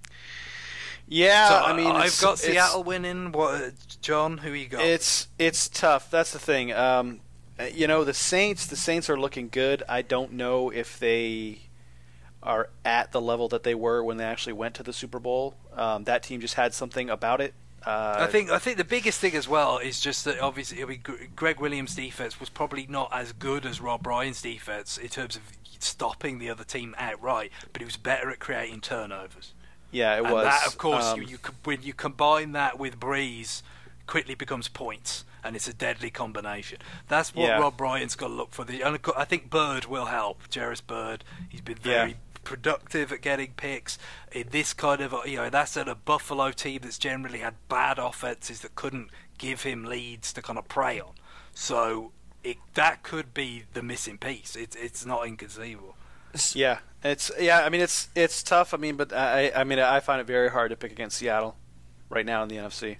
Yeah, so, I mean, I've got Seattle winning. What, John? Who you got? It's it's tough. That's the thing. Um, you know, the Saints. The Saints are looking good. I don't know if they are at the level that they were when they actually went to the Super Bowl. Um, that team just had something about it. Uh, I think I think the biggest thing as well is just that obviously I mean, Greg Williams' defense was probably not as good as Rob Ryan's defense in terms of stopping the other team outright, but he was better at creating turnovers. Yeah, it and was. That, of course, um, you, you when you combine that with Breeze, quickly becomes points, and it's a deadly combination. That's what yeah. Rob Ryan's got to look for. The and I think Bird will help. Jarvis Bird, he's been very yeah. productive at getting picks in this kind of you know that's at a Buffalo team that's generally had bad offenses that couldn't give him leads to kind of prey on. So it that could be the missing piece. It's it's not inconceivable. Yeah, it's yeah. I mean, it's it's tough. I mean, but I I mean, I find it very hard to pick against Seattle right now in the N F C.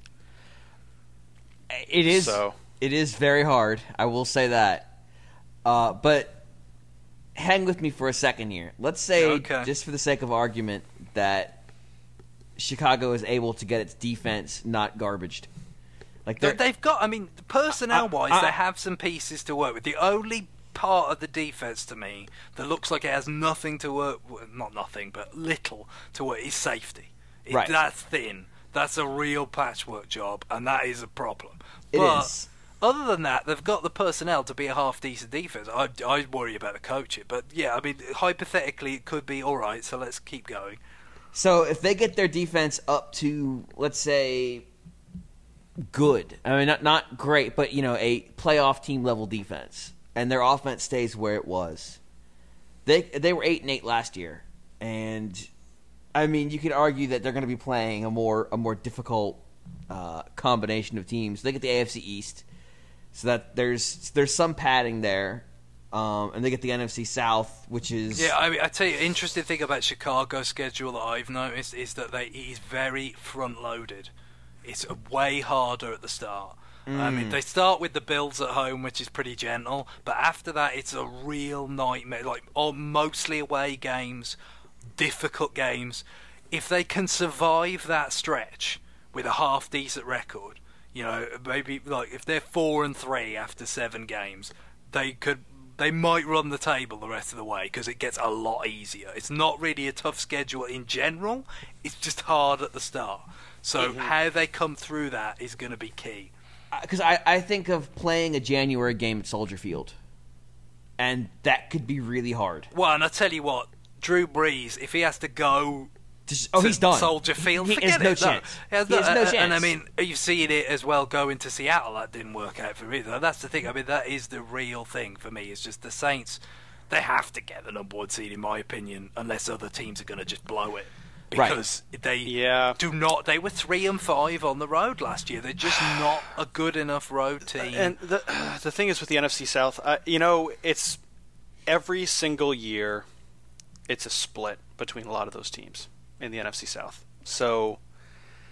It is. So. It is very hard. I will say that. Uh, but hang with me for a second here. Let's say, okay. just for the sake of argument, that Chicago is able to get its defense not garbaged. Like they've got. I mean, personnel-wise, they have some pieces to work with. The only part of the defense to me that looks like it has nothing to work with, not nothing, but little to work, is safety. It, right. That's thin. That's a real patchwork job, and that is a problem. It but is. Other than that, they've got the personnel to be a half-decent defense. I, I worry about the coaching, but yeah, I mean, hypothetically, it could be all right, so let's keep going. So if they get their defense up to, let's say, good, I mean, not not great, but, you know, a playoff team-level defense, and their offense stays where it was. They they were eight and eight last year, and I mean you could argue that they're going to be playing a more a more difficult uh, combination of teams. They get the A F C East, so that there's there's some padding there, um, and they get the N F C South, which is yeah. I mean, I tell you, interesting thing about Chicago's schedule that I've noticed is that they it is very front loaded. It's way harder at the start. Mm. I mean, they start with the Bills at home, which is pretty gentle, but after that, it's a real nightmare. Like, all mostly away games, difficult games. If they can survive that stretch with a half decent record, you know, maybe like if they're four and three after seven games, they could. They might run the table the rest of the way because it gets a lot easier. It's not really a tough schedule in general. It's just hard at the start. So mm-hmm. how they come through that is going to be key. Because I, I think of playing a January game at Soldier Field, and that could be really hard. Well, and I tell you what, Drew Brees, if he has to go Just, oh, to he's done. Soldier Field, he forget has no it. chance. No. He has he no, has no uh, chance. And I mean, you've seen it as well going to Seattle. That didn't work out for him either. That's the thing. I mean, that is the real thing for me. It's just the Saints, they have to get the number one seed, in my opinion, unless other teams are going to just blow it. Because right. they yeah. do not. They were three and five on the road last year. They're just not a good enough road team. And the the thing is with the N F C South, uh, you know, it's every single year, it's a split between a lot of those teams in the N F C South. So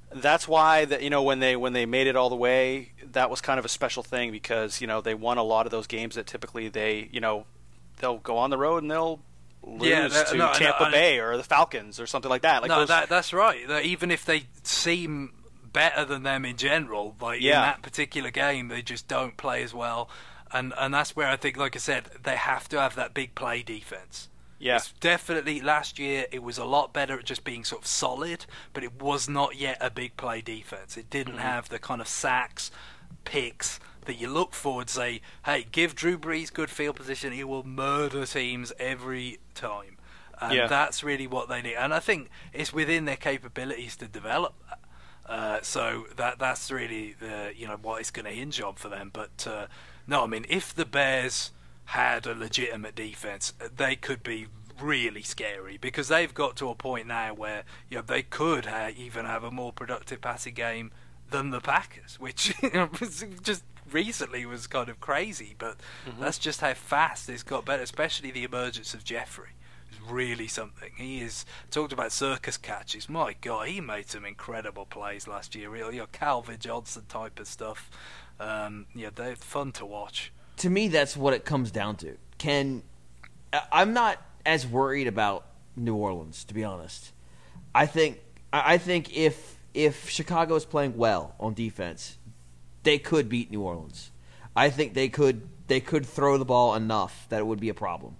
that's why that you know when they when they made it all the way, that was kind of a special thing because you know they won a lot of those games that typically they you know they'll go on the road and they'll lose Yeah, that- to no, Tampa no, Bay or the Falcons or something like that. Like no, those, that that's right. That even if they seem better than them in general, like Yeah. in that particular game, they just don't play as well. And and that's where I think, like I said, they have to have that big play defense. Yeah. It's definitely last year it was a lot better at just being sort of solid, but it was not yet a big play defense. It didn't Mm-hmm. have the kind of sacks, picks that you look for and say, hey, give Drew Brees good field position, he will murder teams every time. And Yeah. that's really what they need. And I think it's within their capabilities to develop that. Uh, so that that's really the you know what it's going to hinge on for them. But uh, no, I mean, if the Bears had a legitimate defense, they could be really scary because they've got to a point now where you know they could ha- even have a more productive passing game than the Packers, which you know, was just recently was kind of crazy. But Mm-hmm. that's just how fast it's got better, especially the emergence of Jeffrey. Is really something. He is talked about circus catches. My God, he made some incredible plays last year. Really, you know, Calvin Johnson type of stuff. Um, yeah, they're fun to watch. To me, that's what it comes down to. Can I- I'm not as worried about New Orleans, to be honest. I think I I think if if Chicago is playing well on defense, they could beat New Orleans. I think they could they could throw the ball enough that it would be a problem.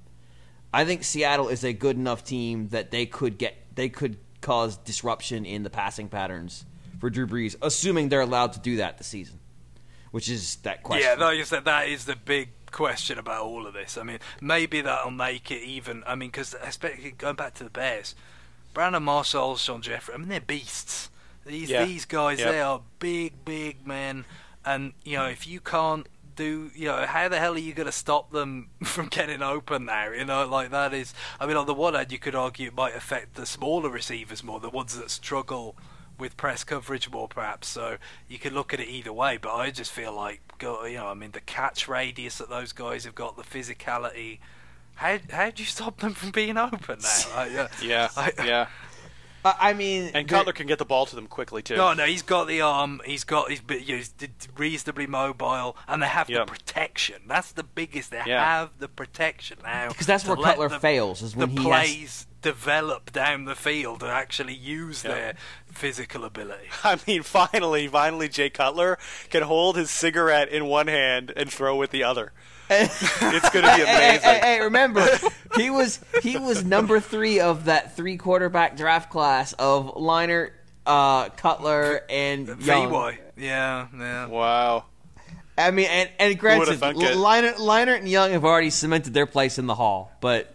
I think Seattle is a good enough team that they could get they could cause disruption in the passing patterns for Drew Brees, assuming they're allowed to do that this season, which is that question. Yeah, like you said, that is the big question about all of this. I mean, maybe that'll make it even. I mean, because especially going back to the Bears, Brandon Marshall, Sean Jeffrey, I mean, they're beasts. These Yeah. these guys, Yep. they are big, big men. And, you know, if you can't do, you know, how the hell are you going to stop them from getting open now? You know, like that is, I mean, on the one hand, you could argue it might affect the smaller receivers more, the ones that struggle with press coverage more, perhaps. So you could look at it either way. But I just feel like, go- you know, I mean, the catch radius that those guys have got, the physicality. How how do you stop them from being open now? I, uh, yeah, I, yeah. I I mean, And the- Cutler can get the ball to them quickly too. No, no, he's got the arm. He's got he's, you know, he's d- reasonably mobile, and they have Yep. the protection. That's the biggest. They Yeah. have the protection now. Because that's to where let Cutler the, fails, is when the he has- plays develop down the field and actually use Yep. their physical ability. I mean, finally, finally, Jay Cutler can hold his cigarette in one hand and throw with the other. It's going to be Hey, hey, amazing. hey, hey, remember, he was he was number three of that three quarterback draft class of Leinart, uh, Cutler, and Young. V Y, yeah, yeah. Wow. I mean, and, and would've granted, thunk it? Leinart, Leinart and Young have already cemented their place in the hall, but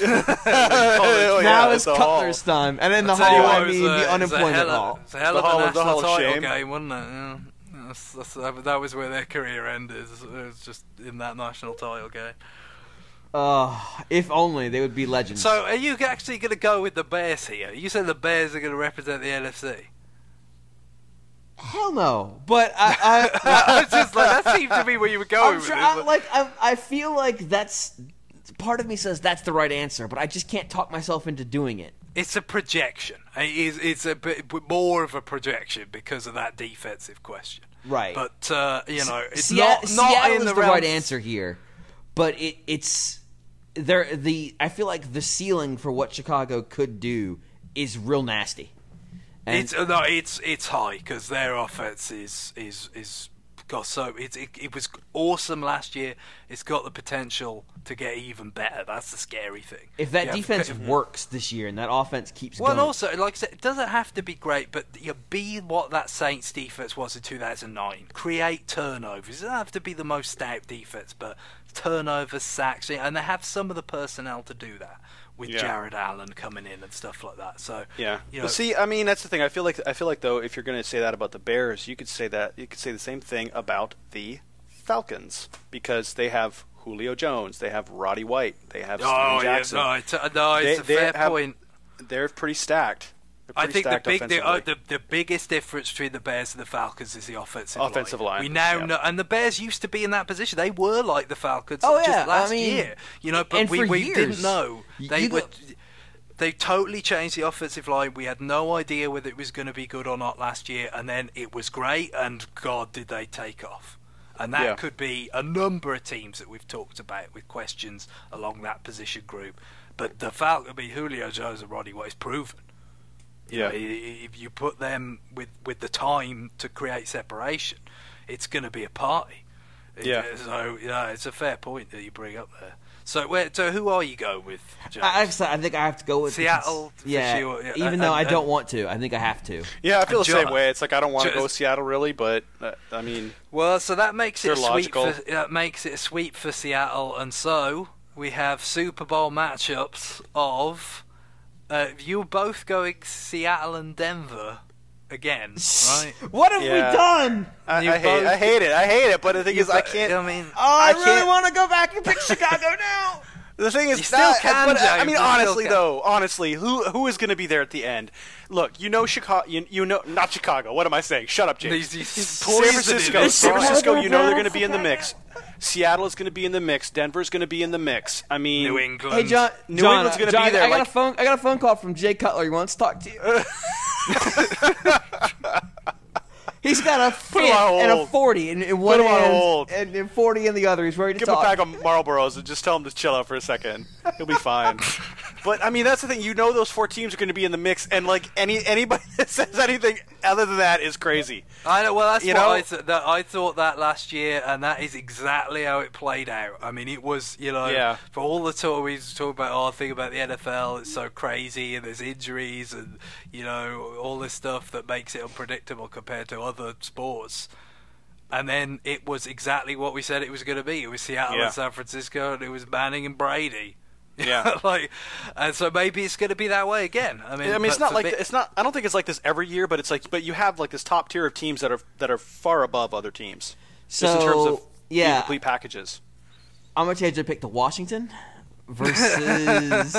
Oh, now yeah, it's the hall. Cutler's time, and in the I'll tell you hall, what, I it was mean a- the it was a unemployment hell of- hall. It's a hell The of a hall of- the national hall of title shame. game, wasn't it? Yeah. That's, that's, that was where their career ended. It was just in that national title game. Uh, if only they would be legends. So, are you actually going to go with the Bears here? You said the Bears are going to represent the N F C. Hell no, but I, I, I was just like, that seemed to be where you were going I'm with try- it. I, like I, I feel like that's part of me says that's the right answer, but I just can't talk myself into doing it. It's a projection. It is, it's a bit more of a projection because of that defensive question. Right. But, uh, you know, it's Seat- not, not Seattle in is the, the right realms- answer here, but it, it's there. The I feel like the ceiling for what Chicago could do is real nasty. And It's uh, no, it's it's high because their offense is is is got so it, it it was awesome last year. It's got the potential to get even better. That's the scary thing. if that Yeah, defense if- works this year and that offense keeps Well, and going, also, like I said, it doesn't have to be great, but you know, be what that Saints defense was in two thousand nine. Create turnovers. It doesn't have to be the most stout defense, but turnovers, sacks, and they have some of the personnel to do that with Yeah. Jared Allen coming in and stuff like that. So Yeah. you know, Well, see, I mean, that's the thing. I feel like I feel like though, if you're going to say that about the Bears, you could say that you could say the same thing about the Falcons because they have Julio Jones, they have Roddy White, they have oh Steven yeah, Jackson. no, it's, uh, no, it's They- a they fair have- point. They're pretty stacked. They're I pretty think the stacked big the, uh, offensively. the the biggest difference between the Bears and the Falcons is the offensive Offensive line, We now yeah. know, and the Bears used to be in that position. They were like the Falcons Oh, just yeah, I last mean, year, you know. But and we, for we years, didn't know y- they you were. go- They totally changed the offensive line. We had no idea whether it was going to be good or not last year, and then it was great, and God, did they take off. And that Yeah. could be a number of teams that we've talked about with questions along that position group. But the Falcons, I mean, Julio Jones and Roddy White is proven. You Yeah. know, i- if you put them with, with the time to create separation, it's going to be a party. Yeah. So, yeah, it's a fair point that you bring up there. So, where, so who are you going with, James? I, I I think I have to go with Seattle, for Yeah, sure, yeah, even and- though I and- don't want to, I think I have to. Yeah, I feel the Jo- same way. It's like I don't want to Jo- go with Seattle really, but uh, I mean, Well, so that makes it a They're sweep logical. for, that makes it a sweep for Seattle, and so we have Super Bowl matchups of uh, you're both going Seattle and Denver again, right? What have Yeah. we done? I, You I hate both- I hate it. I hate it. But the thing You is, I bo- can't. I mean, Oh, I, I really can't- want to go back and pick Chicago now. The thing is, You still that- can, but, I James, mean, you still honestly can. though, honestly, who who is going to be there at the end? Look, you know Chicago. You, you know not Chicago. What am I saying? Shut up, James. These- these San poisoning Francisco. us, San right? Francisco. You know they're going to be in the mix. Seattle is going to be in the mix. Denver's going to be in the mix. I mean, New England. Hey, John. New John, England's gonna John, be there, I got like- a phone. I got a phone call from Jay Cutler. He wants to talk to you. He's got a him fit on and a hold. forty in, in one him on hand hold. and, and forty in the other. He's ready to Give him a talk. pack of Marlboros and just tell him to chill out for a second. He'll be fine. But I mean, that's the thing. You know, those four teams are going to be in the mix, and like any anybody that says anything other than that is crazy. I know. Well, that's You what know? I, th- that, I thought that last year, and that is exactly how it played out. I mean, it was, you know, Yeah. for all the talk we talk about, oh, thing about the N F L, it's so crazy, and there's injuries, and you know, all this stuff that makes it unpredictable compared to other sports. And then it was exactly what we said it was going to be. It was Seattle Yeah. and San Francisco, and it was Manning and Brady. Yeah. like, and so maybe it's going to be that way again. I mean, I mean, it's but not for like me- it's not. I don't think it's like this every year, but it's like, but you have like this top tier of teams that are that are far above other teams, So just in terms of being yeah, complete packages. I'm gonna change the pick to Washington versus.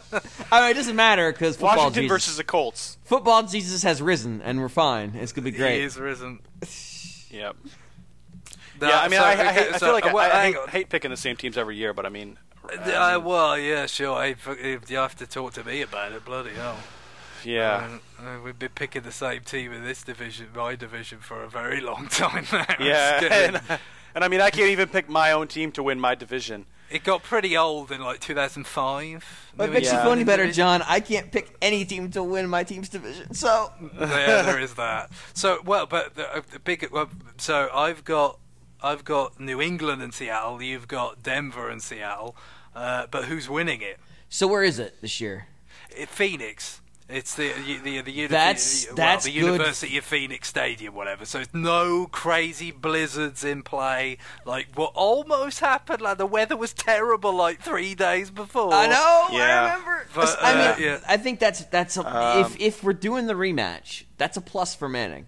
I mean, it doesn't matter because football Washington Jesus. versus the Colts. football Jesus has risen, and we're fine. It's gonna be great. He is risen. Yep. No, yeah, I mean, so- I, I, okay, hate, I so- feel like I, well, I, hang hate, on. hate picking the same teams every year, but I mean, I Uh, mean, well, yeah, sure. If, if you have to talk to me about it, bloody hell. yeah, Um, uh, we've been picking the same team in this division, my division, for a very long time now. yeah, It's getting- and, and I mean, I can't even pick my own team to win my division. it got pretty old in like two thousand five. What New makes you Yeah. feel any England better, division. John? I can't pick any team to win my team's division. So Yeah, there is that. So, well, but the, uh, the big. Well, so I've got, I've got New England and Seattle. You've got Denver and Seattle. Uh, but who's winning it? So where is it this year? it Phoenix. It's the the the, the, That's- well, that's the good. University of Phoenix Stadium, whatever. So it's no crazy blizzards in play, like what almost happened. Like the weather was terrible, like three days before. I know. Yeah. I remember. But, I mean, uh, yeah. I think that's that's a, Um, if if we're doing the rematch, that's a plus for Manning.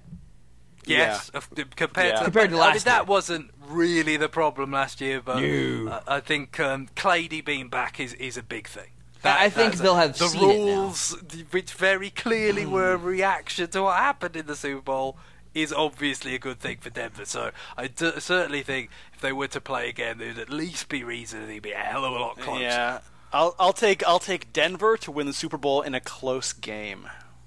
Yes, of- compared Yeah. to Compared to I mean, last that year. wasn't really the problem last year, but No. I, I think um, Clady being back is, is a big thing. I think that's they'll a- have the seen it now. rules, which very clearly were a reaction to what happened in the Super Bowl, is obviously a good thing for Denver. So I d- certainly think if they were to play again, they'd at least be reasonably be a hell of a lot closer. Yeah, I'll I'll take I'll take Denver to win the Super Bowl in a close game.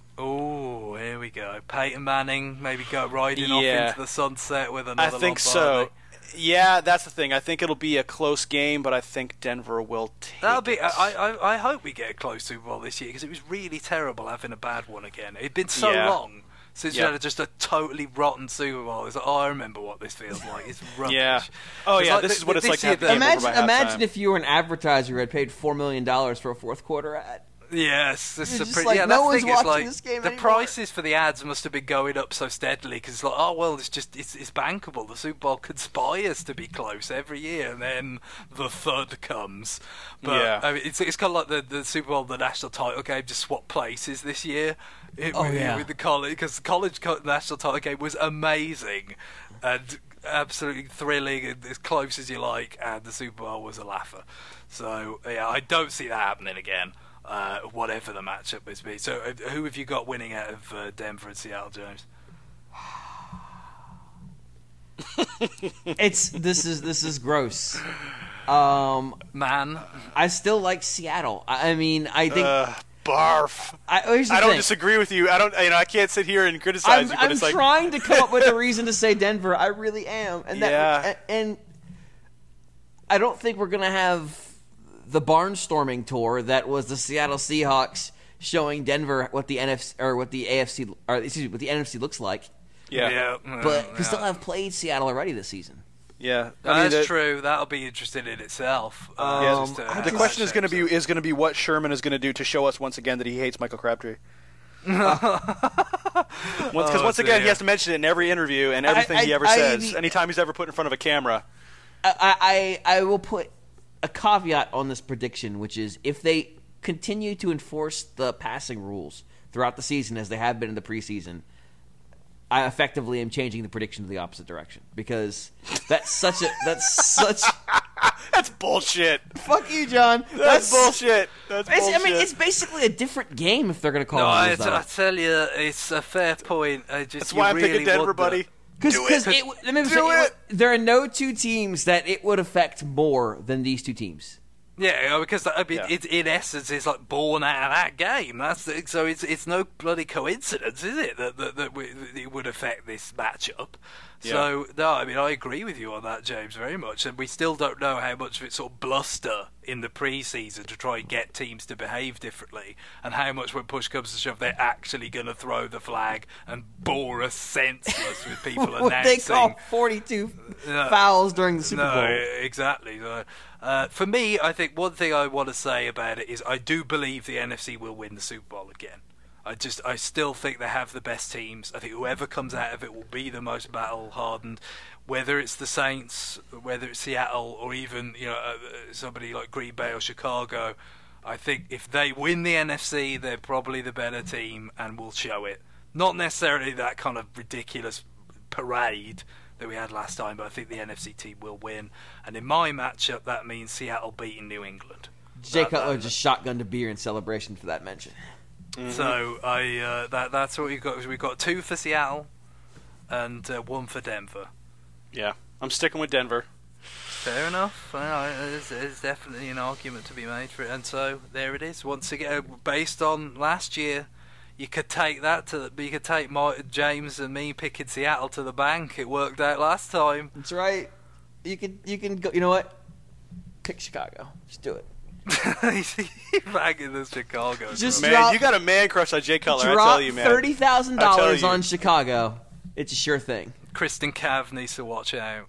Oh, here we go. Peyton Manning maybe go riding off Yeah. into the sunset with I another think Lombardi. so. Yeah, that's the thing. I think it'll be a close game, but I think Denver will take That'll be. it. I, I, I hope we get a close Super Bowl this year because it was really terrible having a bad one again. It'd been so Yeah. long since Yeah. you had just a totally rotten Super Bowl. It's like, oh, I remember what this feels like. It's rubbish. Yeah. Oh, It's yeah, like this th- is what it's this like to year have the the- game over Imagine, by imagine halftime. if you were an advertiser who had paid four million dollars for a fourth quarter ad. Yes, this You're is a just pretty. like, yeah, no that's one's the thing, it's watching like, this game The anymore. prices for the ads must have been going up so steadily because it's like, oh well, it's just it's it's bankable. The Super Bowl conspires to be close every year, and then the thud comes. But Yeah. I mean, it's it's kind of like the, the Super Bowl, the national title game, just swapped places this year. It, Oh, with, yeah. with the college because the college co- national title game was amazing and absolutely thrilling and as close as you like, and the Super Bowl was a laugher. So yeah, I don't see that happening again. Uh, whatever the matchup is be. So, uh, who have you got winning out of uh, Denver and Seattle, James? It's this is this is gross. Um, Man, I still like Seattle. I I mean, I think Uh, Barf. I, here's the I don't thing. disagree with you. I don't. You know, I can't sit here and criticize I'm, you, but I'm it's like trying to come up with a reason to say Denver. I really am, and that, Yeah. and I don't think we're gonna have the barnstorming tour that was the Seattle Seahawks showing Denver what the N F C or what the A F C or excuse me, what the N F C looks like. yeah, yeah, But yeah. we still have played Seattle already this season. yeah. I mean, That's the, true. That'll be interesting in itself. Um, Yeah, just to I have the just- question that is going to change. be is going to be what Sherman is going to do to show us once again that he hates Michael Crabtree. Because Oh, once again, he dear. has to mention it in every interview and everything I- he ever I- says. I- anytime he's ever put in front of a camera. I, I I will put a caveat on this prediction, which is if they continue to enforce the passing rules throughout the season as they have been in the preseason, I effectively am changing the prediction to the opposite direction because that's such a that's such That's bullshit. fuck you, John. That's, bullshit. That's It's, bullshit. I mean, it's basically a different game if they're going to call No, it I, rules, though. I tell you, it's a fair point. I just, That's you why I'm really picking Denver, want the- buddy. Because Do it. it, let me Do say, it it. would- there are no two teams that it would affect more than these two teams. Yeah, because I mean, Yeah. it, in essence, it's like born out of that game. That's the, so it's it's no bloody coincidence, is it, that that, that, we, that it would affect this matchup? So no, I mean, I agree with you on that, James, very much. And we still don't know how much of it's sort of bluster in the pre-season to try and get teams to behave differently, and how much when push comes to shove they're actually going to throw the flag and bore us senseless with people What announcing. they call forty-two No. fouls during the Super no, Bowl. exactly. So, uh, for me, I think one thing I want to say about it is I do believe the N F C will win the Super Bowl again. I just, I still think they have the best teams. I think whoever comes out of it will be the most battle hardened. Whether it's the Saints, whether it's Seattle, or even you know uh, somebody like Green Bay or Chicago, I think if they win the N F C, they're probably the better team and will show it. Not necessarily that kind of ridiculous parade that we had last time, but I think the N F C team will win. And in my matchup, that means Seattle beating New England. Jay That- Cutler that- just shotgunned a beer in celebration for that mention. So I uh, that that's what we've got. We've got two for Seattle and uh, one for Denver. Yeah, I'm sticking with Denver. Fair enough. Well, there's, there's definitely an argument to be made for it, and so there it is. Once again, based on last year, you could take that to the, you could take my, James and me picking Seattle to the bank. It worked out last time. That's right. You can you can go. You know what? Pick Chicago. Just do it. Back in the Chicago. Just club. Man, drop- you got a man crush on Jay Cutler. I Drop tell you, man. thirty thousand I tell dollars you. on Chicago. It's a sure thing. Kristen Cav needs to watch out.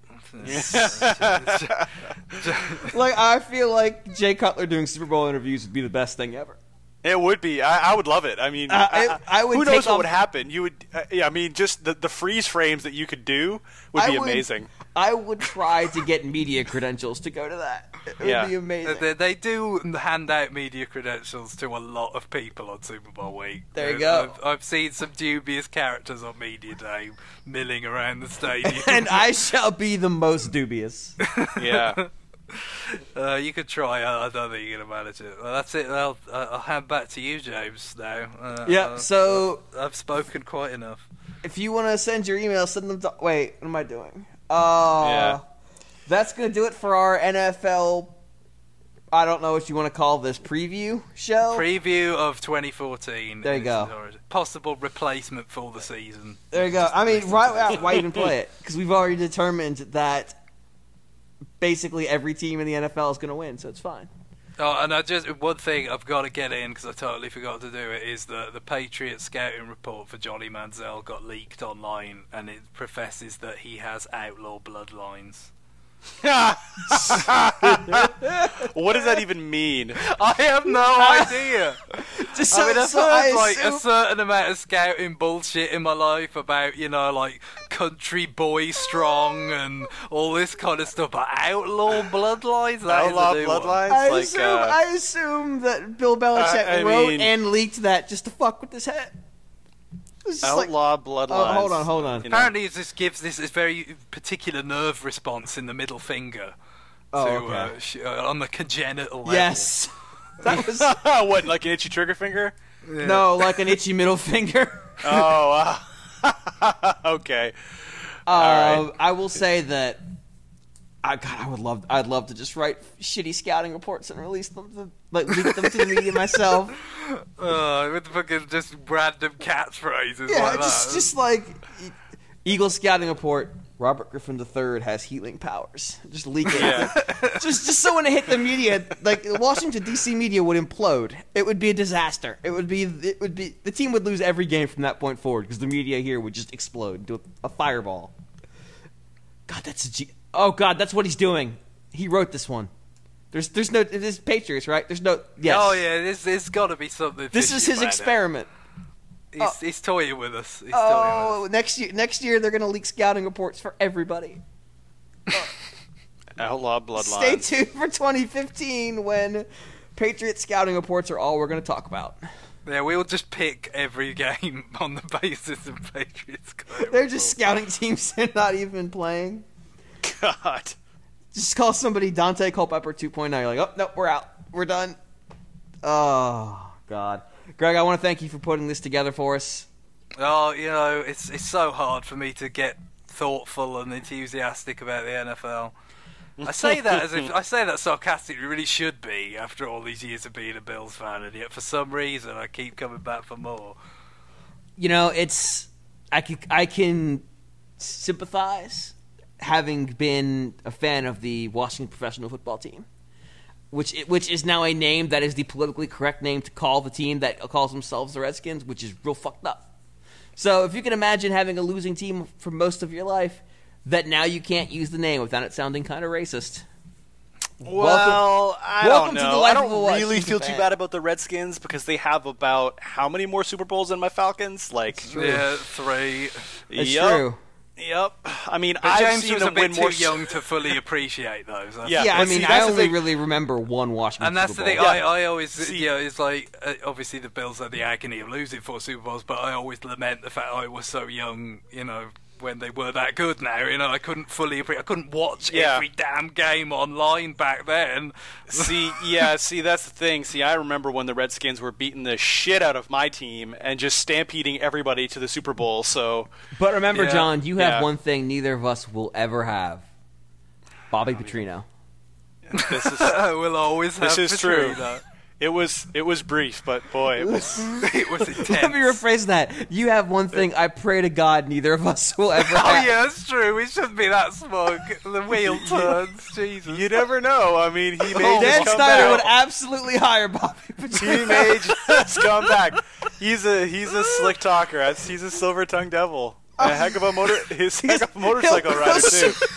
Like I feel like Jay Cutler doing Super Bowl interviews would be the best thing ever. It would be. I, I would love it. I mean, Uh, I- I would who take knows what off- would happen? You would. Uh, yeah, I mean, just the the freeze frames that you could do would I be would- amazing. I would try to get media credentials to go to that. It would Yeah. be amazing. They, they do hand out media credentials to a lot of people on Super Bowl week. There you Uh, go. I've, I've seen some dubious characters on media day milling around the stadium. And I shall be the most dubious. Yeah. uh, you could try. I, I don't think you're gonna manage it. Well, that's it. I'll, I'll hand back to you, James. Now. Uh, Yeah, uh, so- I've spoken quite enough. If you want to send your email, send them to. Wait, what am I doing? Uh, Yeah. That's going to do it for our N F L. I don't know what you want to call this preview show. Preview of twenty fourteen. There you go. Possible replacement for the season. there you go. I mean, why, why even play it? Because we've already determined that basically every team in the N F L is going to win, so it's fine. Oh, and I just one thing I've got to get in because I totally forgot to do it is the the Patriots scouting report for Johnny Manziel got leaked online, and it professes that he has outlaw bloodlines. What does that even mean? I have no idea. Just I mean, I've so heard I like assume- a certain amount of scouting bullshit in my life about, you know, like country boy strong and all this kind of stuff, but outlaw bloodlines? That is a Outlaw new one. bloodlines? I like, assume, uh, I assume that Bill Belichick I- I wrote mean- and leaked that just to fuck with his head. It's just like- outlaw bloodlines. Oh, hold on, hold on. You know? Apparently, it just gives this, this very particular nerve response in the middle finger. Oh, to, okay. uh, sh- uh, on the congenital level. Yes. That was What, like an itchy trigger finger? no, like an itchy middle finger. Oh, uh, okay. Uh, All right. I will say that I God, I would love. I'd love to just write shitty scouting reports and release them, to, like leak them to the media myself. Uh, with fucking just random catchphrases Yeah, like just that. just like Eagle scouting report. Robert Griffin the third has healing powers. Just leak it. Yeah. just just so when it hit the media, like the Washington D C media would implode. It would be a disaster. It would be it would be the team would lose every game from that point forward because the media here would just explode into a, a fireball. God, that's a G- oh God, that's what he's doing. He wrote this one. There's there's no this is Patriots, right? There's no yes. Oh yeah, there's, there's got to be something. This is fishy his about it. experiment. He's, Oh. he's toying with us. He's toying with Oh, us. next year next year they're gonna leak scouting reports for everybody. Outlaw bloodlines. Stay tuned for twenty fifteen when Patriot scouting reports are all we're going to talk about. Yeah, we'll just pick every game on the basis of Patriots. They're just scouting teams they're not even playing. God. Just call somebody Dante Culpepper two point oh. You're like, oh, no, we're out. We're done. Oh, God. Greg, I want to thank you for putting this together for us. Oh, you know, it's it's so hard for me to get thoughtful and enthusiastic about the N F L. I say that as if I say that sarcastically. It really should be after all these years of being a Bills fan, and yet for some reason I keep coming back for more. You know, it's I can I can sympathize, having been a fan of the Washington professional football team, which which is now a name that is the politically correct name to call the team that calls themselves the Redskins, which is real fucked up. So if you can imagine having a losing team for most of your life, that now you can't use the name without it sounding kind of racist. Well, Welcome- I welcome don't to know. the life I of a don't really Washington feel fan. too bad about the Redskins because they have about how many more Super Bowls than my Falcons? Like, Yeah, three. It's yep, true. Yep. I mean, But I've James seen was a them win bit more. too young to fully appreciate those. That's Yeah, Yeah, I but mean, see, I that's the only thing. really remember one Washington And that's Super the thing. Bowl. I, I always, See- you know, it's like uh, obviously the Bills are the agony of losing four Super Bowls, but I always lament the fact I was so young. You know, when they were that good. Now, you know, I couldn't fully appreciate. I couldn't watch Yeah. every damn game online back then. See, yeah, see, that's the thing. See, I remember when the Redskins were beating the shit out of my team and just stampeding everybody to the Super Bowl. So, But remember, Yeah. John, you have Yeah. one thing neither of us will ever have. Bobby Petrino. this is we'll always have this is true. Petrino. It was it was brief, but boy, it was. It was intense. Let me rephrase that. You have one thing I pray to God neither of us will ever Oh have. yeah, that's true. We shouldn't be that smug. The wheel turns. Jesus. You never know. I mean, he may Dan just come Snyder back. would absolutely hire Bobby He Petrino. may just come back. He's a he's a slick talker. He's a silver tongued devil. And a heck of a motor. His heck of a motorcycle he'll- rider he'll- too.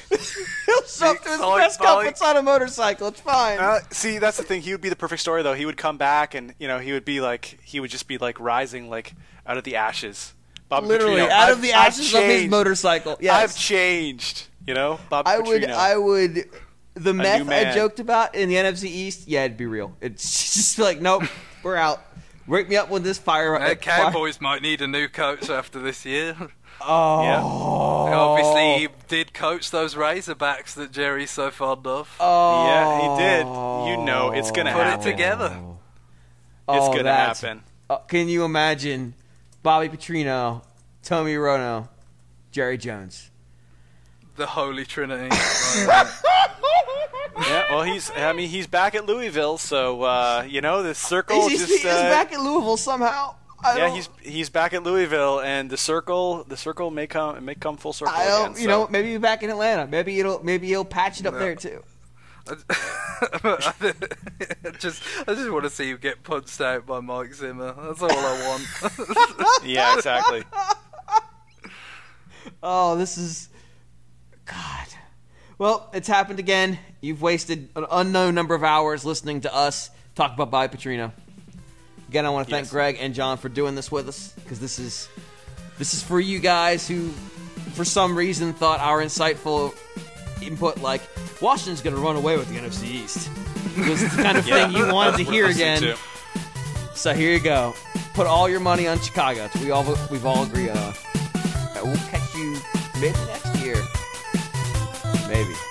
He'll show up to his Solid press bike. conference on a motorcycle. It's fine. Uh, see, that's the thing. He would be the perfect story, though. He would come back, and you know, he would be like, he would just be like rising, like out of the ashes. Bob Literally, Petrino, out I've- of the I've ashes of his changed. motorcycle. I've Yes. changed. You know, Bob I would, Petrino. I would, the meth I man. joked about in the N F C East, yeah, it'd be real. It's just like, nope, we're out. Wake me up when this fire. Uh, Cowboys might need a new coach after this year. Oh. Yeah. Obviously, he did coach those Razorbacks that Jerry's so fond of. Oh. Yeah, he did. You know, it's gonna Put happen. it together. It's Oh, gonna that's- happen. Uh, can you imagine Bobby Petrino, Tommy Rono, Jerry Jones? The Holy Trinity. Right. Yeah, well, he's. I mean, he's back at Louisville, so uh, you know, the circle He's, just. he's uh, back at Louisville somehow. I yeah, don't- he's he's back at Louisville, and the circle the circle may come it may come full circle I don't, again. you so. know, maybe he's back in Atlanta. Maybe it'll, maybe he'll patch it up No. there too. just, I just want to see you get punched out by Mike Zimmer. That's all I want. Yeah, exactly. Oh, this is God. Well, it's happened again. You've wasted an unknown number of hours listening to us talk about Bobby Petrino. Again, I want to thank Yes. Greg and John for doing this with us because this is this is for you guys who, for some reason, thought our insightful input like Washington's going to run away with the N F C East was the kind of Yeah. thing you wanted to We're hear listening again. to. So here you go. Put all your money on Chicago. It's we all we've all agreed on. And we'll catch you maybe next year. Maybe.